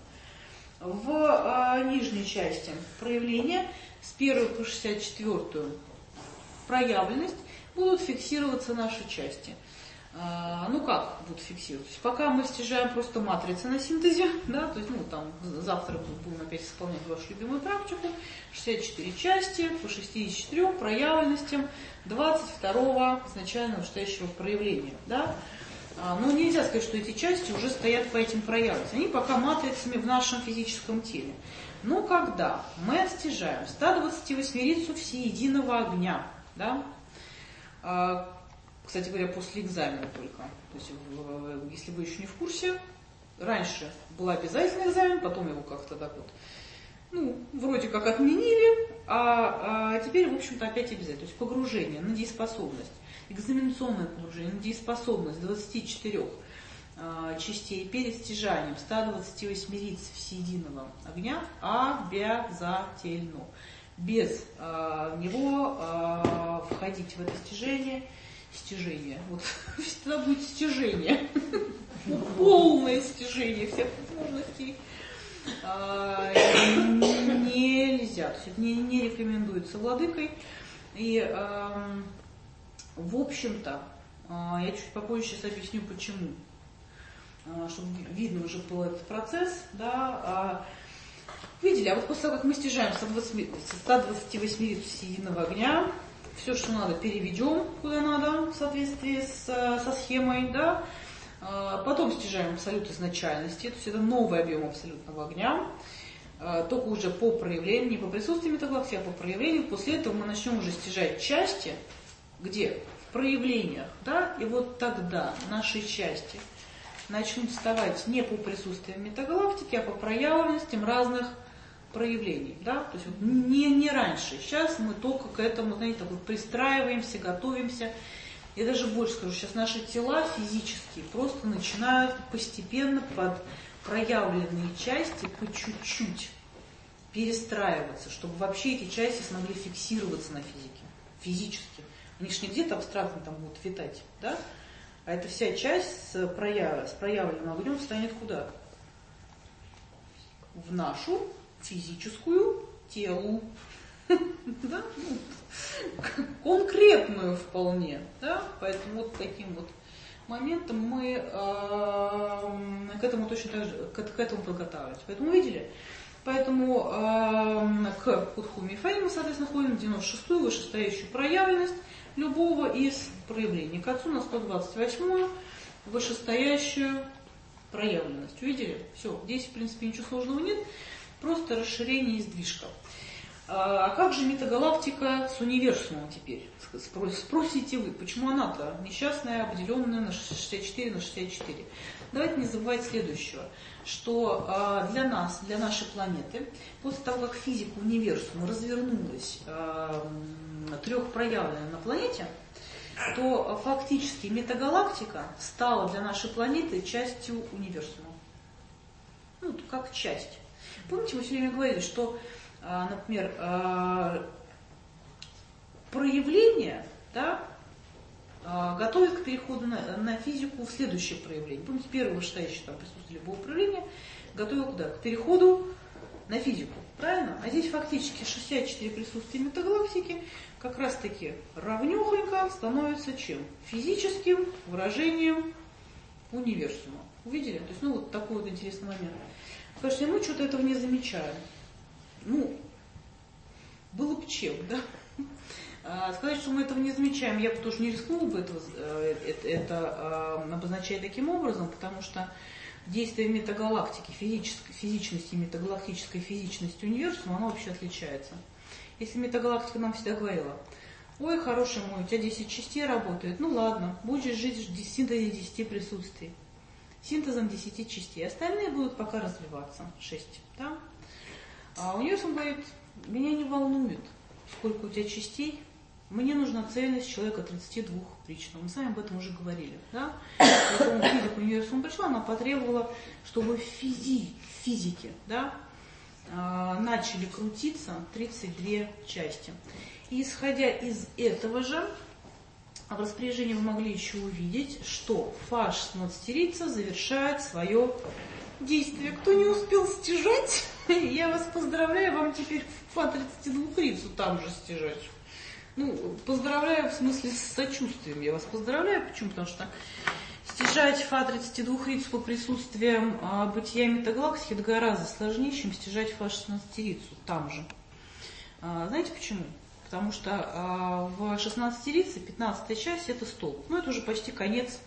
В нижней части проявления с 1 по 64 проявленность будут фиксироваться наши части. Как будут фиксироваться? Пока мы стяжаем просто матрицы на синтезе, да, то есть, завтра будем опять исполнять вашу любимую практику, 64 части по 64 проявленностям 22-го изначально вышестоящего проявления, да. Но нельзя сказать, что эти части уже стоят по этим проявленностям, они пока матрицами в нашем физическом теле. Но когда мы отстяжаем 128-рицу всеединого огня, да, кстати говоря, после экзамена только. То есть, если вы еще не в курсе, раньше был обязательный экзамен, потом его как-то так вот, вроде как отменили, а теперь, в общем-то, опять обязательно. То есть погружение на дееспособность, экзаменационное погружение на дееспособность 24 частей перед стяжанием 128 лиц всеединого огня обязательно. Без него входить в это стяжение. Вот всегда будет стяжение. Полное стяжение всех возможностей. Нельзя. То есть это не рекомендуется владыкой. И, в общем-то, я чуть попозже сейчас объясню, почему. Чтобы видно уже был этот процесс. Да. Видели, а вот после того, как мы стяжаем 128 лиц всеединого огня, все, что надо, переведем куда надо в соответствии со схемой, да. Потом стяжаем абсолют изначальности, то есть это новый объем абсолютного огня, только уже по проявлению, не по присутствию метагалактики, а по проявлению. После этого мы начнем уже стяжать части, где? В проявлениях, да, и вот тогда наши части начнут вставать не по присутствию метагалактики, а по проявленностям разных проявлений, да, то есть вот не раньше. Сейчас мы только к этому, знаете, так вот пристраиваемся, готовимся. Я даже больше скажу, сейчас наши тела физические просто начинают постепенно под проявленные части по чуть-чуть перестраиваться, чтобы вообще эти части смогли фиксироваться на физике, физически. Они же не где-то абстрактно там будут витать, да? А эта вся часть с проявленным огнем станет куда? В нашу физическую телу, да? Конкретную вполне, да? Поэтому вот таким вот моментом мы к этому точно так же, к этому подготавливать. Поэтому видели? Поэтому к Кутху Мифай мы, соответственно, ходим в 96-ю вышестоящую проявленность любого из проявлений. К Отцу на 128-ю вышестоящую проявленность. Увидели? Все. Здесь, в принципе, ничего сложного нет. Просто расширение и сдвижка. А как же метагалактика с универсумом теперь? Спросите вы, почему она-то несчастная, обделенная на 64 на 64? Давайте не забывать следующего, что для нас, для нашей планеты, после того, как физика универсума развернулась трехпроявленной на планете, то фактически метагалактика стала для нашей планеты частью универсума. Ну, как часть. Помните, мы все время говорили, что, например, проявление, да, готовит к переходу на физику в следующее проявление. Помните, первое вышестоящее там присутствие любого проявления готовил куда? К переходу на физику. Правильно? А здесь фактически 64 присутствия метагалактики как раз таки равнёхонько становится чем? Физическим выражением универсума. Увидели? То есть, ну, вот такой вот интересный момент. Скажите, мы что-то этого не замечаем. Ну, было бы чем, да? Сказать, что мы этого не замечаем, я бы тоже не рискнула бы это обозначать таким образом, потому что действие метагалактики, физичности метагалактической физичности универсума, оно вообще отличается. Если метагалактика нам всегда говорила, ой, хороший мой, у тебя 10 частей работает, ну ладно, будешь жить в синтезе 10 присутствий, синтезом 10 частей, остальные будут пока развиваться, 6, да? А универсум говорит, меня не волнует, сколько у тебя частей, мне нужна цельность человека 32 личного. Мы с вами об этом уже говорили. Да? Поэтому физика универсума пришла, она потребовала, чтобы в физике, да, начали крутиться 32 части. И исходя из этого же, в распоряжении вы могли еще увидеть, что Фа-16 завершает свое действие. Кто не успел стяжать, я вас поздравляю, вам теперь Фа-32 там же стяжать. Ну, поздравляю в смысле с сочувствием, я вас поздравляю. Почему? Потому что стяжать Фа-32 по присутствием бытия метагалактики это гораздо сложнее, чем стяжать Фа-16 там же. Знаете почему? Потому что в 16 15-я часть это столб. Ну, это уже почти конец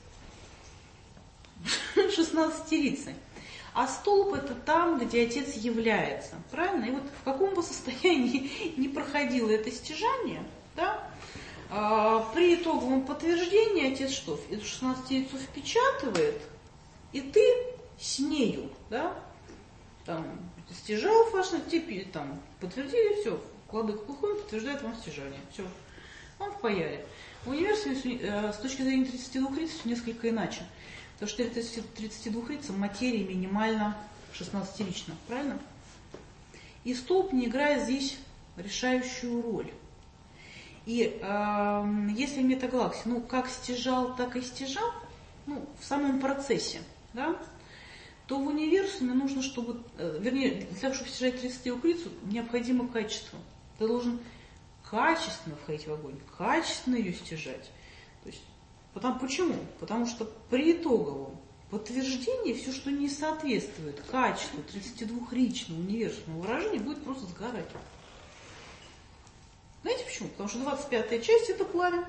16. А столб это там, где Отец является. Правильно? И вот в каком бы состоянии не проходило это стяжание, да, при итоговом подтверждении Отец что? Эту 16-ицу впечатывает, и ты с нею, да, там, стяжал Фа-16, теперь там подтвердили, все, владыка Плохой подтверждает вам стяжание, все, он в паяре. В универсуме с точки зрения 32 риц несколько иначе. Потому что 32 рицам материя минимально 16-рична, правильно? И столб не играет здесь решающую роль. И если метагалаксия, ну, как стяжал, так и стяжал, ну, в самом процессе, да, то в универсуме нужно, чтобы, вернее, для того, чтобы стяжать 32 рицу, необходимо качество. Ты должен качественно входить в огонь, качественно ее стяжать. То есть, почему? Потому что при итоговом подтверждении все, что не соответствует качеству 32-ричного универсального выражения, будет просто сгорать. Знаете почему? Потому что 25-я часть это пламя.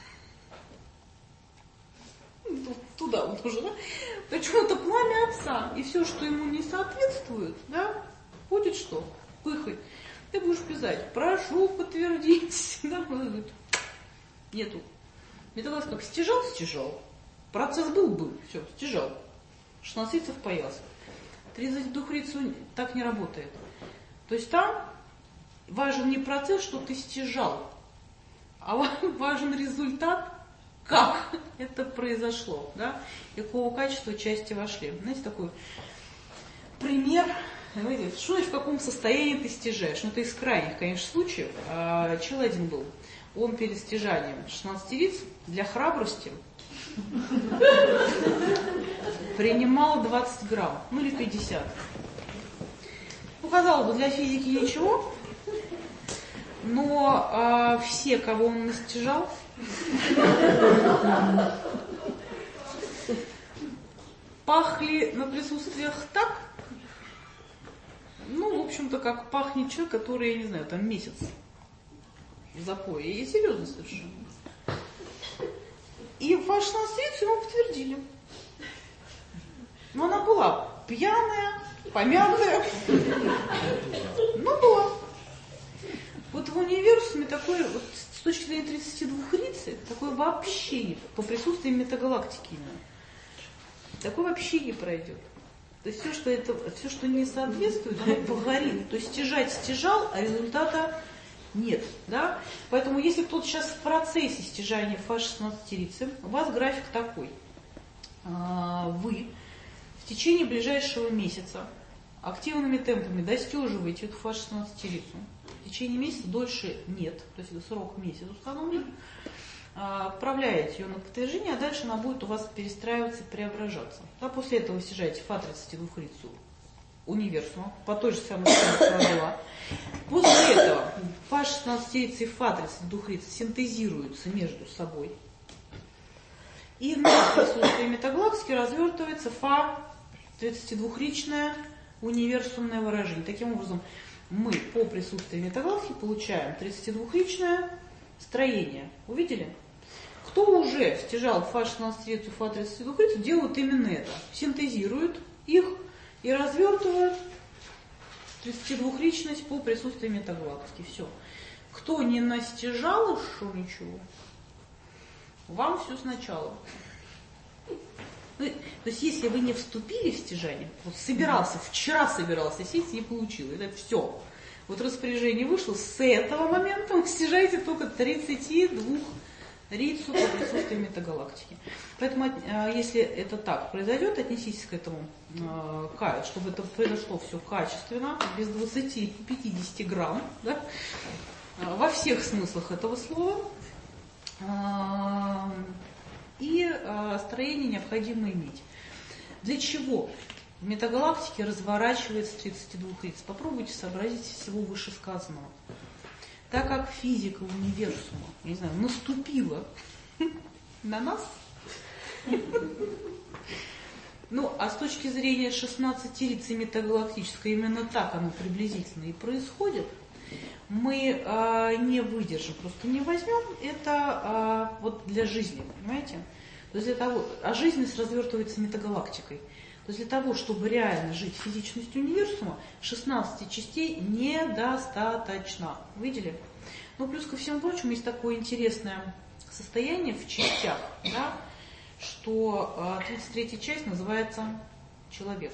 Туда вот уже, да? Почему это пламя Отца. И все, что ему не соответствует, да, будет что? Пыхать. Ты будешь писать, прошу подтвердить. Да? Нету. Метагалаксия как стяжал. Процесс был, все, стяжал. 16 рицев появился. 32 рицу так не работает. То есть там важен не процесс, что ты стяжал, а важен результат, как это произошло, да, и какого качества части вошли. Знаете, такой пример, что в каком состоянии ты стяжаешь. Ну, это из крайних, конечно, случаев. Человек один был, он перед стяжанием 16 риц для храбрости принимал 20 грамм, ну или 50. Ну, казалось бы, для физики ничего, но все, кого он настяжал, пахли на присутствиях так, ну, в общем-то, как пахнет человек, который, я не знаю, там месяц в запое. И серьезно совершенно. И в 16 рицу ему подтвердили. Но она была пьяная, помятая, но была. Вот в универсуме такой, вот с точки зрения 32 рицы, такой вообще не, по присутствию метагалактики именно, такой вообще не пройдет. То есть все, что не соответствует, оно погорит. То есть стяжал, а результата нет. Да? Поэтому если кто-то сейчас в процессе стяжания Фа-16 рицы, у вас график такой. Вы в течение ближайшего месяца активными темпами достеживаете эту Фа-16 рицу. В течение месяца дольше нет, то есть это срок месяц установлен. Отправляете ее на подтверждение, а дальше она будет у вас перестраиваться и преображаться. А после этого вы стяжаете Фа-32 рицу универсума по той же самой схеме. После этого Фа-16 рица и Фа-32 рица синтезируются между собой. И на присутствии метагалактики развертывается Фа-32-ричное универсумное выражение. Таким образом, мы по присутствию метагалактики получаем 32-ричное строение. Увидели? Кто уже стяжал Фа-16 рицу, Фа-32 рицу, делают именно это. Синтезируют их и развертывают 32-ричность по присутствию метагалактики. Все. Кто не настяжал еще ничего, вам все сначала. Ну, то есть, если вы не вступили в стяжание, вот вчера собирался сесть, не получил, это все. Вот распоряжение вышло, с этого момента вы стяжаете только 32 рицу по присутствию метагалактики. Поэтому, если это так произойдет, отнеситесь к этому, чтобы это произошло все качественно, без 20-50 грамм, да, во всех смыслах этого слова. И строение необходимо иметь. Для чего в метагалактике разворачивается 32 риц? Попробуйте сообразить из всего вышесказанного. Так как физика универсума, не знаю, наступила на нас, ну, а с точки зрения 16 риц и метагалактической, именно так оно приблизительно и происходит, мы не выдержим, просто не возьмем это вот для жизни, понимаете? То есть для того, а жизненность развертывается метагалактикой. То есть для того, чтобы реально жить физичностью универсума, 16 частей недостаточно. Видели? Ну, плюс ко всему прочему, есть такое интересное состояние в частях, да, что 33-я часть называется человек.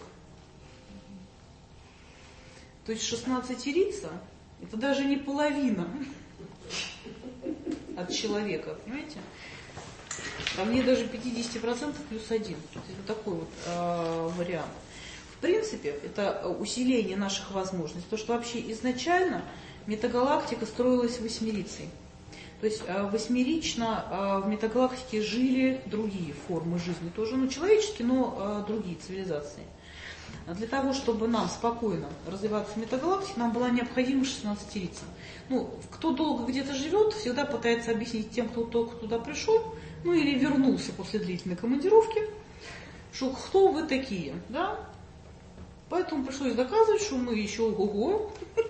То есть 16 рица — это даже не половина от человека, понимаете? А мне даже 50% плюс 1. Это такой вот вариант. В принципе, это усиление наших возможностей. Потому что вообще изначально метагалактика строилась восьмерицей. То есть восьмерично в метагалактике жили другие формы жизни тоже, ну, человеческие, но другие цивилизации. Для того, чтобы нам спокойно развиваться в метагалактике, нам была необходима 16-рица. Ну, кто долго где-то живет, всегда пытается объяснить тем, кто только туда пришел, ну или вернулся после длительной командировки, что кто вы такие, да? Поэтому пришлось доказывать, что мы еще ого-го.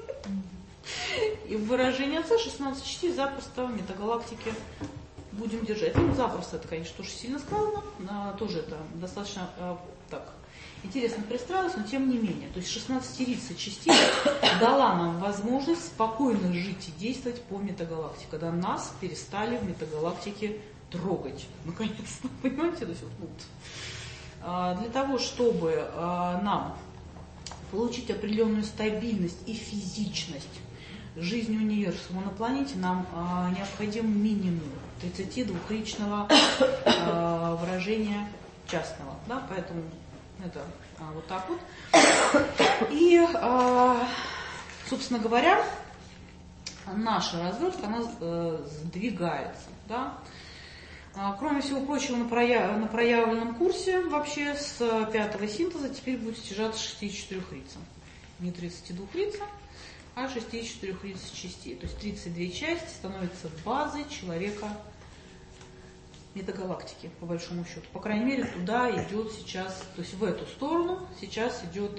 И в выражении отца 16 частей запросто в метагалактике будем держать. Ну, запросто, это, конечно, тоже сильно сказано, тоже это достаточно так интересно пристраивалось, но тем не менее. То есть 16-рица частей дала нам возможность спокойно жить и действовать по метагалактике, когда нас перестали в метагалактике трогать. Наконец-то, понимаете? То есть, вот. Для того, чтобы нам получить определенную стабильность и физичность жизни универсума на планете, нам необходим минимум 32-ричного выражения частного. Да? Поэтому это вот так вот. И, собственно говоря, наша развертка, она сдвигается. Да? Кроме всего прочего, на проявленном курсе вообще с 5-го синтеза теперь будет стяжаться 64 рица. Не 32 рица, а 64 рица частей. То есть 32 части становятся базой человека метагалактики, по большому счету. По крайней мере, туда идет сейчас, то есть в эту сторону сейчас идет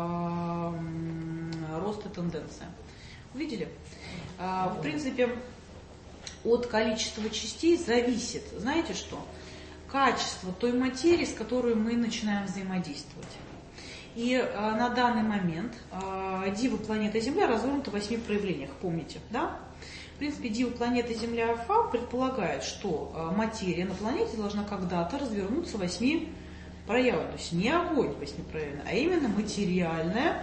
рост и тенденция. Увидели? В принципе, от количества частей зависит, знаете что? Качество той материи, с которой мы начинаем взаимодействовать. И на данный момент дива планета Земля развернута в 8 проявлениях, помните, да? В принципе, дива планеты Земля Альфа предполагает, что материя на планете должна когда-то развернуться в 8 проявлениях. То есть не огонь 8 проявлений, а именно материальное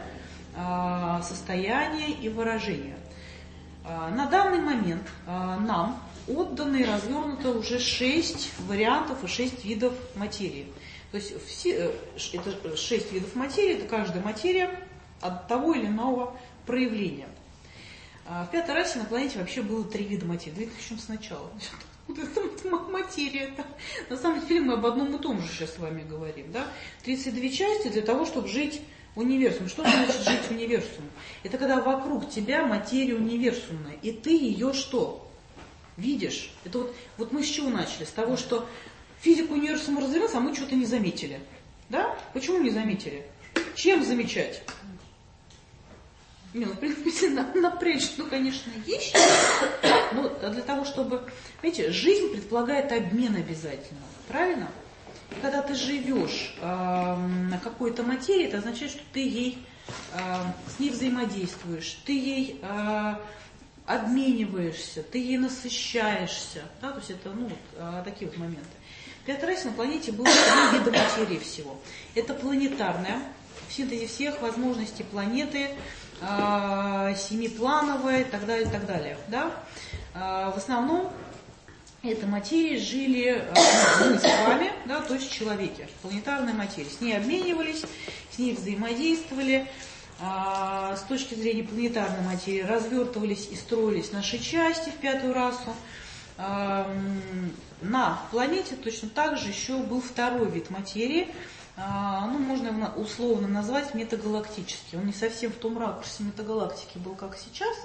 состояние и выражение. На данный момент нам отдано и развернуто уже 6 вариантов и 6 видов материи. То есть это 6 видов материи, это каждая материя от того или иного проявления. В пятой расе на планете вообще было 3 вида материи. Давайте начнем сначала. Вот это материя. Да. На самом деле мы об одном и том же сейчас с вами говорим. Да? 32 части для того, чтобы жить универсум. Что значит жить универсумом? Это когда вокруг тебя материя универсумная, и ты ее что? Видишь? Это вот мы с чего начали? С того, что физика универсума развивается, а мы что-то не заметили. Да? Почему не заметили? Чем замечать? Не, ну, в принципе, напрячь, ну, конечно, есть. Но для того, чтобы... Видите, жизнь предполагает обмен обязательно. Правильно? И когда ты живешь на какой-то материи, это означает, что ты ей, с ней взаимодействуешь, ты ей обмениваешься, ты ей насыщаешься. Да? То есть это такие вот моменты. В пятой расе на планете было 3 вида материи всего. Это планетарная, в синтезе всех возможностей планеты, семиплановая и так далее, и так далее. Да? В основном этой материи жили мы с вами, да, то есть человеки, планетарная материя. С ней обменивались, с ней взаимодействовали. С точки зрения планетарной материи развертывались и строились наши части в 5-ю расу. На планете точно так же еще был 2-й вид материи, можно его условно назвать метагалактический. Он не совсем в том ракурсе метагалактики был, как сейчас,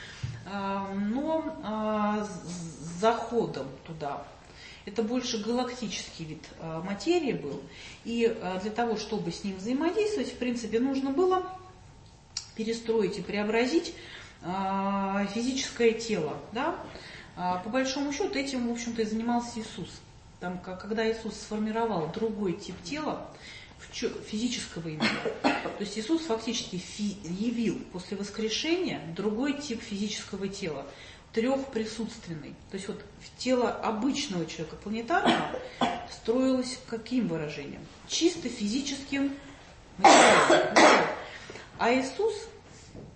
но с заходом туда. Это больше галактический вид материи был. И для того, чтобы с ним взаимодействовать, в принципе, нужно было перестроить и преобразить физическое тело. Да? По большому счету этим, в общем-то, и занимался Иисус. Там, когда Иисус сформировал другой тип тела, физического именно, то есть Иисус фактически явил после воскрешения другой тип физического тела, трехприсутственный. То есть вот тело обычного человека планетарного строилось каким выражением? Чисто физическим материалом. А Иисус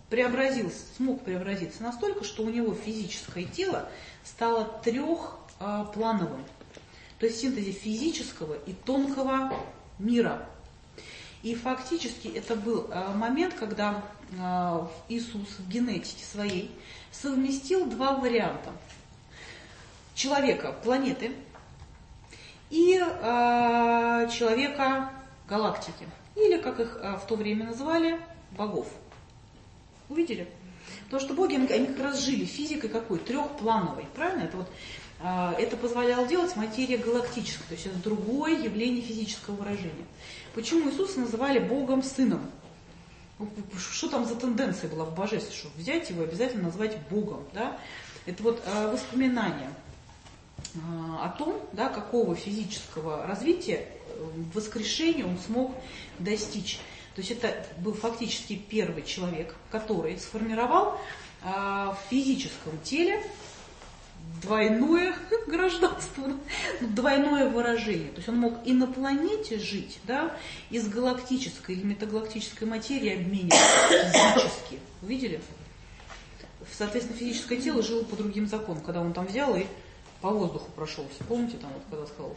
смог преобразиться настолько, что у него физическое тело стало трехплановым. То есть в синтезе физического и тонкого мира. И фактически это был момент, когда Иисус в генетике своей совместил два варианта. Человека планеты и человека галактики. Или, как их в то время называли, богов. Увидели? Потому что боги, они как раз жили физикой какой? Трехплановой. Правильно? Это позволяло делать материя галактическая. То есть это другое явление физического выражения. Почему Иисуса называли Богом Сыном? Что там за тенденция была в божестве? Что взять его и обязательно назвать Богом. Да? Это вот воспоминание о том, да, какого физического развития воскрешения он смог достичь. То есть это был фактически первый человек, который сформировал в физическом теле двойное гражданство, двойное выражение. То есть он мог и на планете жить, да, и с галактической или метагалактической материей обмениваться физически. Увидели? Соответственно, физическое тело жило по другим законам, когда он там взял и по воздуху прошелся. Помните, там вот когда сказал?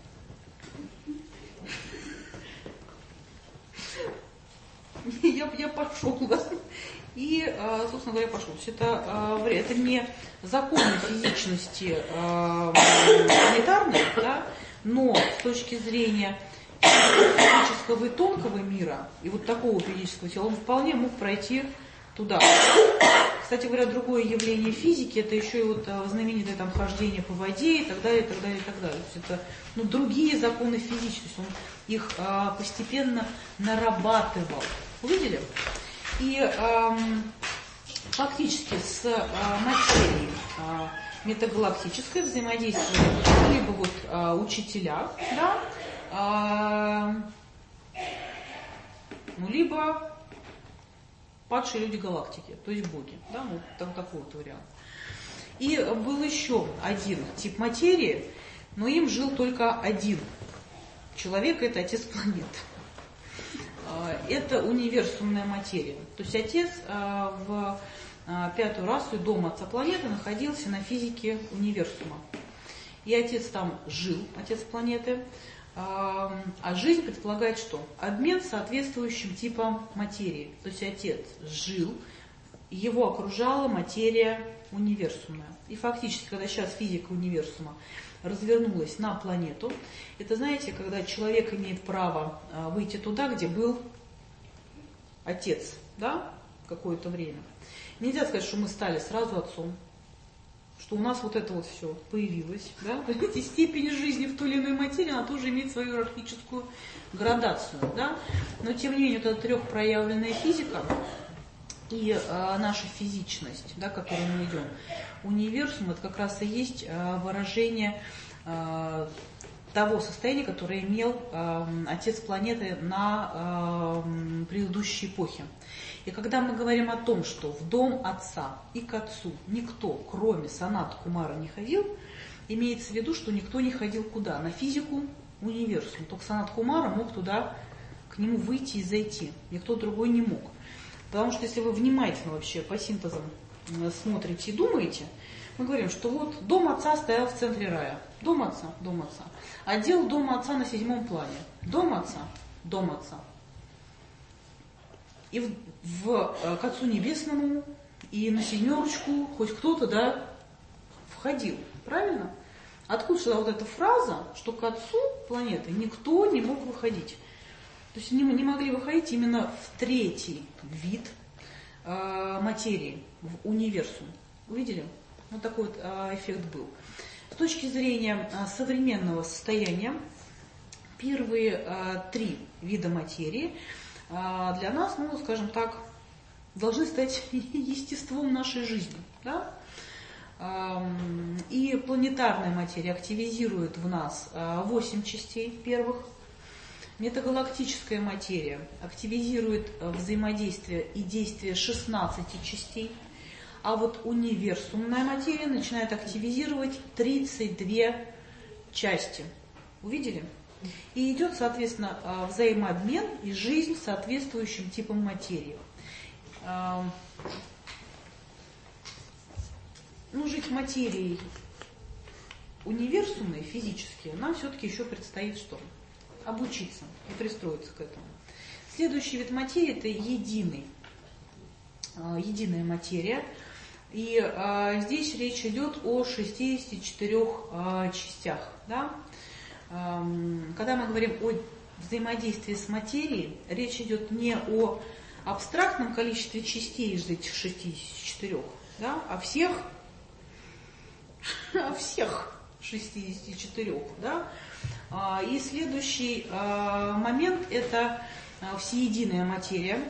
Я пошел, да? И, собственно говоря, пошел. Это не законы физичности планетарной, да, но с точки зрения физического и тонкого мира, и вот такого физического тела, он вполне мог пройти туда. Кстати говоря, другое явление физики, это еще и вот знаменитое там хождение по воде и так далее, и так далее, и так далее. То есть это другие законы физики, то есть он их постепенно нарабатывал. Увидели? И фактически с материей метагалактической взаимодействовали либо вот учителя, да, либо падшие люди галактики, то есть боги, да, ну, там такой вот вариант. И был еще один тип материи, но им жил только один человек, это отец планеты. Это универсумная материя. То есть отец в пятую расу и дом отца планеты находился на физике универсума. И отец там жил, отец планеты. А жизнь предполагает что? Обмен соответствующим типом материи. То есть отец жил, его окружала материя универсумная. И фактически, когда сейчас физика универсума развернулась на планету, это, знаете, когда человек имеет право выйти туда, где был отец, да, какое-то время. Нельзя сказать, что мы стали сразу отцом, что у нас вот это вот все появилось, да, эти степени жизни в той или иной материи, она тоже имеет свою иерархическую градацию, да, но тем не менее, вот эта трехпроявленная физика и наша физичность, да, к которой мы идем, универсум, это как раз и есть выражение того состояния, которое имел отец планеты на предыдущей эпохе. И когда мы говорим о том, что в дом отца и к отцу никто, кроме Санат Кумара, не ходил, имеется в виду, что никто не ходил куда? На физику универсум. Только Санат Кумара мог туда, к нему выйти и зайти. Никто другой не мог. Потому что если вы внимательно вообще по синтезам смотрите и думаете, мы говорим, что вот дом отца стоял в центре рая. Дом отца, дом отца. Отдел дома отца на 7-м плане. Дом отца, дом отца. И к Отцу Небесному и на 7-ку хоть кто-то, да, входил. Правильно? Откуда шла вот эта фраза, что к Отцу планеты никто не мог выходить? То есть не могли выходить именно в 3-й вид материи, в универсум. Увидели? Вот такой вот эффект был. С точки зрения современного состояния, первые 3 вида материи для нас, ну, скажем так, должны стать естеством нашей жизни. Да? И планетарная материя активизирует в нас 8 частей первых. Метагалактическая материя активизирует взаимодействие и действие 16 частей. А вот универсумная материя начинает активизировать 32 части. Увидели? И идет, соответственно, взаимообмен и жизнь с соответствующим типом материи. жить материей универсумной физически, нам все-таки еще предстоит что? Обучиться и пристроиться к этому. Следующий вид материи – это единая материя. И здесь речь идет о 64 частях. Да? Когда мы говорим о взаимодействии с материей, речь идет не о абстрактном количестве частей из этих 64, да, а всех 64. Да? И следующий момент – это всеединая материя.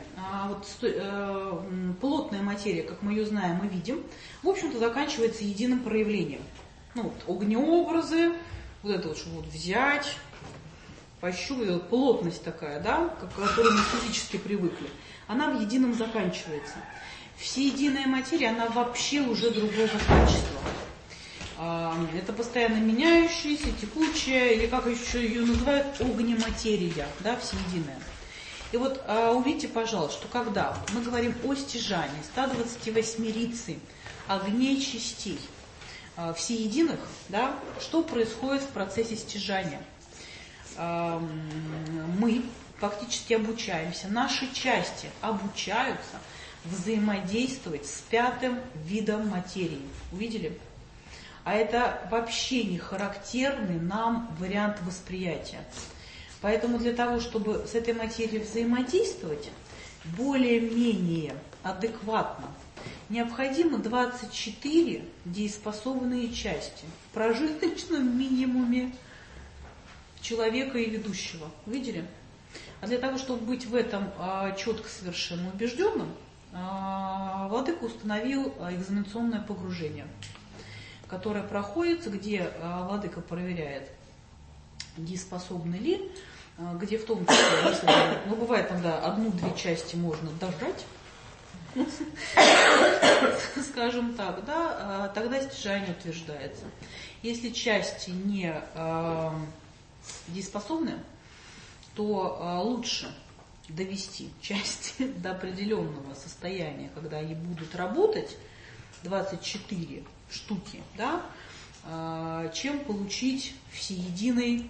Плотная материя, как мы ее знаем и видим, в общем-то заканчивается единым проявлением. Огнеобразы, вот это вот, что вот взять, пощупать, плотность такая, да, к которой мы физически привыкли, она в едином заканчивается. Всеединая материя, она вообще уже другого качества. Это постоянно меняющаяся, текучая, или как еще ее называют, огнематерия, да, всеединая. И вот увидите, пожалуйста, что когда мы говорим о стяжании 128 огней частей всеединых, да, что происходит в процессе стяжания? Мы фактически обучаемся, наши части обучаются взаимодействовать с 5-м видом материи. Увидели? А это вообще не характерный нам вариант восприятия. Поэтому для того, чтобы с этой материей взаимодействовать более-менее адекватно, необходимо 24 дееспособные части в прожиточном минимуме человека и ведущего. Видели? А для того, чтобы быть в этом четко совершенно убежденным, владыка установил экзаменационное погружение, которое проходится, где владыка проверяет, дееспособны ли, где в том числе, если, бывает тогда 1-2 части можно дожать, скажем так, да, тогда стяжание утверждается. Если части не дееспособны, то лучше довести части до определенного состояния, когда они будут работать, 24 штуки, да, чем получить всеединую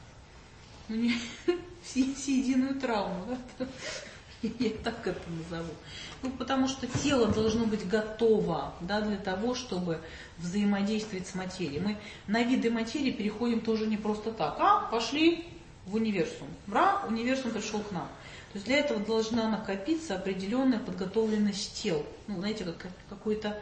травму. Да? Я так это назову. Потому что тело должно быть готово, да, для того, чтобы взаимодействовать с материей. Мы на виды материи переходим тоже не просто так. Пошли в универсум. Универсум пришел к нам. То есть для этого должна накопиться определенная подготовленность тел. Знаете, как какой-то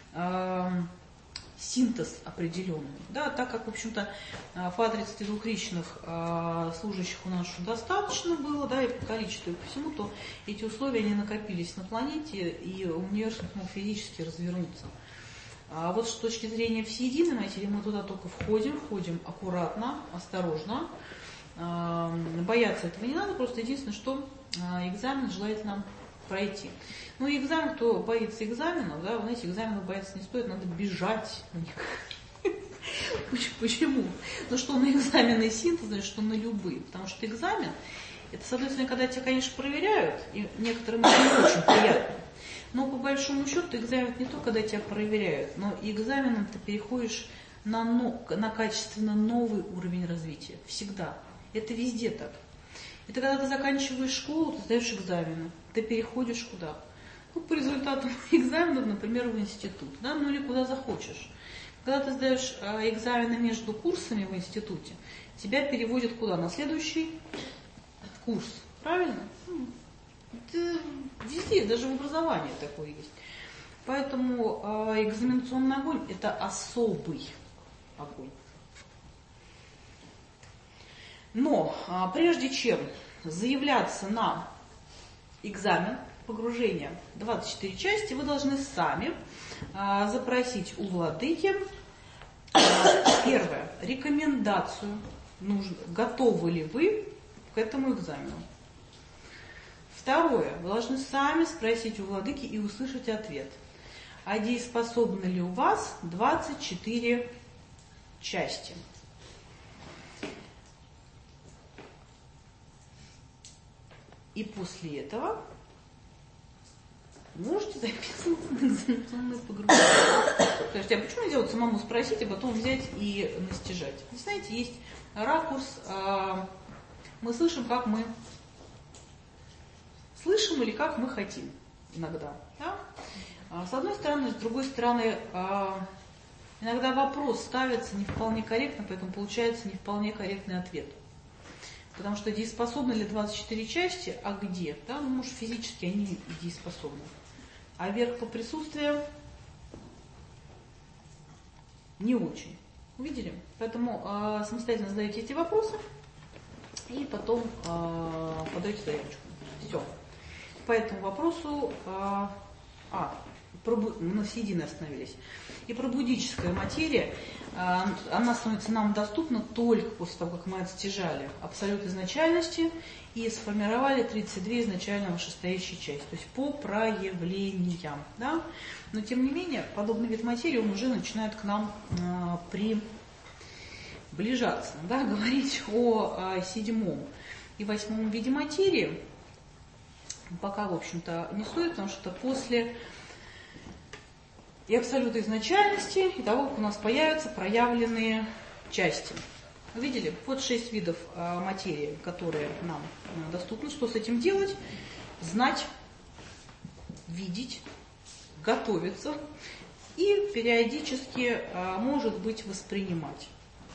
синтез определенный. Да, так как, в общем-то, по 32 крещенных служащих у нас уже достаточно было, да, и по количеству, и по всему, то эти условия не накопились на планете, и универсум мог физически развернуться. А вот с точки зрения всеединой материи мы туда только входим аккуратно, осторожно. Бояться этого не надо, просто единственное, что экзамен желательно пройти. И экзамен, кто боится экзаменов, да, вы знаете, экзаменов бояться не стоит, надо бежать на них. Почему? Что на экзамены синтеза, что на любые. Потому что экзамен, это, с одной стороны, когда тебя, конечно, проверяют, и некоторым это не очень приятно. Но по большому счету экзамен не только когда тебя проверяют, но и экзаменом ты переходишь на качественно новый уровень развития. Всегда. Это везде так. Это когда ты заканчиваешь школу, ты сдаешь экзамены, ты переходишь куда? По результатам экзаменов, например, в институт, да, или куда захочешь. Когда ты сдаешь экзамены между курсами в институте, тебя переводят куда? На следующий курс. Правильно? Это везде, даже в образовании такое есть. Поэтому экзаменационный огонь – это особый огонь. Но прежде чем заявляться на экзамен погружения 24 части, вы должны сами запросить у владыки, первое, рекомендацию, готовы ли вы к этому экзамену. Второе, вы должны сами спросить у владыки и услышать ответ. А дееспособны ли у вас 24 части? И после этого можете записываться на экзаменационное погружение. То есть, а почему не делать самому спросить, а потом взять и настижать? Вы знаете, есть ракурс, мы слышим, как мы слышим или как мы хотим иногда. Да? С одной стороны, с другой стороны, иногда вопрос ставится не вполне корректно, поэтому получается не вполне корректный ответ. Потому что дееспособны ли 24 части, а где? Да? Ну, может, физически они дееспособны. А вверх по присутствию не очень. Увидели? Поэтому самостоятельно задаете эти вопросы и потом подаете заявочку. Все. По этому вопросу мы на середине остановились. И пробудическая материя, она становится нам доступна только после того, как мы отстяжали абсолют изначальности и сформировали 32 изначально вышестоящие части, то есть по проявлениям. Да? Но тем не менее, подобный вид материи, он уже начинает к нам приближаться, да? Говорить о 7 и 8 виде материи пока, в общем-то, не стоит, потому что после и абсолюта изначальности, и того, как у нас появятся проявленные части. Видели? Вот 6 видов материи, которые нам доступны. Что с этим делать? Знать, видеть, готовиться и периодически, может быть, воспринимать.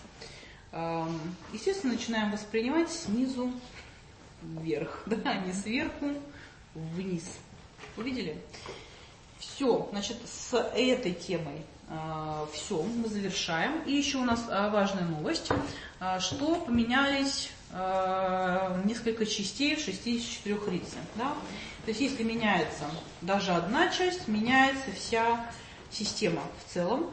Естественно, начинаем воспринимать снизу вверх, да, а не сверху вниз. Увидели? Все, значит, с этой темой все, мы завершаем. И еще у нас важная новость, что поменялись несколько частей в 64 рице. Да? То есть если меняется даже одна часть, меняется вся система в целом.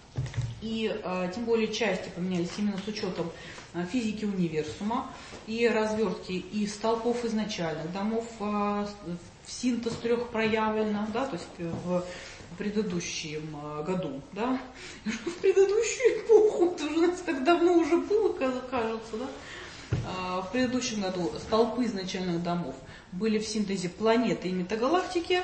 И тем более части поменялись именно с учетом физики универсума и развертки из столпов изначальных домов в синтез 3 проявлено, да, то есть в предыдущем году, да, в предыдущую эпоху, это уже у нас так давно уже было, кажется, да, в предыдущем году столпы изначальных домов были в синтезе планеты и метагалактики,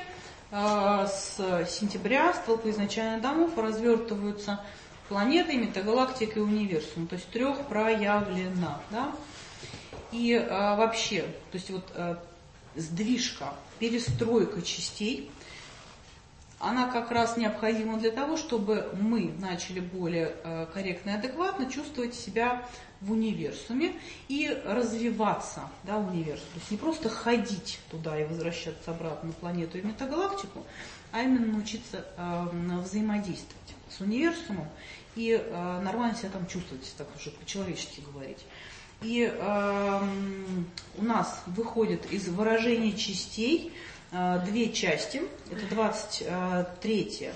с сентября столпы изначальных домов развертываются планетой, метагалактикой и универсум, то есть 3 проявлено, да, и вообще, то есть вот сдвижка, перестройка частей, она как раз необходима для того, чтобы мы начали более корректно и адекватно чувствовать себя в универсуме и развиваться, да, в универсуме. То есть не просто ходить туда и возвращаться обратно на планету и метагалактику, а именно научиться взаимодействовать с универсумом и нормально себя там чувствовать, так уже по-человечески говорить. И у нас выходит из выражения частей 2 части, это 23,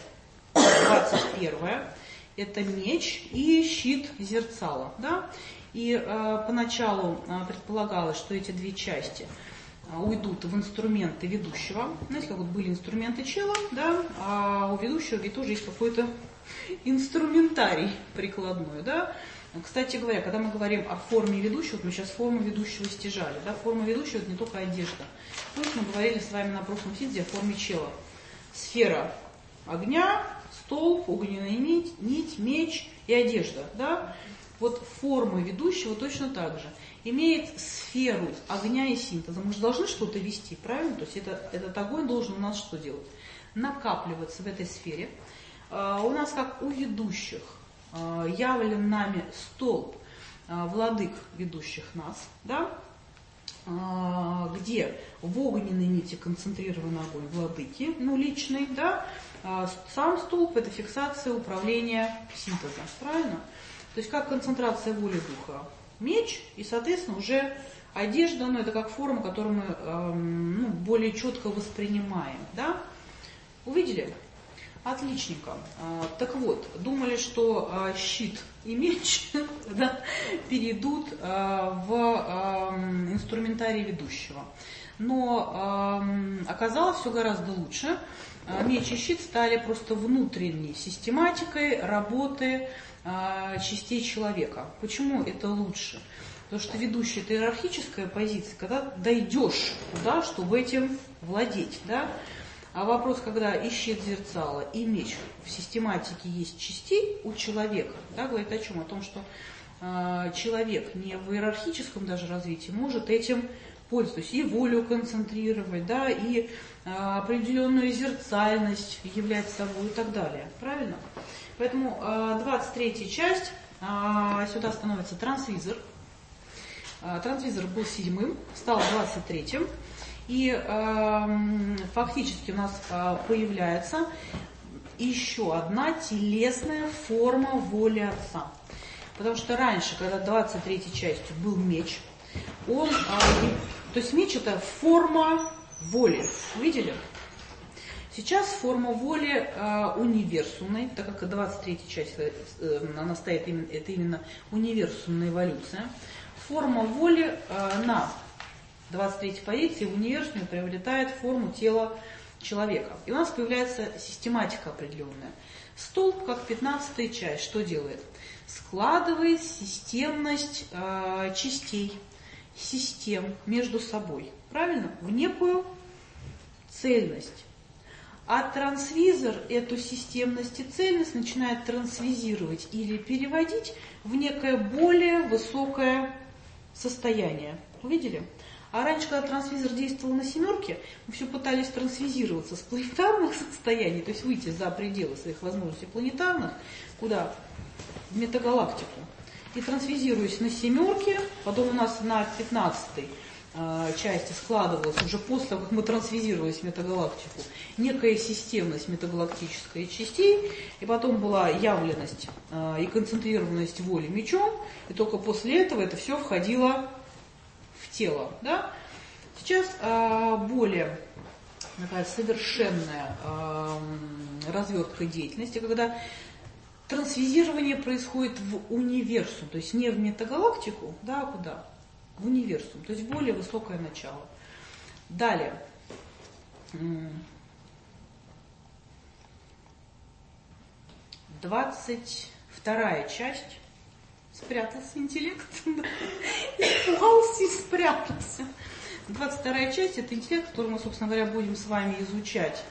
21, это меч и щит зерцала. Да? И поначалу предполагалось, что эти 2 части уйдут в инструменты ведущего. Знаете, как вот были инструменты чела, да? А у ведущего ведь тоже есть какой-то инструментарий прикладной. Да? Кстати говоря, когда мы говорим о форме ведущего, вот мы сейчас форму ведущего стяжали, да, форма ведущего это не только одежда. То есть мы говорили с вами на прошлом синтезе о форме чела. Сфера огня, столб, огненная нить, меч и одежда. Да? Вот форма ведущего точно так же. Имеет сферу огня и синтеза. Мы же должны что-то вести, правильно? То есть этот огонь должен у нас что делать? Накапливаться в этой сфере. У нас, как у ведущих, явлен нами столб владык ведущих нас, да, где в огненной нити концентрирован огонь владыки, ну, личный, да, сам столб – это фиксация управления синтеза, правильно? То есть как концентрация воли духа меч, и, соответственно, уже одежда, ну, это как форма, которую мы более четко воспринимаем, да? Увидели? Отличненько. Так вот, думали, что щит и меч да, перейдут в инструментарий ведущего. Но оказалось все гораздо лучше. Меч и щит стали просто внутренней систематикой работы частей человека. Почему это лучше? Потому что ведущий – это иерархическая позиция, когда дойдешь туда, чтобы этим владеть. Да? А вопрос, когда и щит зерцало, и меч в систематике есть частей у человека, да, говорит о чем? О том, что человек не в иерархическом даже развитии может этим пользоваться, то есть и волю концентрировать, да, и определенную зерцальность являть собой и так далее. Правильно? Поэтому 23-я часть, сюда становится трансвизор. Трансвизор был 7-м, стал 23-м. И фактически у нас появляется еще одна телесная форма воли Отца. Потому что раньше, когда 23-й частью был меч, то есть меч это форма воли. Видели? Сейчас форма воли универсумной, так как 23-я часть, она стоит это именно универсумная эволюция. Форма воли на 23-й позиции в универсуме приобретает форму тела человека. И у нас появляется систематика определенная. Столб, как 15-я часть, что делает? Складывает системность частей, систем между собой. Правильно? В некую цельность. А трансвизор эту системность и цельность начинает трансвизировать или переводить в некое более высокое состояние. Увидели? А раньше, когда трансвизор действовал на семерке, мы все пытались трансвизироваться с планетарных состояний, то есть выйти за пределы своих возможностей планетарных, куда? В метагалактику. И трансвизируясь на семерке, потом у нас на 15-й части складывалась, уже после того, как мы трансвизировались в метагалактику, некая системность метагалактической частей, и потом была явленность и концентрированность воли мечом, и только после этого это все входило в тело. Да? Сейчас более такая совершенная развертка деятельности, когда трансвизирование происходит в универсум, то есть не в метагалактику, да, а куда? В универсум, то есть более высокое начало. Далее. 22-я часть. Спрятался интеллект. Испугался и спрятался. 22-я часть – это интеллект, который мы, собственно говоря, будем с вами изучать.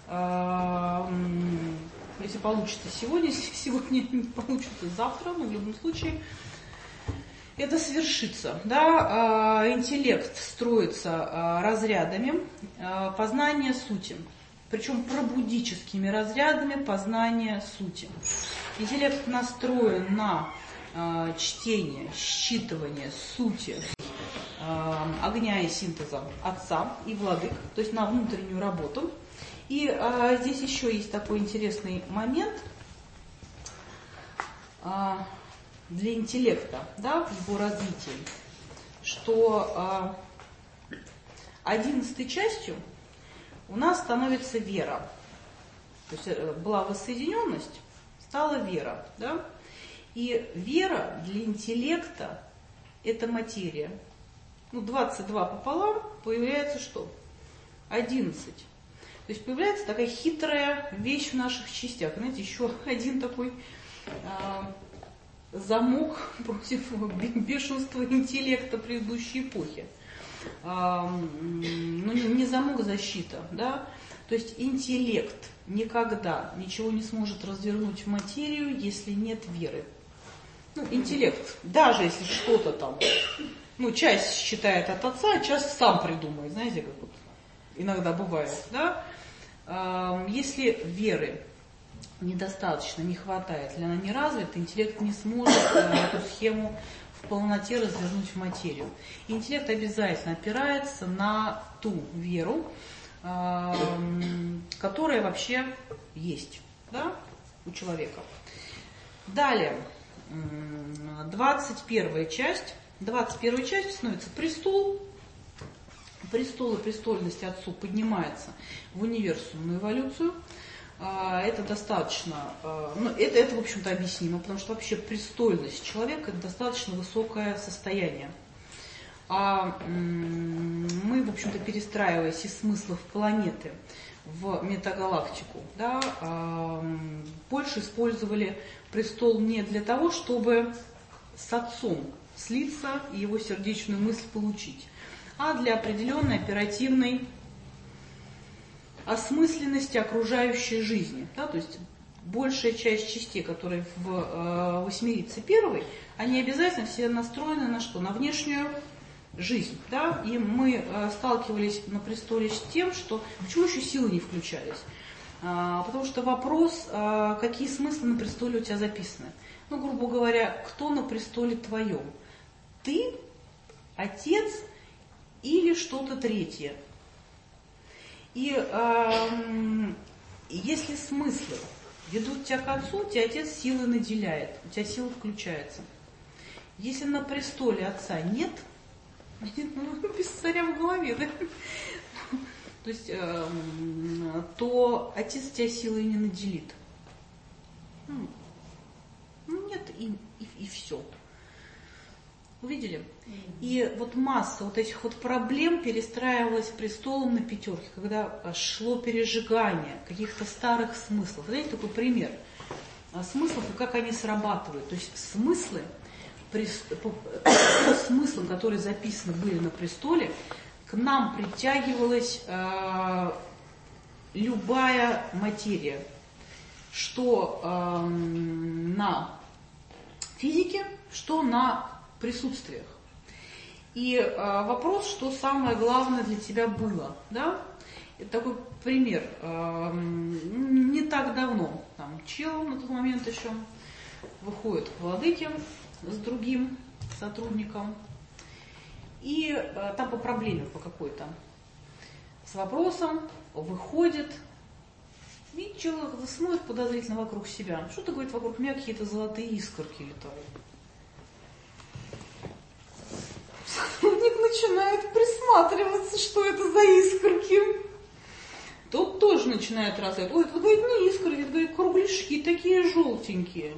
Если получится сегодня, если сегодня не получится завтра, но в любом случае это свершится. Да? Интеллект строится разрядами познания сути, причем пробудическими разрядами познания сути. Интеллект настроен на чтение, считывание сути огня и синтеза Отца и Владык, то есть на внутреннюю работу. И здесь еще есть такой интересный момент для интеллекта, да, в его развитии, что 11-й частью у нас становится вера. То есть была воссоединенность, стала вера. Да? И вера для интеллекта – это материя. 22 пополам появляется что? 11. То есть появляется такая хитрая вещь в наших частях. Знаете, еще один такой замок против бешенства интеллекта предыдущей эпохи. Не замок, защита. Да? То есть интеллект никогда ничего не сможет развернуть в материю, если нет веры. Интеллект, даже если что-то там, часть считает от отца, а часть сам придумает, знаете, как вот иногда бывает, да? Если веры недостаточно, не хватает, или она не развита, интеллект не сможет эту схему в полноте развернуть в материю. И интеллект обязательно опирается на ту веру, которая вообще есть, да, у человека. Далее, 21-я часть. 21-я часть становится престол. Престол и престольность Отцу поднимается в универсумную эволюцию. Это достаточно, это в общем-то объяснимо, потому что вообще престольность человека – это достаточно высокое состояние. А мы, в общем-то, перестраиваясь из смыслов планеты в метагалактику, да, больше использовали престол не для того, чтобы с Отцом слиться и его сердечную мысль получить, а для определенной оперативной осмысленности окружающей жизни. Да? То есть большая часть частей, которые в восьмерице первой, они обязательно все настроены на что? На внешнюю жизнь. Да? И мы сталкивались на престоле с тем, что почему еще силы не включались? Потому что вопрос, какие смыслы на престоле у тебя записаны. Ну, грубо говоря, кто на престоле твоем? Ты, отец или что-то третье? И если смыслы ведут тебя к отцу, тебя отец силы наделяет, у тебя сила включается. Если на престоле отца нет, без царя в голове, да? То есть, то отец тебя силой не наделит. Нет, и все. Увидели? И вот масса вот этих вот проблем перестраивалась престолом на пятерке, когда шло пережигание каких-то старых смыслов. Знаете, такой пример смыслов и как они срабатывают. То есть смыслы, по смыслам, которые записаны были на престоле, к нам притягивалась любая материя, что на физике, что на присутствиях. И вопрос, что самое главное для тебя было. Да? Это такой пример. Не так давно там чел на тот момент еще выходит к владыке с другим сотрудником. И там по проблеме по какой-то. С вопросом выходит. И человек смотрит подозрительно вокруг себя. Что-то, говорит, вокруг меня какие-то золотые искорки летают. Сотрудник начинает присматриваться, что это за искорки. Тот тоже начинает рассказывать. Ой, это, говорит, не искорки, это, говорит, кругляшки такие желтенькие.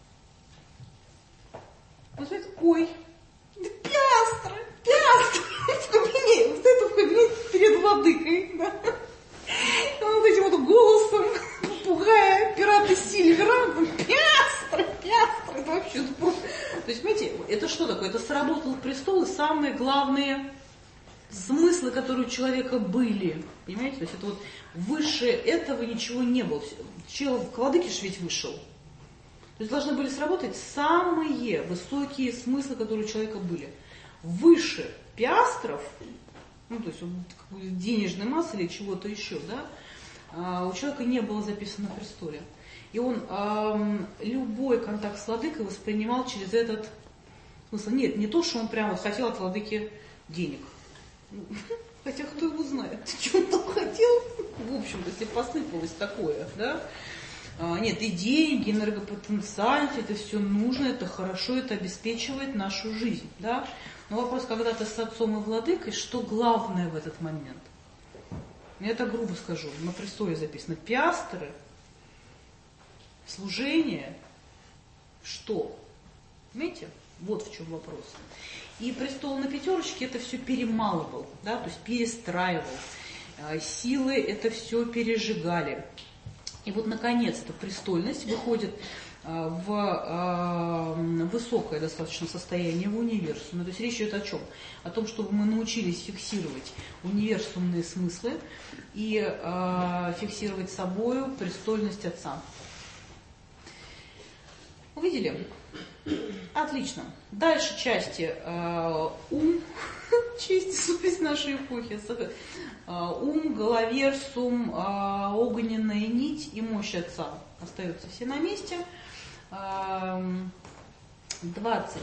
Он говорит, ой, да пиастры. В кабинете перед владыкой. Да? Он вот этим вот голосом, пугая пираты Сильвера, пиастры, это вообще... То есть, понимаете, это что такое? Это сработал престол, и самые главные смыслы, которые у человека были. Понимаете? То есть это вот выше этого ничего не было. Чел к владыке ж ведь вышел. То есть должны были сработать самые высокие смыслы, которые у человека были. Выше пиастров, ну то есть денежной массы или чего-то еще, да, у человека не было записано на престоле. И он любой контакт с владыкой воспринимал через этот смысл. Нет, не то, что он прямо хотел от владыки денег. Хотя кто его знает, что он там хотел. В общем-то, если посыпалось такое, да. Нет, и деньги, энергопотенциальность, это все нужно, это хорошо, это обеспечивает нашу жизнь, да. Но вопрос, когда ты с отцом и владыкой, что главное в этот момент? Я так грубо скажу, на престоле записано пиастры, служение, что? Понимаете? Вот в чем вопрос. И престол на пятерочке это все перемалывал, да, то есть перестраивал. Силы это все пережигали. И вот наконец-то престольность выходит в высокое достаточно состояние в универсуме. То есть речь идет о чем? О том, чтобы мы научились фиксировать универсумные смыслы и фиксировать собою престольность отца. Увидели? Отлично. Дальше части ум, части совесть нашей эпохи. Ум, головерсум, огненная нить и мощь отца остаются все на месте. 20.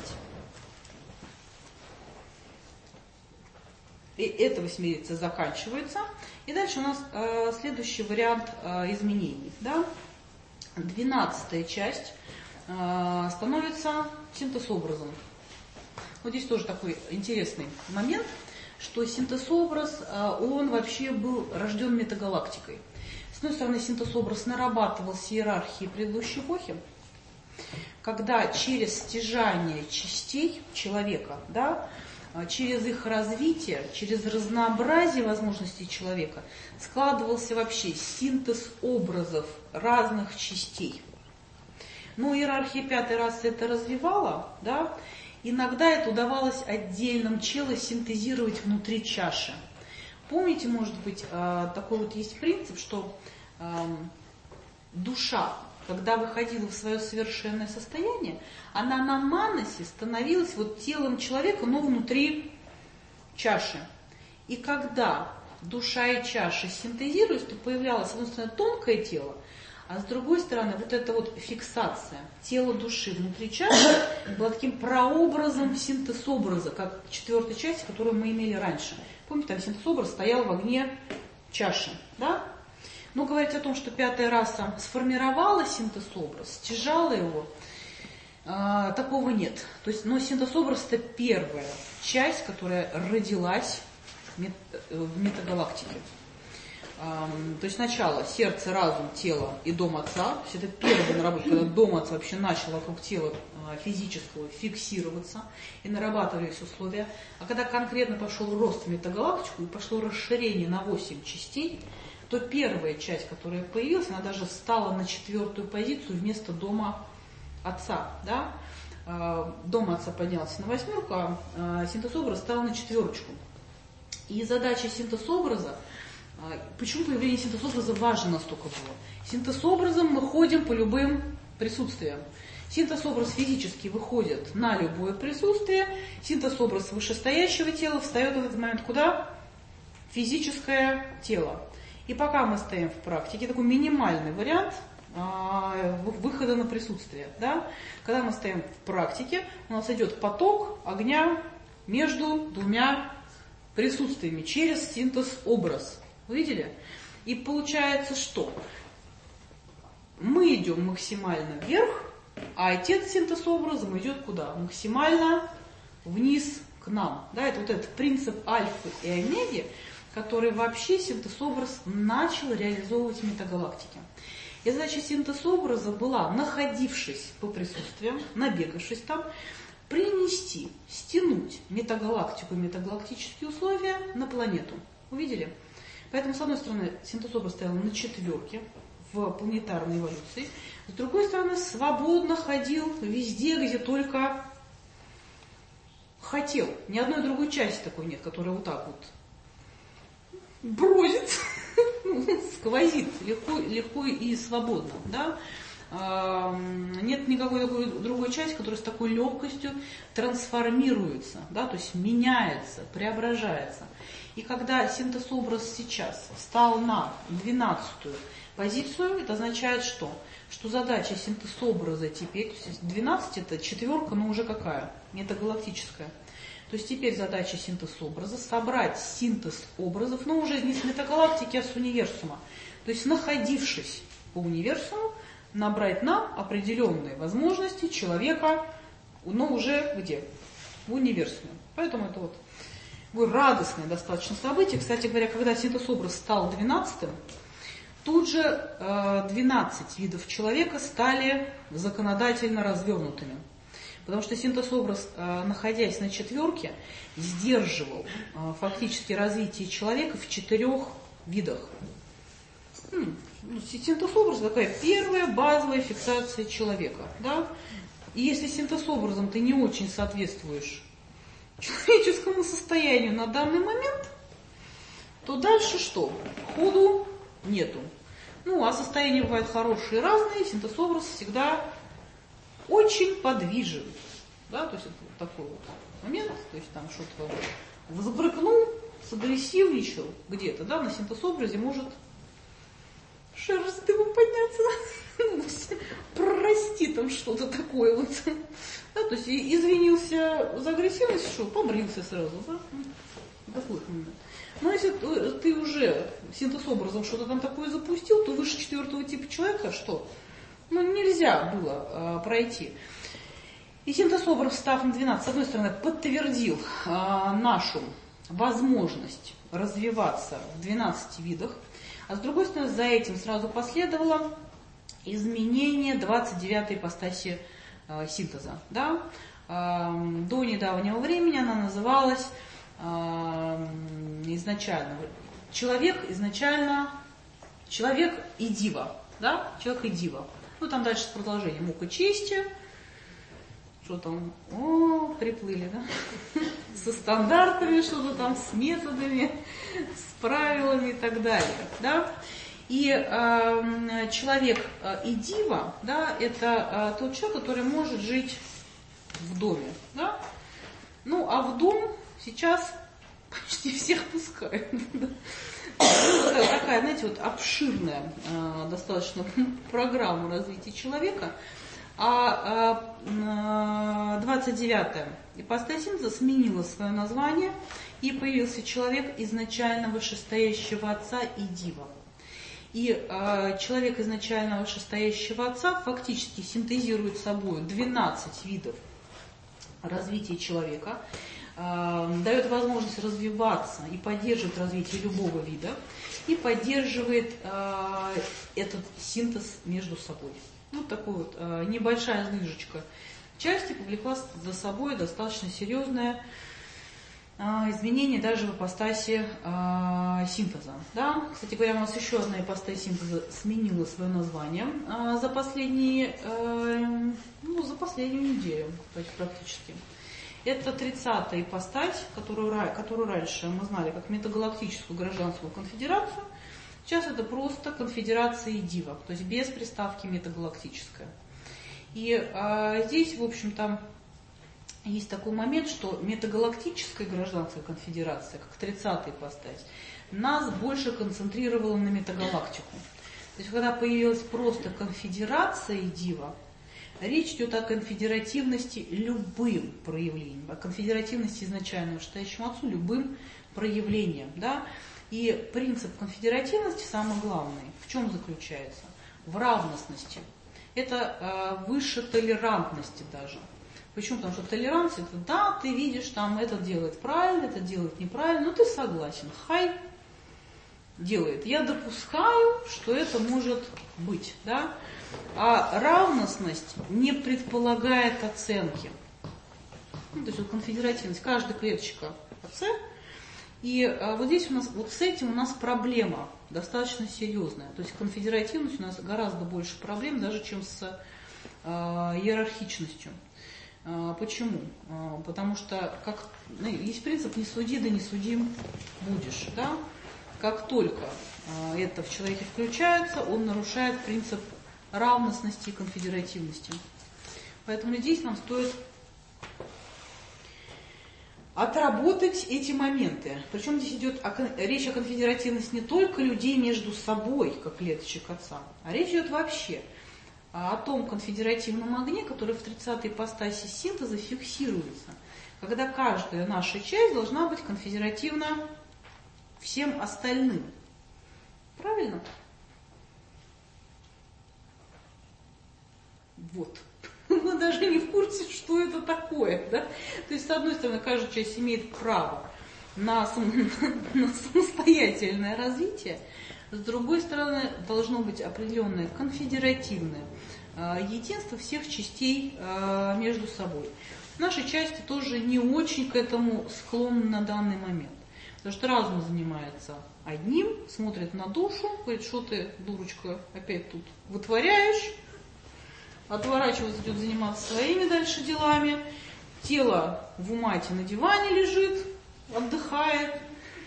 И эта восьмерица заканчивается. И дальше у нас следующий вариант изменений. Да? 12-я часть становится синтез-образом. Вот здесь тоже такой интересный момент, что синтез-образ, он вообще был рожден метагалактикой. С одной стороны, синтез-образ нарабатывался иерархией предыдущей эпохи, когда через стяжание частей человека, да, через их развитие, через разнообразие возможностей человека складывался вообще синтез образов разных частей. Но иерархия пятой расы это развивала, да, иногда это удавалось отдельным челу синтезировать внутри чаши. Помните, может быть, такой вот есть принцип, что душа, когда выходила в свое совершенное состояние, она на манасе становилась вот телом человека, но внутри чаши. И когда душа и чаша синтезируются, то появлялось, с одной стороны, тонкое тело, а с другой стороны, вот эта вот фиксация тела души внутри чаши была таким прообразом синтез-образа, как четвертая часть, которую мы имели раньше. Помните, там синтез-образ стоял в огне чаши, да? Но говорить о том, что пятая раса сформировала синтез-образ, стяжала его, такого нет. То есть, но синтез-образ – это первая часть, которая родилась в метагалактике. То есть сначала сердце, разум, тело и дом отца. То есть это первая наработка, когда дом отца вообще начал вокруг тела физического фиксироваться и нарабатывались условия. А когда конкретно пошел рост в метагалактику и пошло расширение на 8 частей, то первая часть, которая появилась, она даже стала на 4-ю позицию вместо дома отца. Да? Дом отца поднялся на 8-ку, а синтез-образ стал на 4-ку. И задача синтез-образа, почему появление синтез-образа важно настолько было? Синтез-образом мы ходим по любым присутствиям. Синтез-образ физически выходит на любое присутствие, синтез-образ вышестоящего тела встает в этот момент куда? Физическое тело. И пока мы стоим в практике, такой минимальный вариант выхода на присутствие. Да? Когда мы стоим в практике, у нас идет поток огня между двумя присутствиями через синтез-образ. Вы видели? И получается, что мы идем максимально вверх, а отец синтез-образом идет куда? Максимально вниз к нам. Да, это вот этот принцип альфы и омеги, который вообще синтез-образ начал реализовывать в метагалактике. И задача синтез-образа была, находившись по присутствиям, набегавшись там, принести, стянуть метагалактику и метагалактические условия на планету. Увидели? Поэтому, с одной стороны, синтез-образ стоял на 4-ке в планетарной эволюции, с другой стороны, свободно ходил везде, где только хотел. Ни одной другой части такой нет, которая вот так вот бродит, сквозит легко и свободно. Да? Нет никакой такой другой части, которая с такой легкостью трансформируется, да, то есть меняется, преображается. И когда синтез-образ сейчас встал на 12-ю позицию, это означает что? Что задача синтез-образа теперь, 12 это 4-ка, но уже какая? Метагалактическая. То есть теперь задача синтез-образа собрать синтез образов, но уже не с метагалактики, а с универсума. То есть находившись по универсуму, набрать нам определенные возможности человека, но уже где? В универсуме. Поэтому это вот радостное достаточно событие. Кстати говоря, когда синтез-образ стал 12-м, тут же 12 видов человека стали законодательно развернутыми. Потому что синтез-образ, находясь на 4-ке, сдерживал фактически развитие человека в 4 видах. Синтез-образ такая первая базовая фиксация человека. Да? И если синтез-образом ты не очень соответствуешь человеческому состоянию на данный момент, то дальше что? Ходу нету. А состояния бывают хорошие и разные, синтез-образ всегда очень подвижен. Да? То есть это вот такой вот момент, то есть там что-то взбрыкнул, сагрессивничал где-то, да, на синтез-образе может шерсть дымом подняться, прорасти там что-то такое вот. Да, то есть извинился за агрессивность, что, побрился сразу, да? Такой момент. Но если ты уже синтез-образом что-то там такое запустил, то выше 4-го типа человека что? Нельзя было пройти. И синтез-образ, став на 12, с одной стороны, подтвердил нашу возможность развиваться в 12 видах, а с другой стороны, за этим сразу последовало изменение 29-й ипостаси синтеза. Да? До недавнего времени она называлась изначально человек и дива. Да? Человек и дива. Там дальше продолжение. Мука чести, что там, приплыли, да? Со стандартами, что-то там, с методами, с правилами и так далее, да? И человек и дива, да, это тот человек, который может жить в доме, да? Ну, а в дом сейчас почти всех пускают, да? Такая, знаете, вот обширная достаточно программа развития человека. А 29-я ипостась синтеза сменила свое название, и появился человек изначально вышестоящего отца и дива. И человек изначально вышестоящего отца фактически синтезирует собой 12 видов развития человека, дает возможность развиваться и поддерживает развитие любого вида, и поддерживает этот синтез между собой. Вот такая вот небольшая знижечка части повлекла за собой достаточно серьезное изменение даже в ипостаси синтеза. Да? Кстати говоря, у нас еще одна ипостась синтеза сменила свое название за последнюю неделю практически. Это 30-я ипостась, которую раньше мы знали как метагалактическую гражданскую конфедерацию. Сейчас это просто конфедерация дива, то есть без приставки метагалактическая. И здесь, в общем-то, есть такой момент, что метагалактическая гражданская конфедерация, как 30-я ипостась, нас больше концентрировала на метагалактику. То есть, когда появилась просто конфедерация дива, речь идет о конфедеративности любым проявлением, о конфедеративности изначально вышестоящему отцу любым проявлением. Да? И принцип конфедеративности, самый главный, в чем заключается? В равностности. Это выше толерантности даже. Почему? Потому что толерантность это да, ты видишь, там этот делает правильно, этот делает неправильно, но ты согласен. Хай делает. Я допускаю, что это может быть. Да? А равностность не предполагает оценки. Ну, то есть вот конфедеративность, каждая клеточка АЦ. И вот здесь у нас, вот с этим у нас проблема достаточно серьезная. То есть конфедеративность у нас гораздо больше проблем, даже чем с иерархичностью. Почему? Потому что есть принцип «не суди, да не судим будешь». Да? Как только это в человеке включается, он нарушает принцип равностности и конфедеративности. Поэтому здесь нам стоит отработать эти моменты. Причем здесь идет речь о конфедеративности не только людей между собой, как клеточек отца, а речь идет вообще о том конфедеративном огне, который в 30-й ипостаси синтеза фиксируется, когда каждая наша часть должна быть конфедеративна всем остальным. Правильно? Вот. Мы даже не в курсе, что это такое. Да? То есть, с одной стороны, каждая часть имеет право на самостоятельное развитие, с другой стороны, должно быть определенное конфедеративное единство всех частей между собой. Наши части тоже не очень к этому склонны на данный момент. Потому что разум занимается одним, смотрит на душу, говорит, что ты, дурочка, опять тут вытворяешь, отворачивается, идет заниматься своими дальше делами, тело в умате на диване лежит, отдыхает,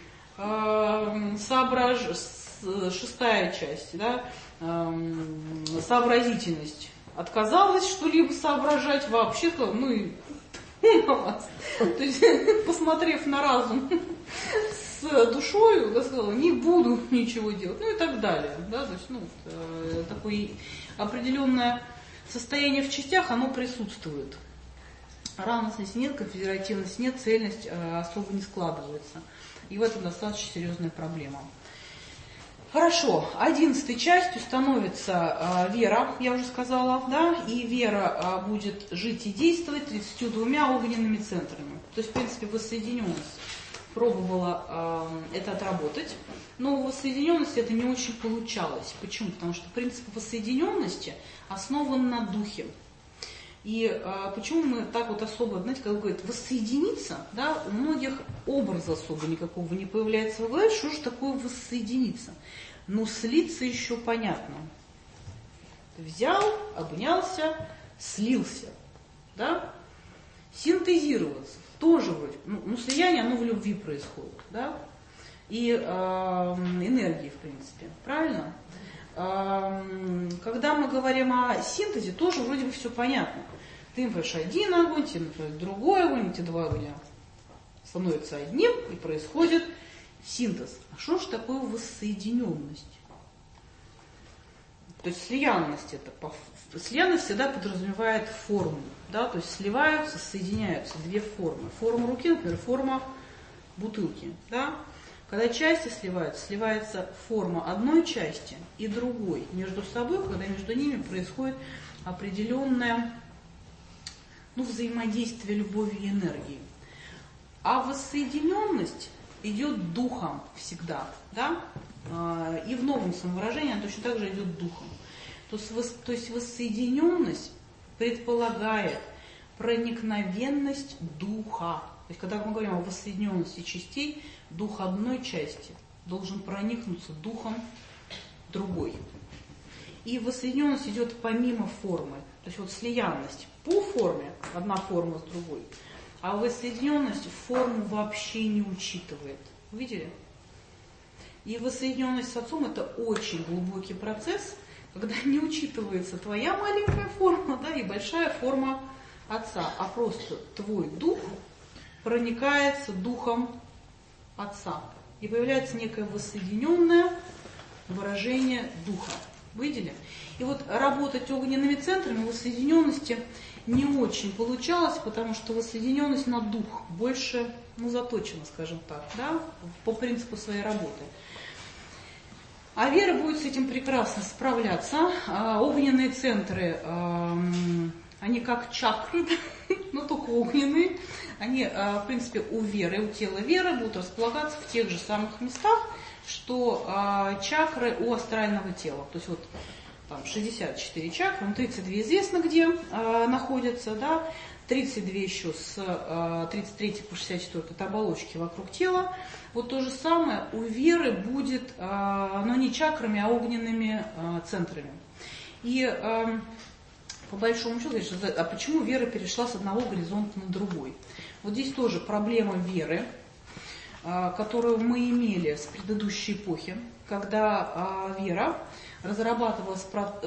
шестая часть, да, сообразительность отказалась что-либо соображать вообще, ну и на вас. То есть, посмотрев на разум с душой, да, сказала, не буду ничего делать, ну и так далее. Да, то есть, такое определенное состояние в частях, оно присутствует. Равностности нет, конфедеративности нет, цельность особо не складывается. И в этом достаточно серьезная проблема. Хорошо, 11-й частью становится вера, я уже сказала, да, и вера будет жить и действовать 32 огненными центрами. То есть, в принципе, воссоединенность пробовала это отработать, но в воссоединенности это не очень получалось. Почему? Потому что принцип воссоединенности основан на духе. И почему мы так вот особо, знаете, как говорят, воссоединиться, да, у многих образа особо никакого не появляется в голове, что же такое воссоединиться? Ну, слиться еще понятно. Взял, обнялся, слился, да? синтезироваться. Тоже вроде, слияние, оно в любви происходит, да, и энергии, в принципе, правильно? Когда мы говорим о синтезе, тоже вроде бы все понятно. Ты например, один огонь, тебе например, другой огонь, эти два огня становятся одним, и происходит синтез. А что же такое воссоединенность? То есть слиянность слиянность всегда подразумевает форму, да, то есть сливаются, соединяются две формы. Форма руки, например, форма бутылки, да. Когда части сливается форма одной части и другой между собой, когда между ними происходит определенное взаимодействие любови и энергии. А воссоединенность идет духом всегда, да? И в новом самовыражении она точно так же идет духом. То есть воссоединенность предполагает проникновенность духа. То есть когда мы говорим о воссоединенности частей, дух одной части должен проникнуться духом другой. И воссоединенность идет помимо формы. То есть вот слиянность по форме, одна форма с другой, а воссоединенность форму вообще не учитывает. Видели? И воссоединенность с Отцом – это очень глубокий процесс, когда не учитывается твоя маленькая форма, да, и большая форма Отца, а просто твой дух проникается духом Отца. И появляется некое воссоединенное выражение духа. Видели? И вот работать огненными центрами воссоединенности не очень получалось, потому что воссоединенность на дух больше заточена, скажем так, да, по принципу своей работы. А вера будет с этим прекрасно справляться. Огненные центры, они как чакры, но только огненные. Они, в принципе, у веры, у тела веры будут располагаться в тех же самых местах, что чакры у астрального тела. То есть вот там 64 чакры, 32 известно где находятся, да, 32 еще с 33 по 64 это оболочки вокруг тела. Вот то же самое у веры будет, но не чакрами, а огненными центрами. И по большому счету, а почему вера перешла с одного горизонта на другой? Вот здесь тоже проблема веры, которую мы имели с предыдущей эпохи, когда вера разрабатывалась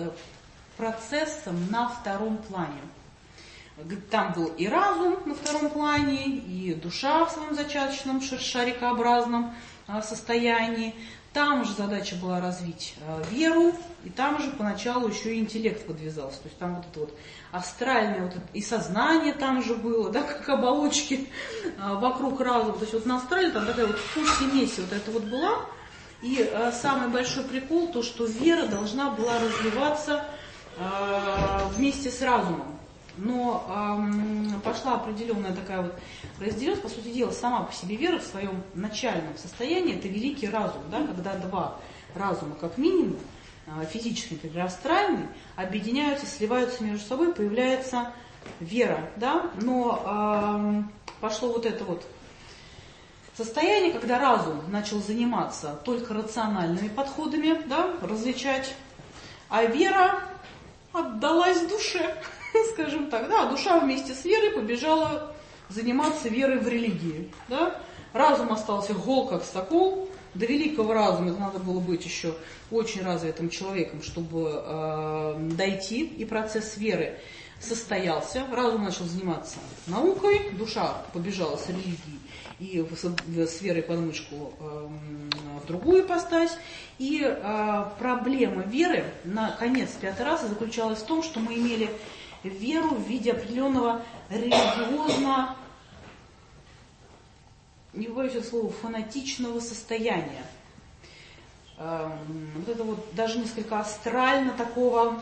процессом на втором плане. Там был и разум на втором плане, и душа в своем зачаточном шарикообразном состоянии. Там же задача была развить веру, и там же поначалу еще и интеллект подвязался. То есть там вот это вот астральное, вот это, и сознание там же было, да, как оболочки вокруг разума. То есть вот на астрале там такая вот смесь вот это вот была. И самый большой прикол, то, что вера должна была развиваться вместе с разумом. Но пошла определенная такая вот разделенность, по сути дела, сама по себе вера в своем начальном состоянии, это великий разум, да, когда два разума, как минимум, физический, например, астральный, объединяются, сливаются между собой, появляется вера, да, но пошло вот это вот состояние, когда разум начал заниматься только рациональными подходами, да, различать, а вера отдалась душе. Скажем так, да, душа вместе с верой побежала заниматься верой в религии, да. Разум остался гол как сокол. До великого разума надо было быть еще очень развитым человеком, чтобы дойти, и процесс веры состоялся. Разум начал заниматься наукой, душа побежала с религией и с верой под мышку в другую ипостась. И проблема веры на конец пятой расы заключалась в том, что мы имели веру в виде определенного религиозно, не побоюсь этого слова, фанатичного состояния. Вот это вот даже несколько астрально такого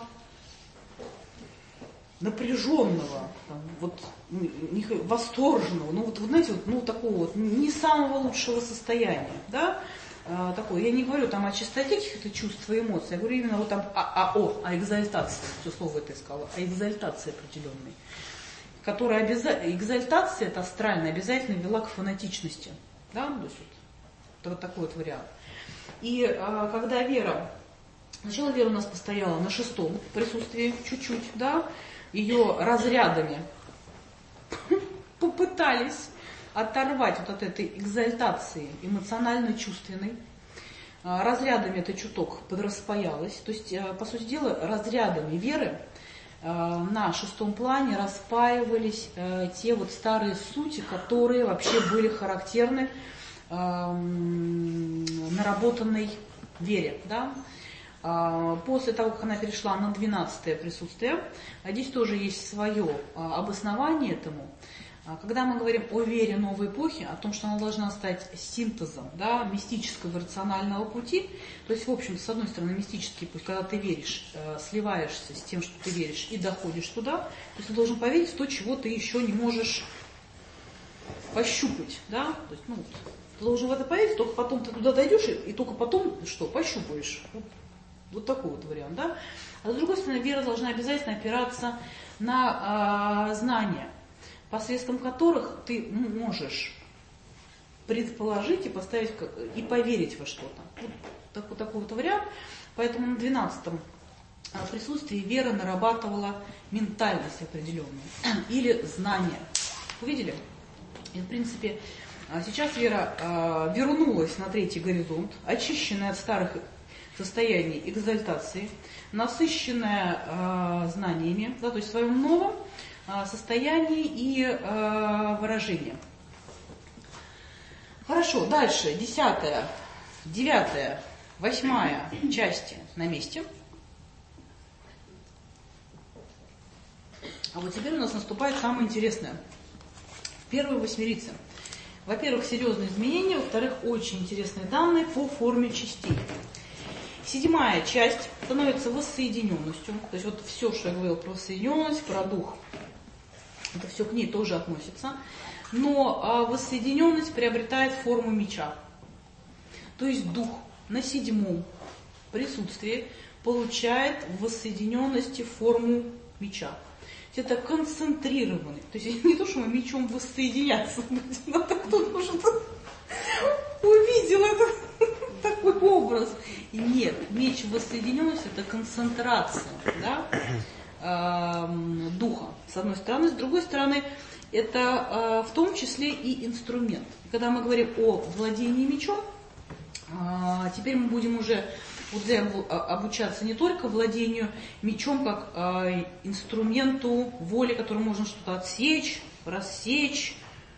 напряженного, вот, восторженного, ну вот знаете, вот, ну такого вот не самого лучшего состояния, да, такое. Я не говорю там о чистоте каких-то чувств и эмоций, я говорю именно вот там о экзальтации, все слово это искала, о экзальтации определенной, которая экзальтация, это астральная, обязательно вела к фанатичности, да, то есть вот такой вот вариант. И когда вера, сначала вера у нас постояла на шестом присутствии чуть-чуть, да, ее разрядами попытались оторвать вот от этой экзальтации эмоционально-чувственной. Разрядами это чуток подраспаялось. То есть, по сути дела, разрядами веры на шестом плане распаивались те вот старые сути, которые вообще были характерны наработанной вере. Да? После того, как она перешла на 12-е присутствие, здесь тоже есть свое обоснование этому. Когда мы говорим о вере новой эпохи, о том, что она должна стать синтезом, да, мистического и рационального пути, то есть, в общем, с одной стороны, мистический путь, когда ты веришь, сливаешься с тем, что ты веришь, и доходишь туда, то есть ты должен поверить в то, чего ты еще не можешь пощупать, да, то есть, ты должен в это поверить, только потом ты туда дойдешь, и только потом, что, пощупаешь. Вот такой вот вариант, да. А с другой стороны, вера должна обязательно опираться на знания, посредством которых ты можешь предположить и поставить и поверить во что-то. Вот такой вот вариант. Поэтому на 12-м присутствии вера нарабатывала ментальность определенную или знания. Увидели? И, в принципе, сейчас вера вернулась на третий горизонт, очищенная от старых состояний экзальтации, насыщенная знаниями, да, то есть в своем новом состоянии и выражении. Хорошо, дальше, 10-я, 9-я, 8-я части на месте. А вот теперь у нас наступает самое интересное. Первые восьмерицы. Во-первых, серьезные изменения, во-вторых, очень интересные данные по форме частей. 7-я часть становится воссоединенностью. То есть вот все, что я говорила про воссоединенность, про дух, это все к ней тоже относится. Но воссоединенность приобретает форму меча. То есть дух на 7-м присутствии получает в воссоединенности форму меча. Это концентрированный. То есть не то, что мы мечом воссоединяться, но кто-то может увидел это, такой образ. И нет, меч воссоединенности – это концентрация, да, духа, с одной стороны. С другой стороны, это в том числе и инструмент. Когда мы говорим о владении мечом, теперь мы будем уже обучаться не только владению мечом как инструменту воли, которым можно что-то отсечь, рассечь,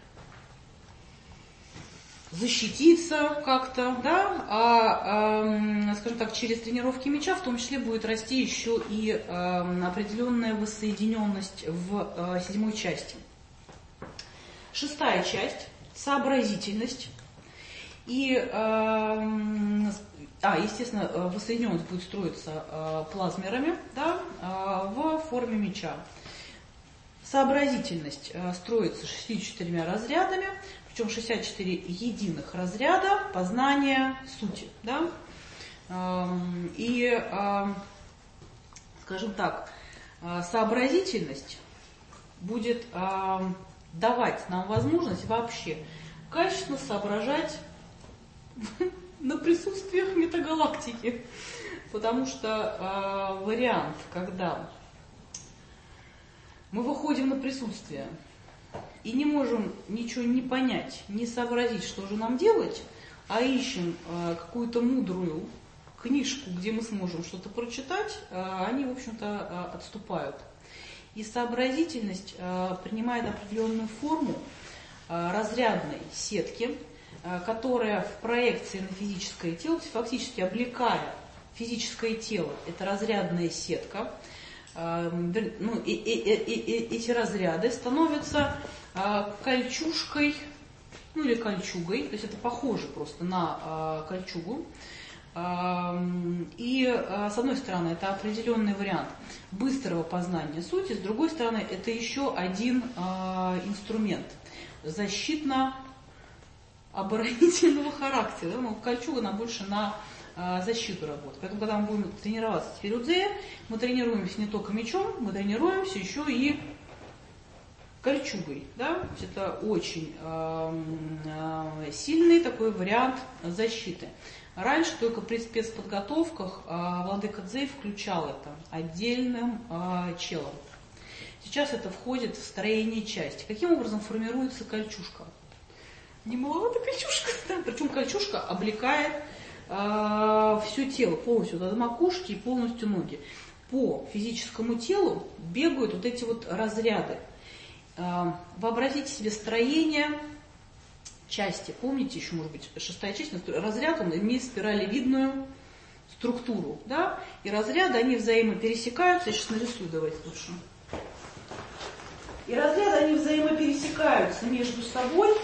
защититься как-то, да, скажем так, через тренировки меча в том числе будет расти еще и определенная воссоединенность в 7-й части. 6-я часть – сообразительность. И, естественно, воссоединенность будет строиться плазмерами, да, в форме меча. Сообразительность строится 64 разрядами, причем 64 единых разряда познания сути. Да? И, скажем так, сообразительность будет давать нам возможность вообще качественно соображать на присутствиях метагалактики. Потому что вариант, когда мы выходим на присутствие и не можем ничего не понять, не сообразить, что же нам делать, а ищем какую-то мудрую книжку, где мы сможем что-то прочитать, они, в общем-то, отступают. И сообразительность принимает определенную форму разрядной сетки, которая в проекции на физическое тело, фактически облекая физическое тело, это разрядная сетка, эти разряды становятся кольчужкой, или кольчугой, то есть это похоже просто на кольчугу. И с одной стороны это определенный вариант быстрого познания сути, с другой стороны это еще один инструмент защитно-оборонительного характера. Кольчуга она больше на защиту работает. Поэтому когда мы будем тренироваться в Фирудзее, мы тренируемся не только мечом, мы тренируемся еще и кольчугой. Да? Это очень сильный такой вариант защиты. Раньше только при спецподготовках владыка Цзэй включал это отдельным челом. Сейчас это входит в строение части. Каким образом формируется кольчужка? Немаловато кольчужка, да? Причем кольчужка облекает все тело полностью, до макушки и полностью ноги. По физическому телу бегают вот эти вот разряды. Вообразите себе строение части. Помните, еще, может быть, 6-я часть, разряд, он имеет спиралевидную структуру, да? И разряды, они взаимопересекаются. Я сейчас нарисую, давайте лучше. И разряды, они взаимопересекаются между собой.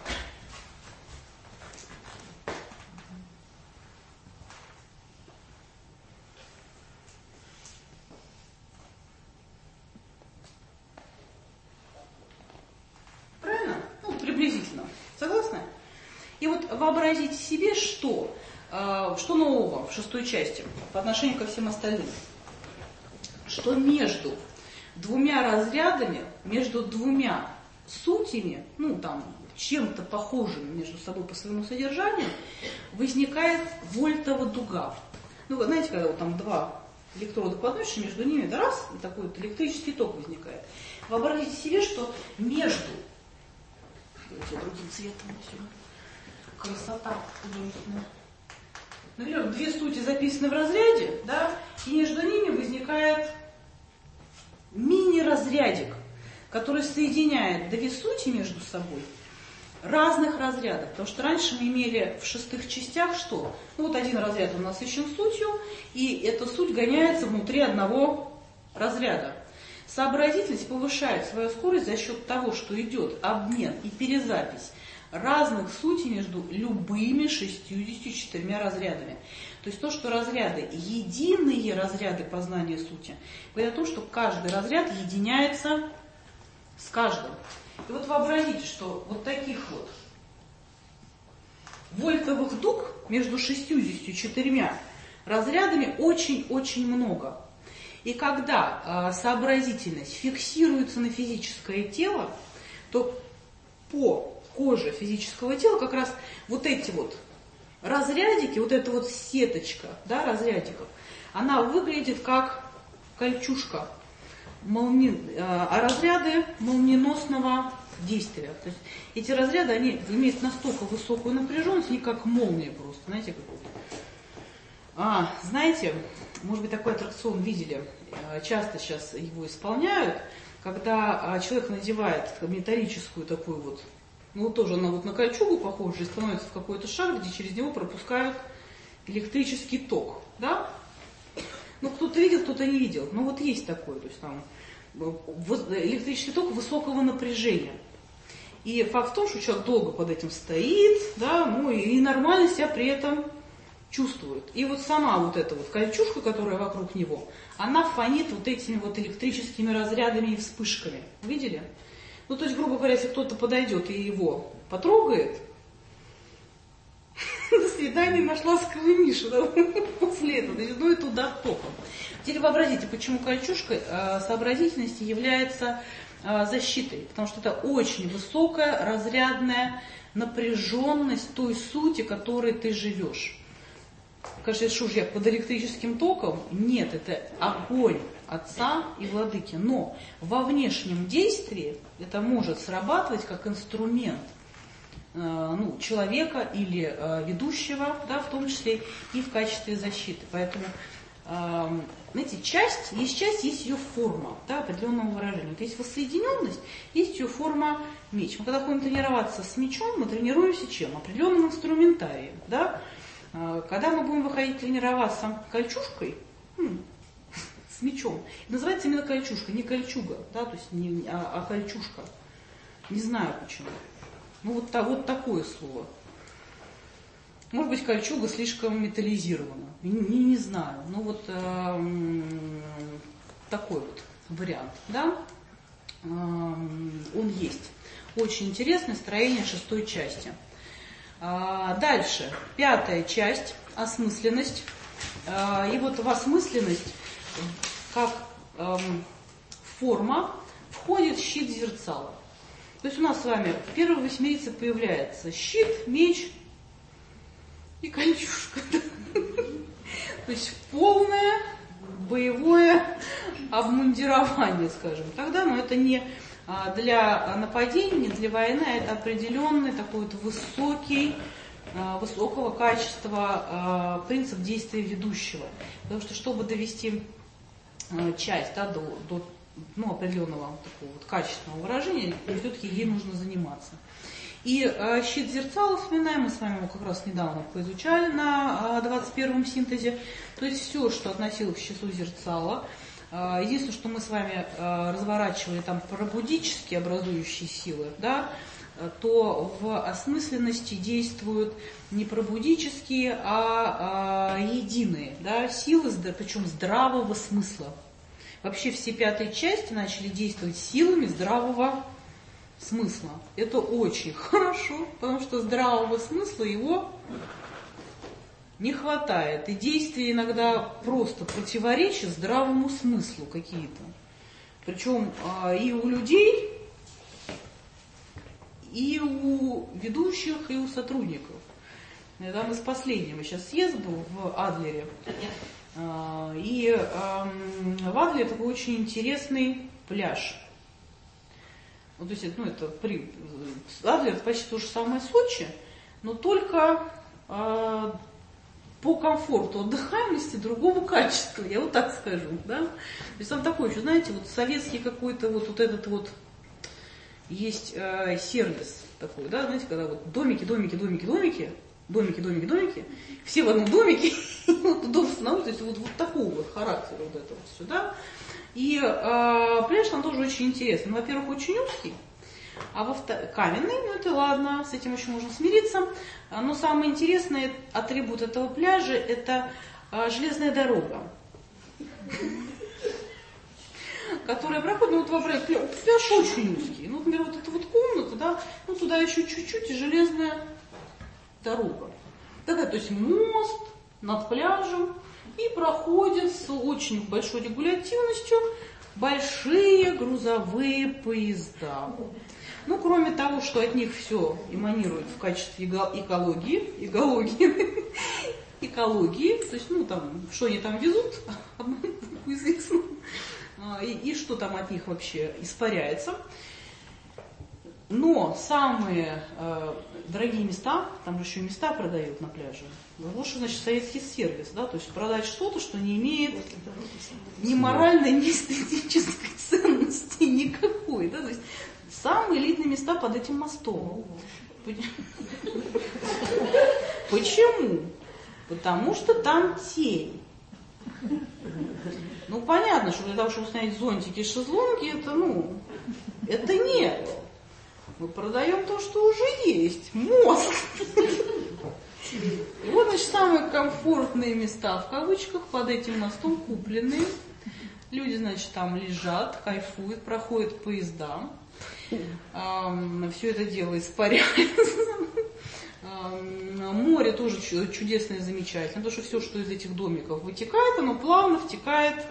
Правильно? Ну, приблизительно. Согласны? И вот вообразите себе, что нового в 6-й части по отношению ко всем остальным. Что между двумя разрядами, между двумя сутями, ну там, чем-то похожими между собой по своему содержанию, возникает вольтова дуга. Ну, вы знаете, когда вот там два электрода подносишь, между ними, да, раз, и такой вот электрический ток возникает. Вообразите себе, что между... Давайте другим цветом возьмем. Красота художественная. Например, две сути записаны в разряде, да, и между ними возникает мини-разрядик, который соединяет две сути между собой разных разрядов. Потому что раньше мы имели в 6-х частях что? Ну вот один разряд у нас насыщен сутью, и эта суть гоняется внутри одного разряда. Сообразительность повышает свою скорость за счет того, что идет обмен и перезапись разных сутей между любыми 64 разрядами. То есть то, что разряды единые разряды познания сути, говорит о том, что каждый разряд единяется с каждым. И вот вообразите, что вот таких вот вольтовых дуг между 64 разрядами очень-очень много. И когда сообразительность фиксируется на физическое тело, то по коже физического тела как раз вот эти вот разрядики, вот эта вот сеточка, да, разрядиков, она выглядит как кольчужка, а разряды молниеносного действия. То есть эти разряды, они имеют настолько высокую напряженность, они как молния просто, знаете, какую-то. Знаете, может быть, такой аттракцион видели, часто сейчас его исполняют, когда человек надевает металлическую такую вот, ну тоже она вот на кольчугу похожа, и становится в какой-то шар, где через него пропускают электрический ток, да? Ну кто-то видел, кто-то не видел, но вот есть такое, то есть там электрический ток высокого напряжения. И факт в том, что человек долго под этим стоит, да, ну и нормально себя при этом чувствует. И вот сама вот эта вот кольчужка, которая вокруг него, она фонит вот этими вот электрическими разрядами и вспышками. Видели? Ну, то есть, грубо говоря, если кто-то подойдет и его потрогает, до свидания, наш ласковый Миша, да, после этого, ну, это удар током. Теперь вообразите, почему кольчужка сообразительности является защитой, потому что это очень высокая разрядная напряженность той сути, которой ты живешь. Конечно, что же я под электрическим током? Нет, это огонь Отца и Владыки. Но во внешнем действии это может срабатывать как инструмент человека или ведущего, да, в том числе и в качестве защиты. Поэтому, знаете, часть, есть ее форма, да, определенного выражения. Вот есть воссоединенность, есть ее форма меч. Мы когда ходим тренироваться с мечом, мы тренируемся чем? Определенным инструментарием, да. Когда мы будем выходить тренироваться кольчужкой, с мечом, называется именно кольчужка, не кольчуга, да, то есть а кольчужка. Не знаю почему. Ну вот такое слово. Может быть, кольчуга слишком металлизирована. Не знаю. Ну вот такой вот вариант, да. Он есть. Очень интересное строение 6-й части. Дальше, 5-я часть, осмысленность. И вот в осмысленность, как форма, входит щит зерцала. То есть у нас с вами в первой восьмерице появляется щит, меч и кольчужка. То есть полное боевое обмундирование, скажем. Тогда, но это не для нападения, не для войны, а это определенный такой вот высокого качества принцип действия ведущего. Потому что, чтобы довести часть до определенного такого вот качественного выражения, все-таки ей нужно заниматься. И щит зерцала вспоминаем, мы с вами его как раз недавно поизучали на 21-м синтезе. То есть все, что относилось к щиту зерцала. Единственное, что мы с вами разворачивали там пробудические образующие силы, да, то в осмысленности действуют не пробудические, а единые, да, силы, причем здравого смысла. Вообще все пятые части начали действовать силами здравого смысла. Это очень хорошо, потому что здравого смысла его не хватает. И действия иногда просто противоречат здравому смыслу какие-то. Причем и у людей, и у ведущих, и у сотрудников. Там из последнего сейчас съезд был в Адлере. И в Адлере такой очень интересный пляж. Вот, то есть, Адлер это почти то же самое Сочи, но только по комфорту отдыхаемости другого качества, я вот так скажу, да. То есть там такой еще, знаете, вот советский какой-то вот этот вот есть сервис такой, да, знаете, когда вот домики, все в одном домике, вот дом становится, то есть вот такого вот характера вот это вот сюда. И пляж там тоже очень интересный. Во-первых, очень узкий, а во-вторых, каменный, ну это ладно, с этим еще можно смириться. Но самый интересный атрибут этого пляжа – это железная дорога, которая проходит, ну вот воображайте, пляж очень узкий. Ну, например, вот эта вот комната, да, ну туда еще чуть-чуть и железная дорога. Такая, то есть мост над пляжем, и проходят с очень большой регулятивностью большие грузовые поезда. Ну, кроме того, что от них все эманирует в качестве экологии, то есть, ну, там, что они там везут, известно, и что там от них вообще испаряется. Но самые дорогие места, там же еще и места продают на пляже, лучше, значит, советский сервис, да, то есть продать что-то, что не имеет ни моральной, ни эстетической ценности никакой, да, то есть самые элитные места под этим мостом. Почему? Потому что там тень. Ну, понятно, что для того, чтобы снять зонтики и шезлонги, это нет. Мы продаем то, что уже есть. Мост. И вот, значит, самые комфортные места, в кавычках, под этим мостом купленные. Люди, значит, там лежат, кайфуют, проходят поезда. Все это дело испаряется. Море тоже чудесное и замечательное, потому что все, что из этих домиков вытекает, оно плавно втекает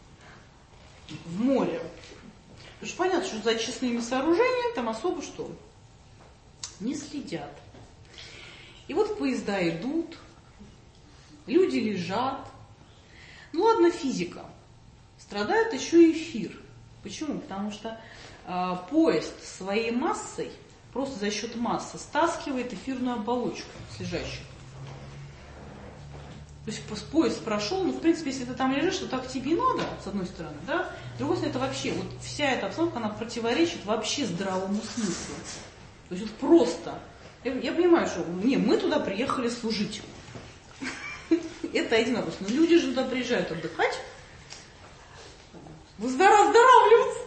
в море. Потому что понятно, что за очистными сооружениями там особо что? Не следят. И вот поезда идут, люди лежат. Ну ладно, физика. Страдает еще эфир. Почему? Потому что поезд своей массой, просто за счет массы, стаскивает эфирную оболочку с лежащих. То есть поезд прошел, ну, в принципе, если ты там лежишь, то так тебе и надо, с одной стороны, да? С другой стороны, это вообще, вот вся эта обстановка, она противоречит вообще здравому смыслу. То есть вот просто. Я понимаю, что мы туда приехали служить. Это один вопрос. Но люди же туда приезжают отдыхать, выздоравливаться.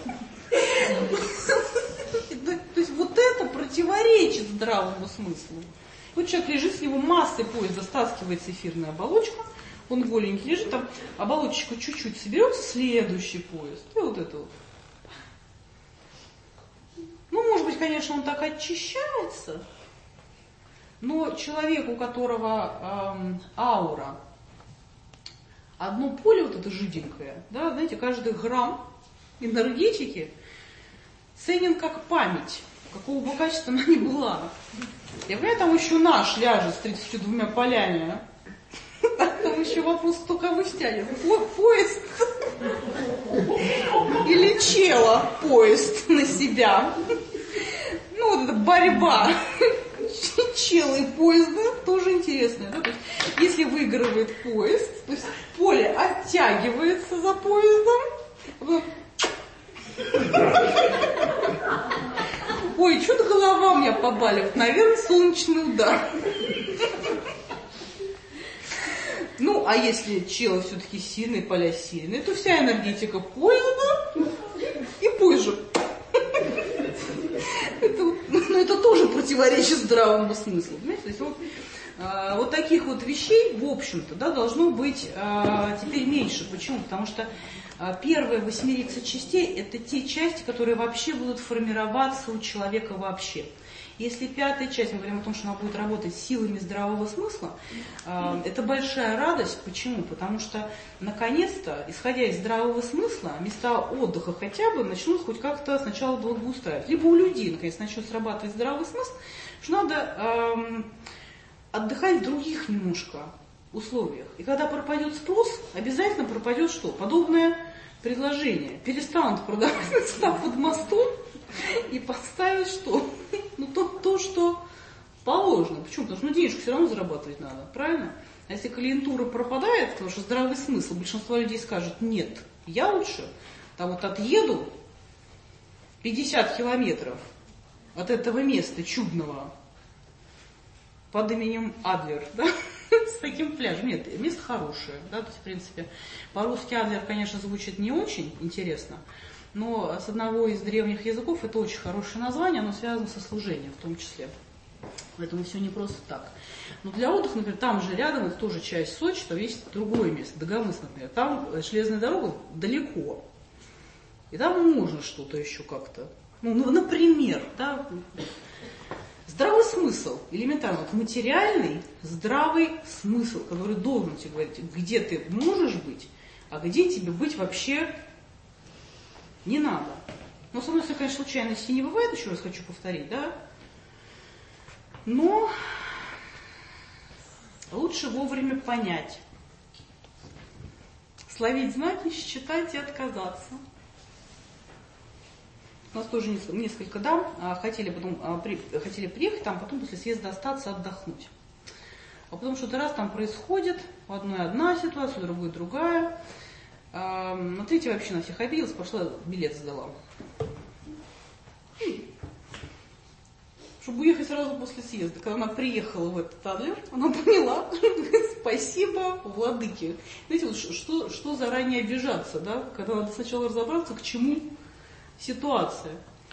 То есть вот это противоречит здравому смыслу. Вот человек лежит, с него массой поезда стаскивается эфирная оболочка, он голенький лежит, там оболочечка чуть-чуть соберется, следующий поезд, и вот это вот. Ну, может быть, конечно, он так очищается, но человек, у которого аура, одно поле вот это жиденькое, да, знаете, каждый грамм энергетики ценен как память, какого бы качества она ни была. Я понимаю, там еще наш ляжет с 32 полями. там еще вопрос, кто кого стянет. Поезд или чела поезд на себя. Ну, вот эта борьба чела и поезда тоже интересная. Да? То есть, если выигрывает поезд, то есть поле оттягивается за поездом. Ой, что-то голова у меня побаливает. Наверное, солнечный удар. Ну, а если чел все-таки сильный, поля сильные, то вся энергетика поезда и позже. Это тоже противоречит здравому смыслу. Понимаете? То есть вот таких вот вещей, в общем-то, да, должно быть теперь меньше. Почему? Потому что первые 8 частей – это те части, которые вообще будут формироваться у человека вообще. Если 5-я часть, мы говорим о том, что она будет работать силами здравого смысла, это большая радость. Почему? Потому что, наконец-то, исходя из здравого смысла, места отдыха хотя бы начнут хоть как-то сначала благоустраивать. Либо у людей, наконец, начнет срабатывать здравый смысл, что надо отдыхать в других немножко условиях. И когда пропадет спрос, обязательно пропадет что? Подобное предложение. Перестанут продавать места под мостом и поставить что? Ну, то, что положено. Почему? Потому что денежку все равно зарабатывать надо, правильно? А если клиентура пропадает, потому что здравый смысл, большинство людей скажет, нет, я лучше там вот отъеду 50 километров от этого места чудного под именем Адлер, да? С таким пляжем. Нет, место хорошее, да, то есть, в принципе, по-русски Адлер, конечно, звучит не очень интересно, но с одного из древних языков это очень хорошее название, оно связано со служением в том числе. Поэтому все не просто так. Но для отдыха, например, там же рядом, это тоже часть Сочи, там есть другое место, Дагомыс, например. Там железная дорога далеко. И там можно что-то еще как-то. Ну, например, да, здравый смысл, элементарно, вот материальный здравый смысл, который должен тебе говорить, где ты можешь быть, а где тебе быть вообще не надо. Но, с одной стороны, конечно, случайностей не бывает, еще раз хочу повторить, да, но лучше вовремя понять, словить знаки, считать и отказаться. У нас тоже несколько дам хотели приехать, там потом после съезда остаться, отдохнуть. А потом что-то раз там происходит, у одной одна ситуация, у другой другая. На третьей вообще на всех обиделась, пошла билет сдала. Чтобы уехать сразу после съезда. Когда она приехала в этот Адлер, она поняла, спасибо, владыке. Знаете, вот что заранее обижаться, да? Когда надо сначала разобраться, к чему ситуация.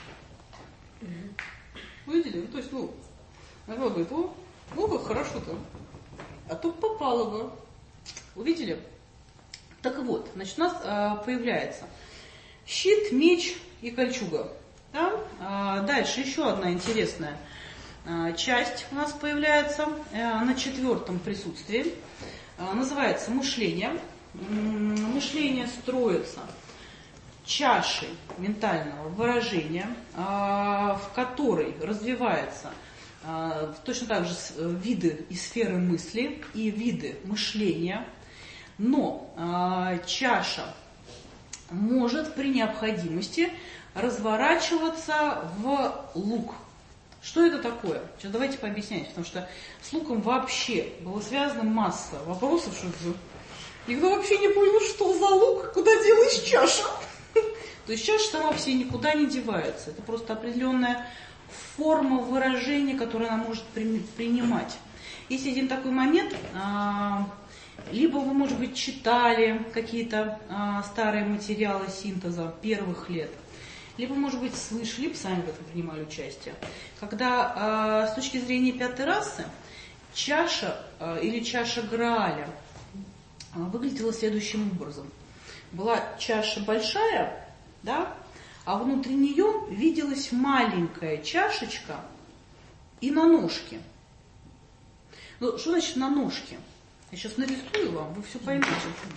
Видели? Ну, то есть, она говорит, как хорошо-то. А то попало бы. Увидели? Так вот, значит, у нас появляется щит, меч и кольчуга. Да? Дальше еще одна интересная часть у нас появляется на 4-м присутствии. Называется мышление. Мышление строится чашей ментального выражения, в которой развиваются точно так же виды и сферы мысли и виды мышления, но чаша может при необходимости разворачиваться в лук. Что это такое? Сейчас давайте пообъясняем, потому что с луком вообще была связана масса вопросов, что никто вообще не понял, что за лук, куда делась чаша. То есть чаша сама все никуда не девается. Это просто определенная форма выражения, которую она может принимать. Есть один такой момент, либо вы, может быть, читали какие-то старые материалы синтеза первых лет, либо, может быть, слышали, либо сами в этом принимали участие. Когда с точки зрения 5-й расы чаша или чаша Грааля выглядела следующим образом. Была чаша большая, да, а внутри нее виделась маленькая чашечка и на ножке. Ну, что значит на ножке? Я сейчас нарисую вам, вы все поймете.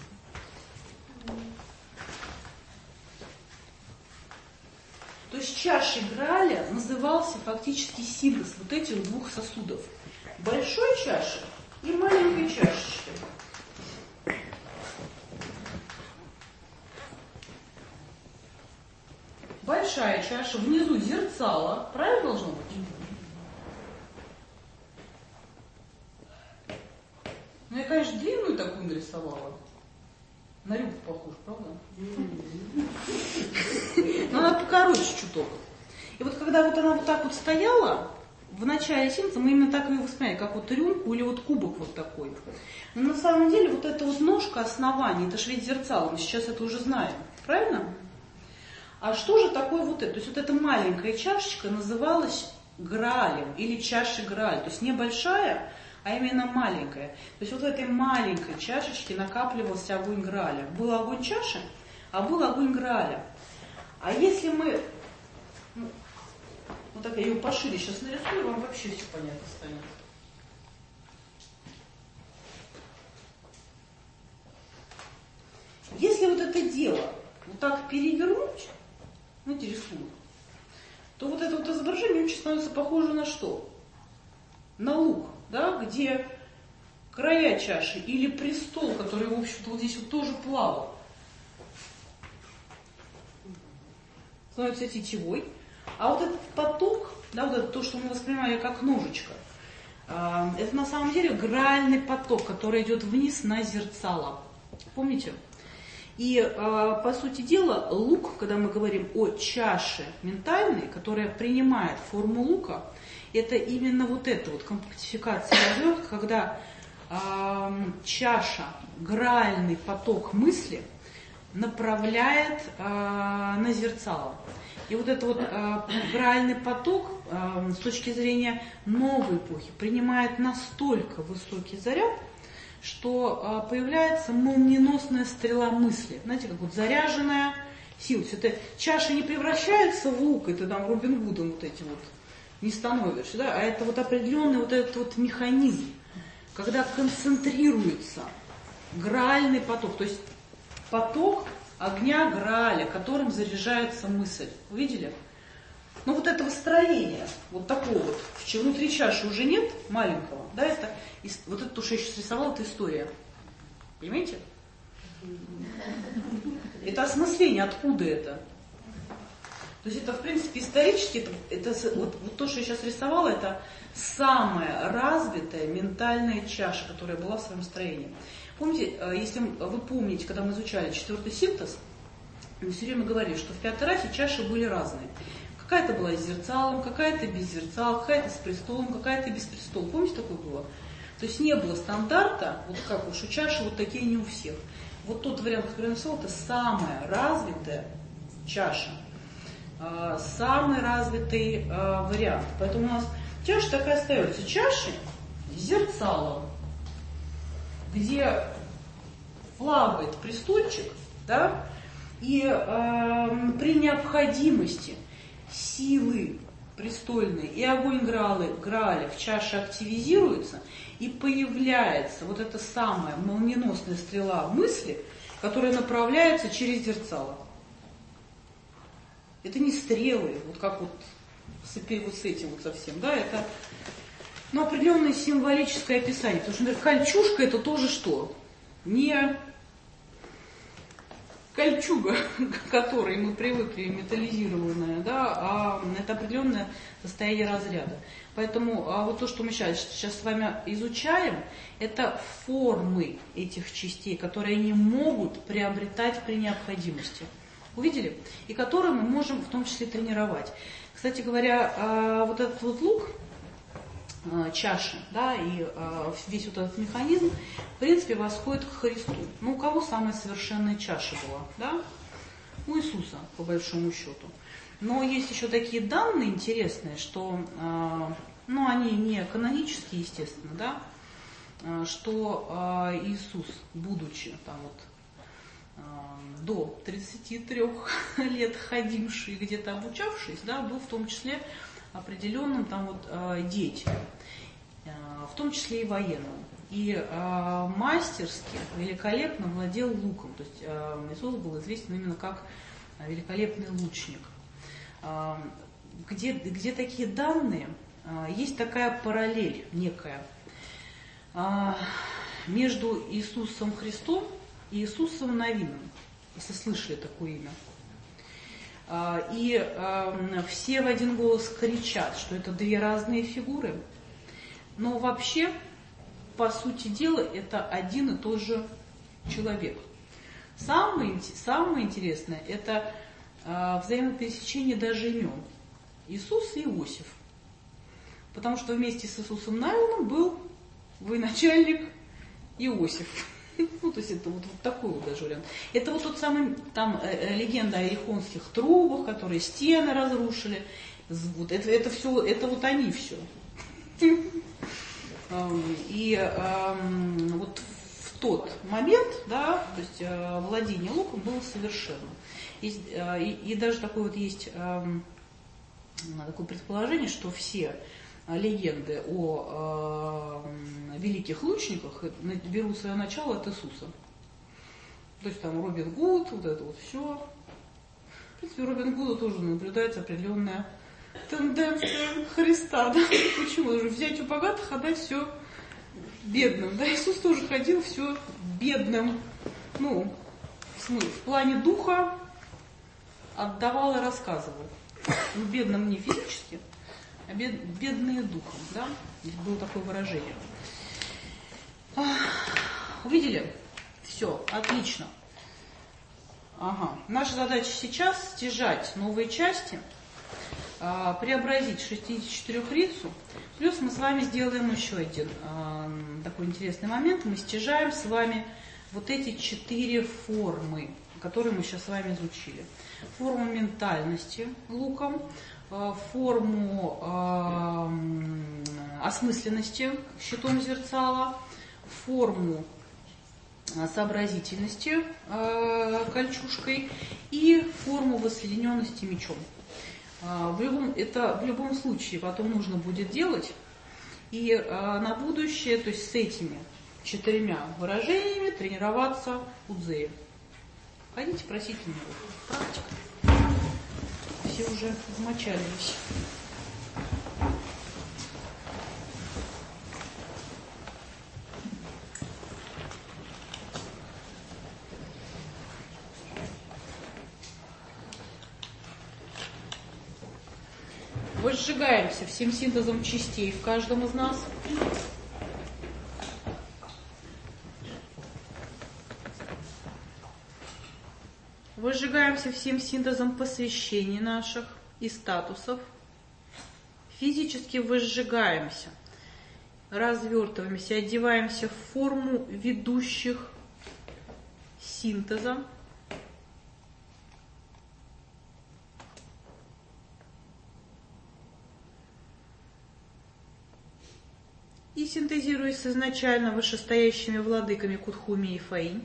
То есть чашей Грааля назывался фактически синтез вот этих двух сосудов. Большой чаши и маленькой чашечки. чаша, внизу зерцало. Правильно должно быть? Ну, я, конечно, длинную такую нарисовала. На рюмку похож, правда? Но она покороче чуток. И вот когда вот она вот так вот стояла, в начале синтеза мы именно так ее воспринимали, как вот рюмку или вот кубок вот такой. Но на самом деле вот эта вот ножка основания, это же ведь зерцало, мы сейчас это уже знаем, правильно? А что же такое вот это? То есть вот эта маленькая чашечка называлась Граалем или чашей Грааль, то есть не большая, а именно маленькая. То есть вот в этой маленькой чашечке накапливался огонь Грааля. Был огонь чаши, а был огонь Грааля. А если мы... Вот так я ее пошире сейчас нарисую, вам вообще все понятно станет. Если вот это дело вот так перевернуть, знаете, рисунок, то вот это вот изображение очень становится похоже на что? На лук, да, где края чаши или престол, который, в общем-то, вот здесь вот тоже плавал, становится тетивой. А вот этот поток, да, вот это то, что мы воспринимали как ножичка, это на самом деле граальный поток, который идет вниз на зерцало. Помните? И, по сути дела, лук, когда мы говорим о чаше ментальной, которая принимает форму лука, это именно вот эта вот компактификация развертка, когда чаша, граальный поток мысли направляет на зерцало. И вот этот вот граальный поток с точки зрения новой эпохи принимает настолько высокий заряд, что появляется молниеносная стрела мысли. Знаете, как вот заряженная сила. То есть это чаша не превращается в лук, это там Робин Гудом вот эти вот не становишься, да, а это вот определенный вот этот вот механизм, когда концентрируется граальный поток, то есть поток огня Грааля, которым заряжается мысль. Увидели? Ну вот этого строения, вот такого вот, внутри чаши уже нет маленького, да, это, вот это то, что я сейчас рисовала, это история. Понимаете? Это осмысление, откуда это. То есть это, в принципе, исторически, это вот то, что я сейчас рисовала, это самая развитая ментальная чаша, которая была в своем строении. Помните, если вы помните, когда мы изучали четвертый синтез, мы все время говорили, что в пятой расе чаши были разные. Какая-то была с зерцалом, какая-то без зерцала, какая-то с престолом, какая-то без престола. Помните, такое было? То есть не было стандарта, вот как уж у чаши вот такие не у всех. Вот тот вариант, который я написала, это самая развитая чаша. Самый развитый вариант. Поэтому у нас чаша такая остается. Чаши с зерцалом, где плавает престольчик, да, и при необходимости силы престольной и огонь Грааля в чаше активизируется, и появляется вот эта самая молниеносная стрела мысли, которая направляется через зерцало. Это не стрелы, вот как вот с этим вот совсем, да, это определенное символическое описание. Потому что, например, кольчужка это тоже что? Не кольчуга, к которой мы привыкли, металлизированная, да, а это определенное состояние разряда. Поэтому вот то, что мы сейчас с вами изучаем, это формы этих частей, которые они могут приобретать при необходимости. Увидели? И которые мы можем в том числе тренировать. Кстати говоря, вот этот вот лук, чаши, да, и весь вот этот механизм, в принципе, восходит к Христу. Ну, у кого самая совершенная чаша была, да? У Иисуса, по большому счету. Но есть еще такие данные интересные, что, они не канонические, естественно, да, что Иисус, будучи там вот до 33 лет ходивший, где-то обучавшись, да, был в том числе определенным там вот деятелем, в том числе и военным. И мастерски, великолепно владел луком. То есть Иисус был известен именно как великолепный лучник. Где такие данные, есть такая параллель некая между Иисусом Христом и Иисусом Навином, если слышали такое имя. И все в один голос кричат, что это две разные фигуры. Но вообще, по сути дела, это один и тот же человек. Самое интересное – это взаимопересечение даже имен. Иисус и Иосиф. Потому что вместе с Иисусом Навином был военачальник Иосиф. Ну, то есть это вот такой вот даже вариант. Это вот тот самый, там легенда о ерихонских трубах, которые стены разрушили. Вот это все, это вот они все. И вот в тот момент, да, то есть владение луком было совершенно. И даже такое вот есть такое предположение, что все легенды о великих лучниках берут свое начало от Иисуса. То есть там Робин Гуд, вот это вот все. В принципе, у Робин Гуда тоже наблюдается определенная тенденция Христа. Да? Почему? Даже взять у богатых, отдать все бедным. Да? Иисус тоже ходил все бедным. Ну, в плане духа отдавал и рассказывал. Ну, бедным не физически, а бедные духом, да? Здесь было такое выражение. Увидели? Все, отлично. Ага. Наша задача сейчас стяжать новые части, преобразить 64-рицу. Плюс мы с вами сделаем еще один такой интересный момент. Мы стяжаем с вами вот эти 4 формы, которые мы сейчас с вами изучили. Форму ментальности луком, форму осмысленности щитом зерцала, форму сообразительности кольчужкой и форму воссоединенности мечом. Это в любом случае потом нужно будет делать. И на будущее, то есть с этими 4 выражениями тренироваться у Дзея. Ходите, просите у него. Практика. Все уже замочалились. Возжигаемся всем синтезом частей в каждом из нас. Возжигаемся всем синтезом посвящений наших и статусов. Физически возжигаемся, развертываемся, одеваемся в форму ведущих синтеза. И синтезируясь с изначально вышестоящими владыками Кутхуми и Фаинь,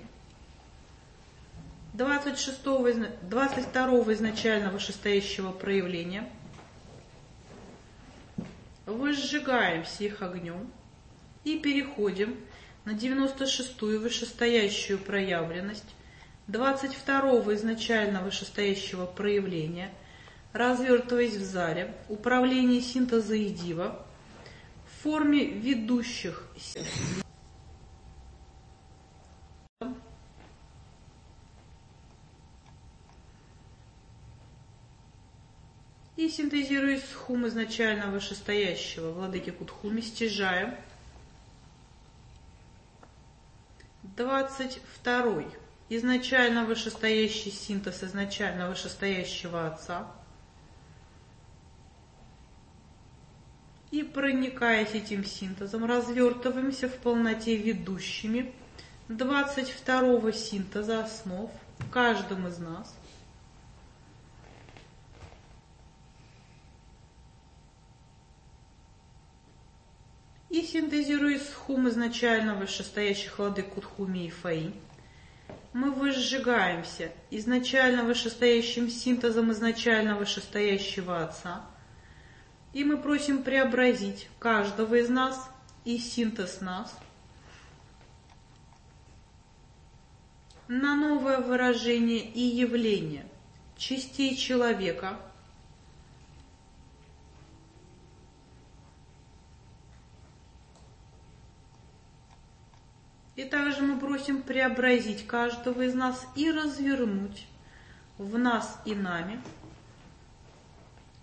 22-го изначально вышестоящего проявления, возжигаемся их огнем и переходим на 96-ю вышестоящую проявленность 22-го изначально вышестоящего проявления, развертываясь в зале, управление синтеза и дива в форме ведущих и синтезируясь с хум изначально вышестоящего владыки Кутхуми, стяжаем 22-й изначально вышестоящий синтез изначально вышестоящего Отца и, проникаясь этим синтезом, развертываемся в полноте ведущими 22-го синтеза основ в каждом из нас. И синтезируясь с хум изначально вышестоящих владык Кутхуми и Фаинь, мы возжигаемся изначально вышестоящим синтезом изначально вышестоящего Отца, и мы просим преобразить каждого из нас и синтез нас на новое выражение и явление частей человека, и также мы просим преобразить каждого из нас и развернуть в нас и нами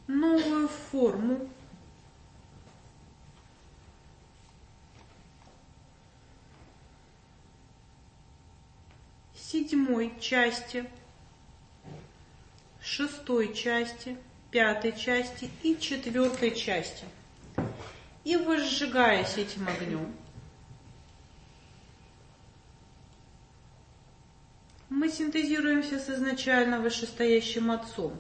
новую форму седьмой части, шестой части, пятой части и четвертой части. И возжигаясь этим огнем, мы синтезируемся с изначально вышестоящим Отцом.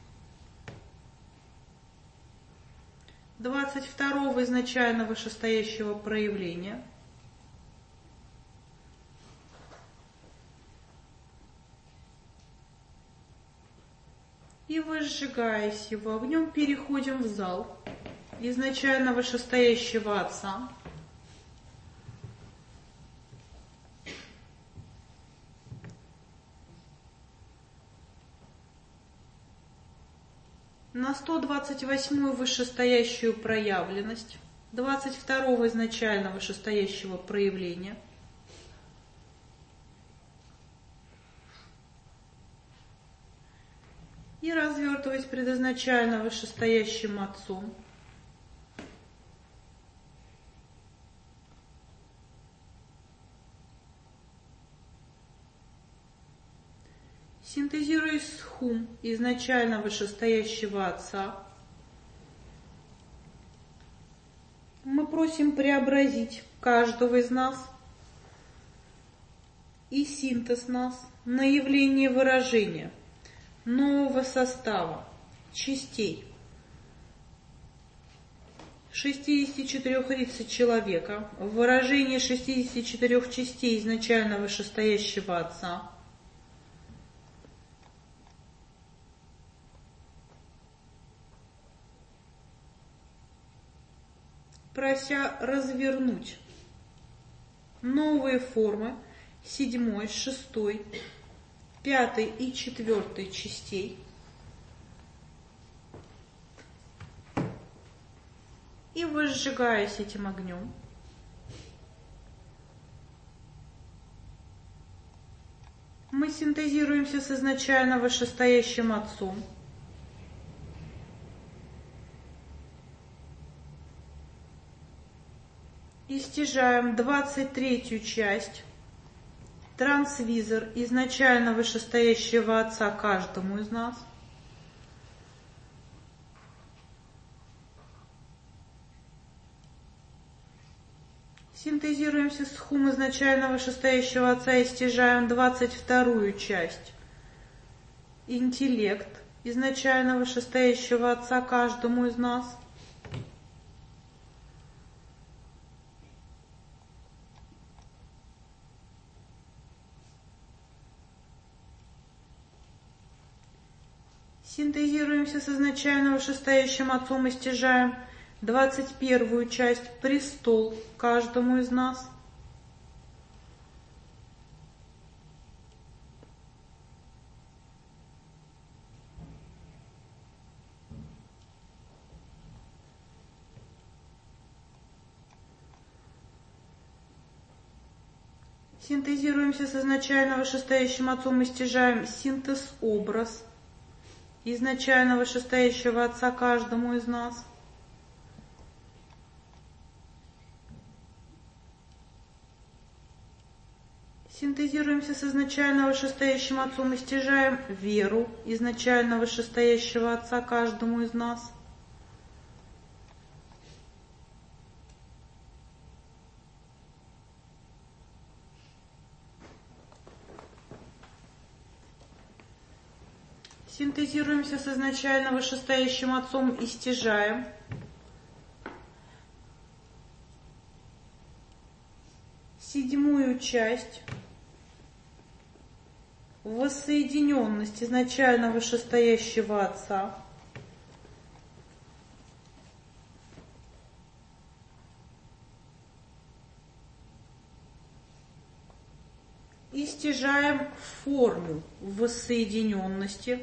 22-го изначально вышестоящего проявления. И возжигаясь его огнем, переходим в зал изначально вышестоящего Отца. На 128-ю вышестоящую проявленность 22-го изначально вышестоящего проявления. И развертываясь предизначально вышестоящим Отцом, синтезируясь с Хум изначально вышестоящего Отца, мы просим преобразить каждого из нас и синтез нас на явление выражения нового состава, частей 64 риц человека, в выражении 64 частей изначально вышестоящего Отца, прося развернуть новые формы 7, 6, 5 и 4 частей и возжигаясь этим огнем, мы синтезируемся с изначально вышестоящим Отцом, и стяжаем 23-ю часть, трансвизор изначально вышестоящего Отца каждому из нас, синтезируемся с Хум изначально вышестоящего Отца и стяжаем 22-ю часть, интеллект изначально вышестоящего Отца каждому из нас, синтезируемся с изначально вышестоящим Отцом и стяжаем 21-ю часть, престол каждому из нас. Синтезируемся с изначально вышестоящим Отцом и стяжаем синтез-образ изначально вышестоящего Отца каждому из нас. Синтезируемся с изначально вышестоящим Отцом и стяжаем веру изначально вышестоящего Отца каждому из нас. Синтезируемся с изначально вышестоящим Отцом и стяжаем седьмую часть, воссоединенность изначально вышестоящего Отца, и стяжаем форму воссоединенности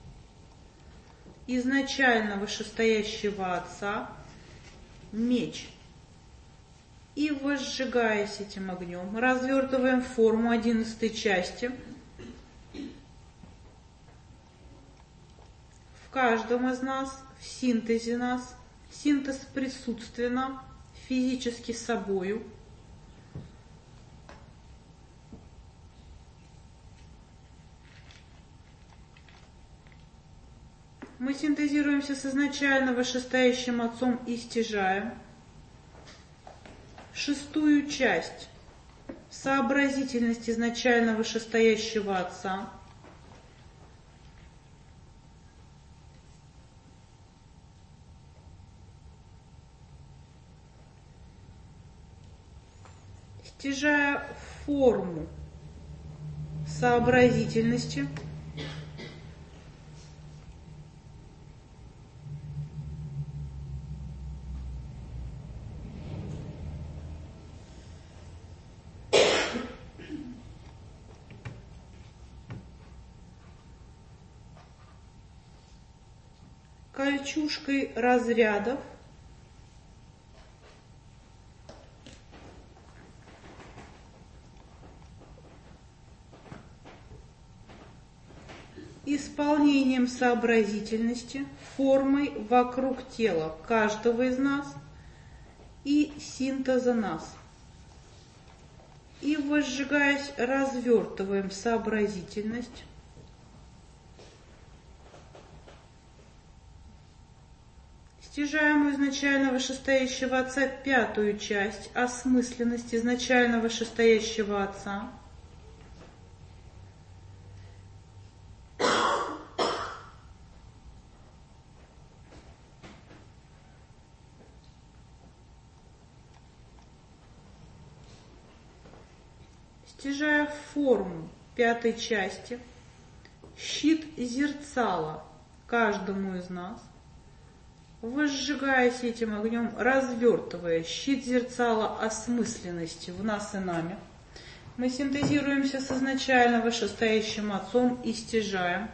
изначально вышестоящего Отца, меч. И возжигаясь этим огнем, развертываем форму 11 части, в каждом из нас, в синтезе нас, синтез присутственно, физически собою. Мы синтезируемся с изначально вышестоящим Отцом и стяжаем шестую часть сообразительность изначально вышестоящего Отца, стяжая форму сообразительности, кольчужкой разрядов, исполнением сообразительности, формой вокруг тела каждого из нас и синтеза нас. И, возжигаясь, развертываем сообразительность, стяжаем у изначально вышестоящего Отца пятую часть осмысленность изначально вышестоящего Отца, стяжая форму пятой части, щит зерцала каждому из нас, возжигаясь этим огнем, развертывая щит зерцала осмысленности в нас и нами, мы синтезируемся с изначально вышестоящим Отцом и стяжаем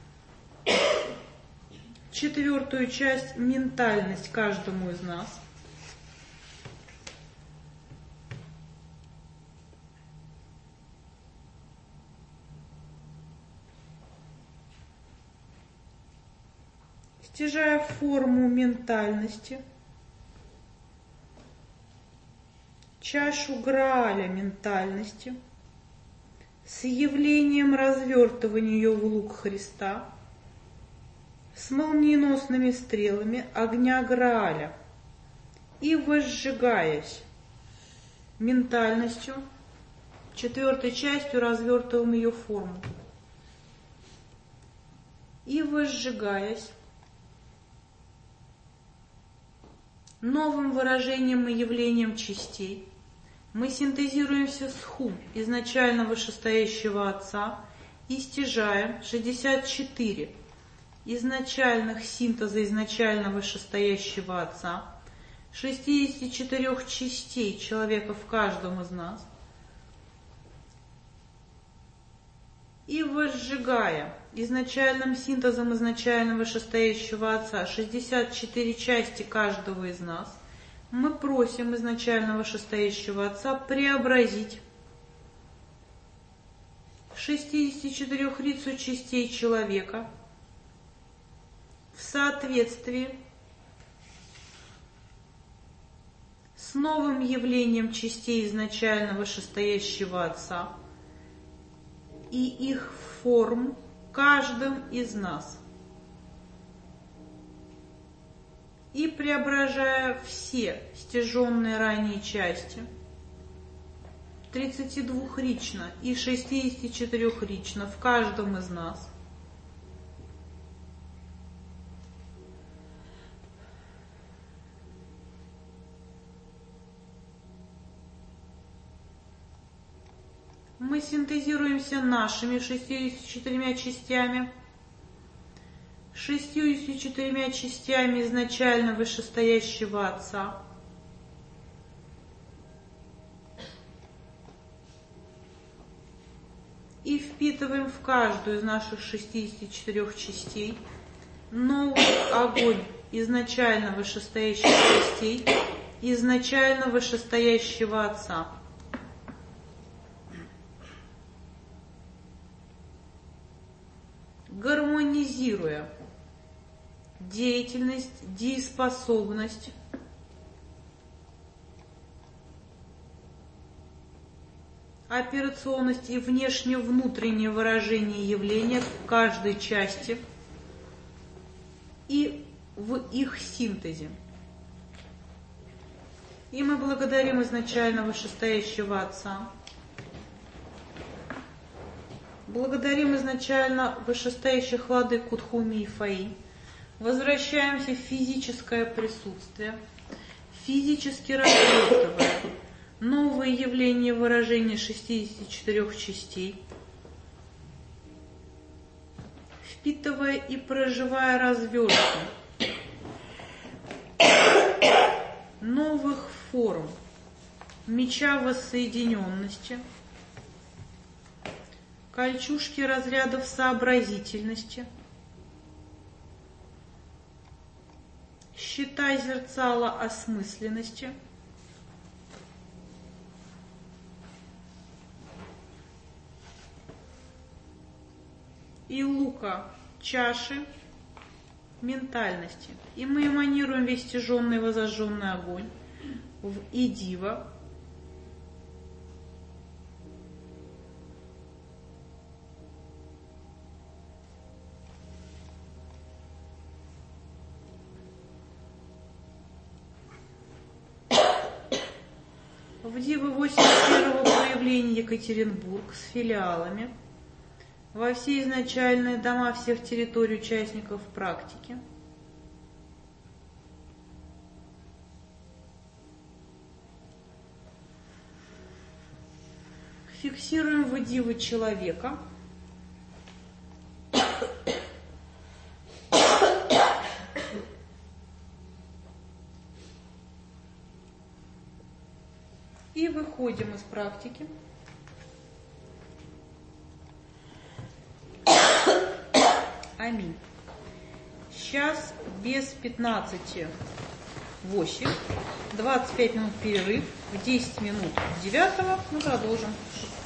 четвертую часть ментальность каждому из нас, стяжая форму ментальности, чашу Грааля ментальности, с явлением развертывания ее в лук Христа, с молниеносными стрелами огня Грааля, и возжигаясь ментальностью, четвертой частью развертываем ее форму, и возжигаясь новым выражением и явлением частей, мы синтезируемся с хум изначально вышестоящего Отца и стяжаем 64 изначальных синтеза изначально вышестоящего Отца, 64 частей человека в каждом из нас, и возжигая изначальным синтезом изначально вышестоящего Отца 64 части каждого из нас, мы просим изначально вышестоящего Отца преобразить 64 частей человека в соответствии с новым явлением частей изначально вышестоящего Отца и их форм каждым из нас, и преображая все стяженные ранее части 32-рично и 64-рично в каждом из нас, мы синтезируемся нашими 64 частями, 64 частями изначально вышестоящего Отца, и впитываем в каждую из наших 64 частей новый огонь изначально вышестоящих частей, изначально вышестоящего Отца. Гармонизируя деятельность, дееспособность, операционность и внешне-внутреннее выражение явления в каждой части и в их синтезе. И мы благодарим изначально вышестоящего Отца. Благодарим изначально вышестоящих владык Кудхуми и Фаи. Возвращаемся в физическое присутствие, физически развертывая новые явления выражения 64 частей, впитывая и проживая развертку новых форм меча воссоединенности, кольчужки разрядов сообразительности, щита зерцала осмысленности, и лука чаши ментальности. И мы эманируем весь стяженный и возожженный огонь в Идива, в Дивы 81-го проявления Екатеринбург с филиалами, во все изначальные дома всех территорий участников практики, фиксируем в Дивы человека, и выходим из практики. Аминь. Сейчас без 15:08, 25 минут перерыв, в 10 минут 9 мы продолжим.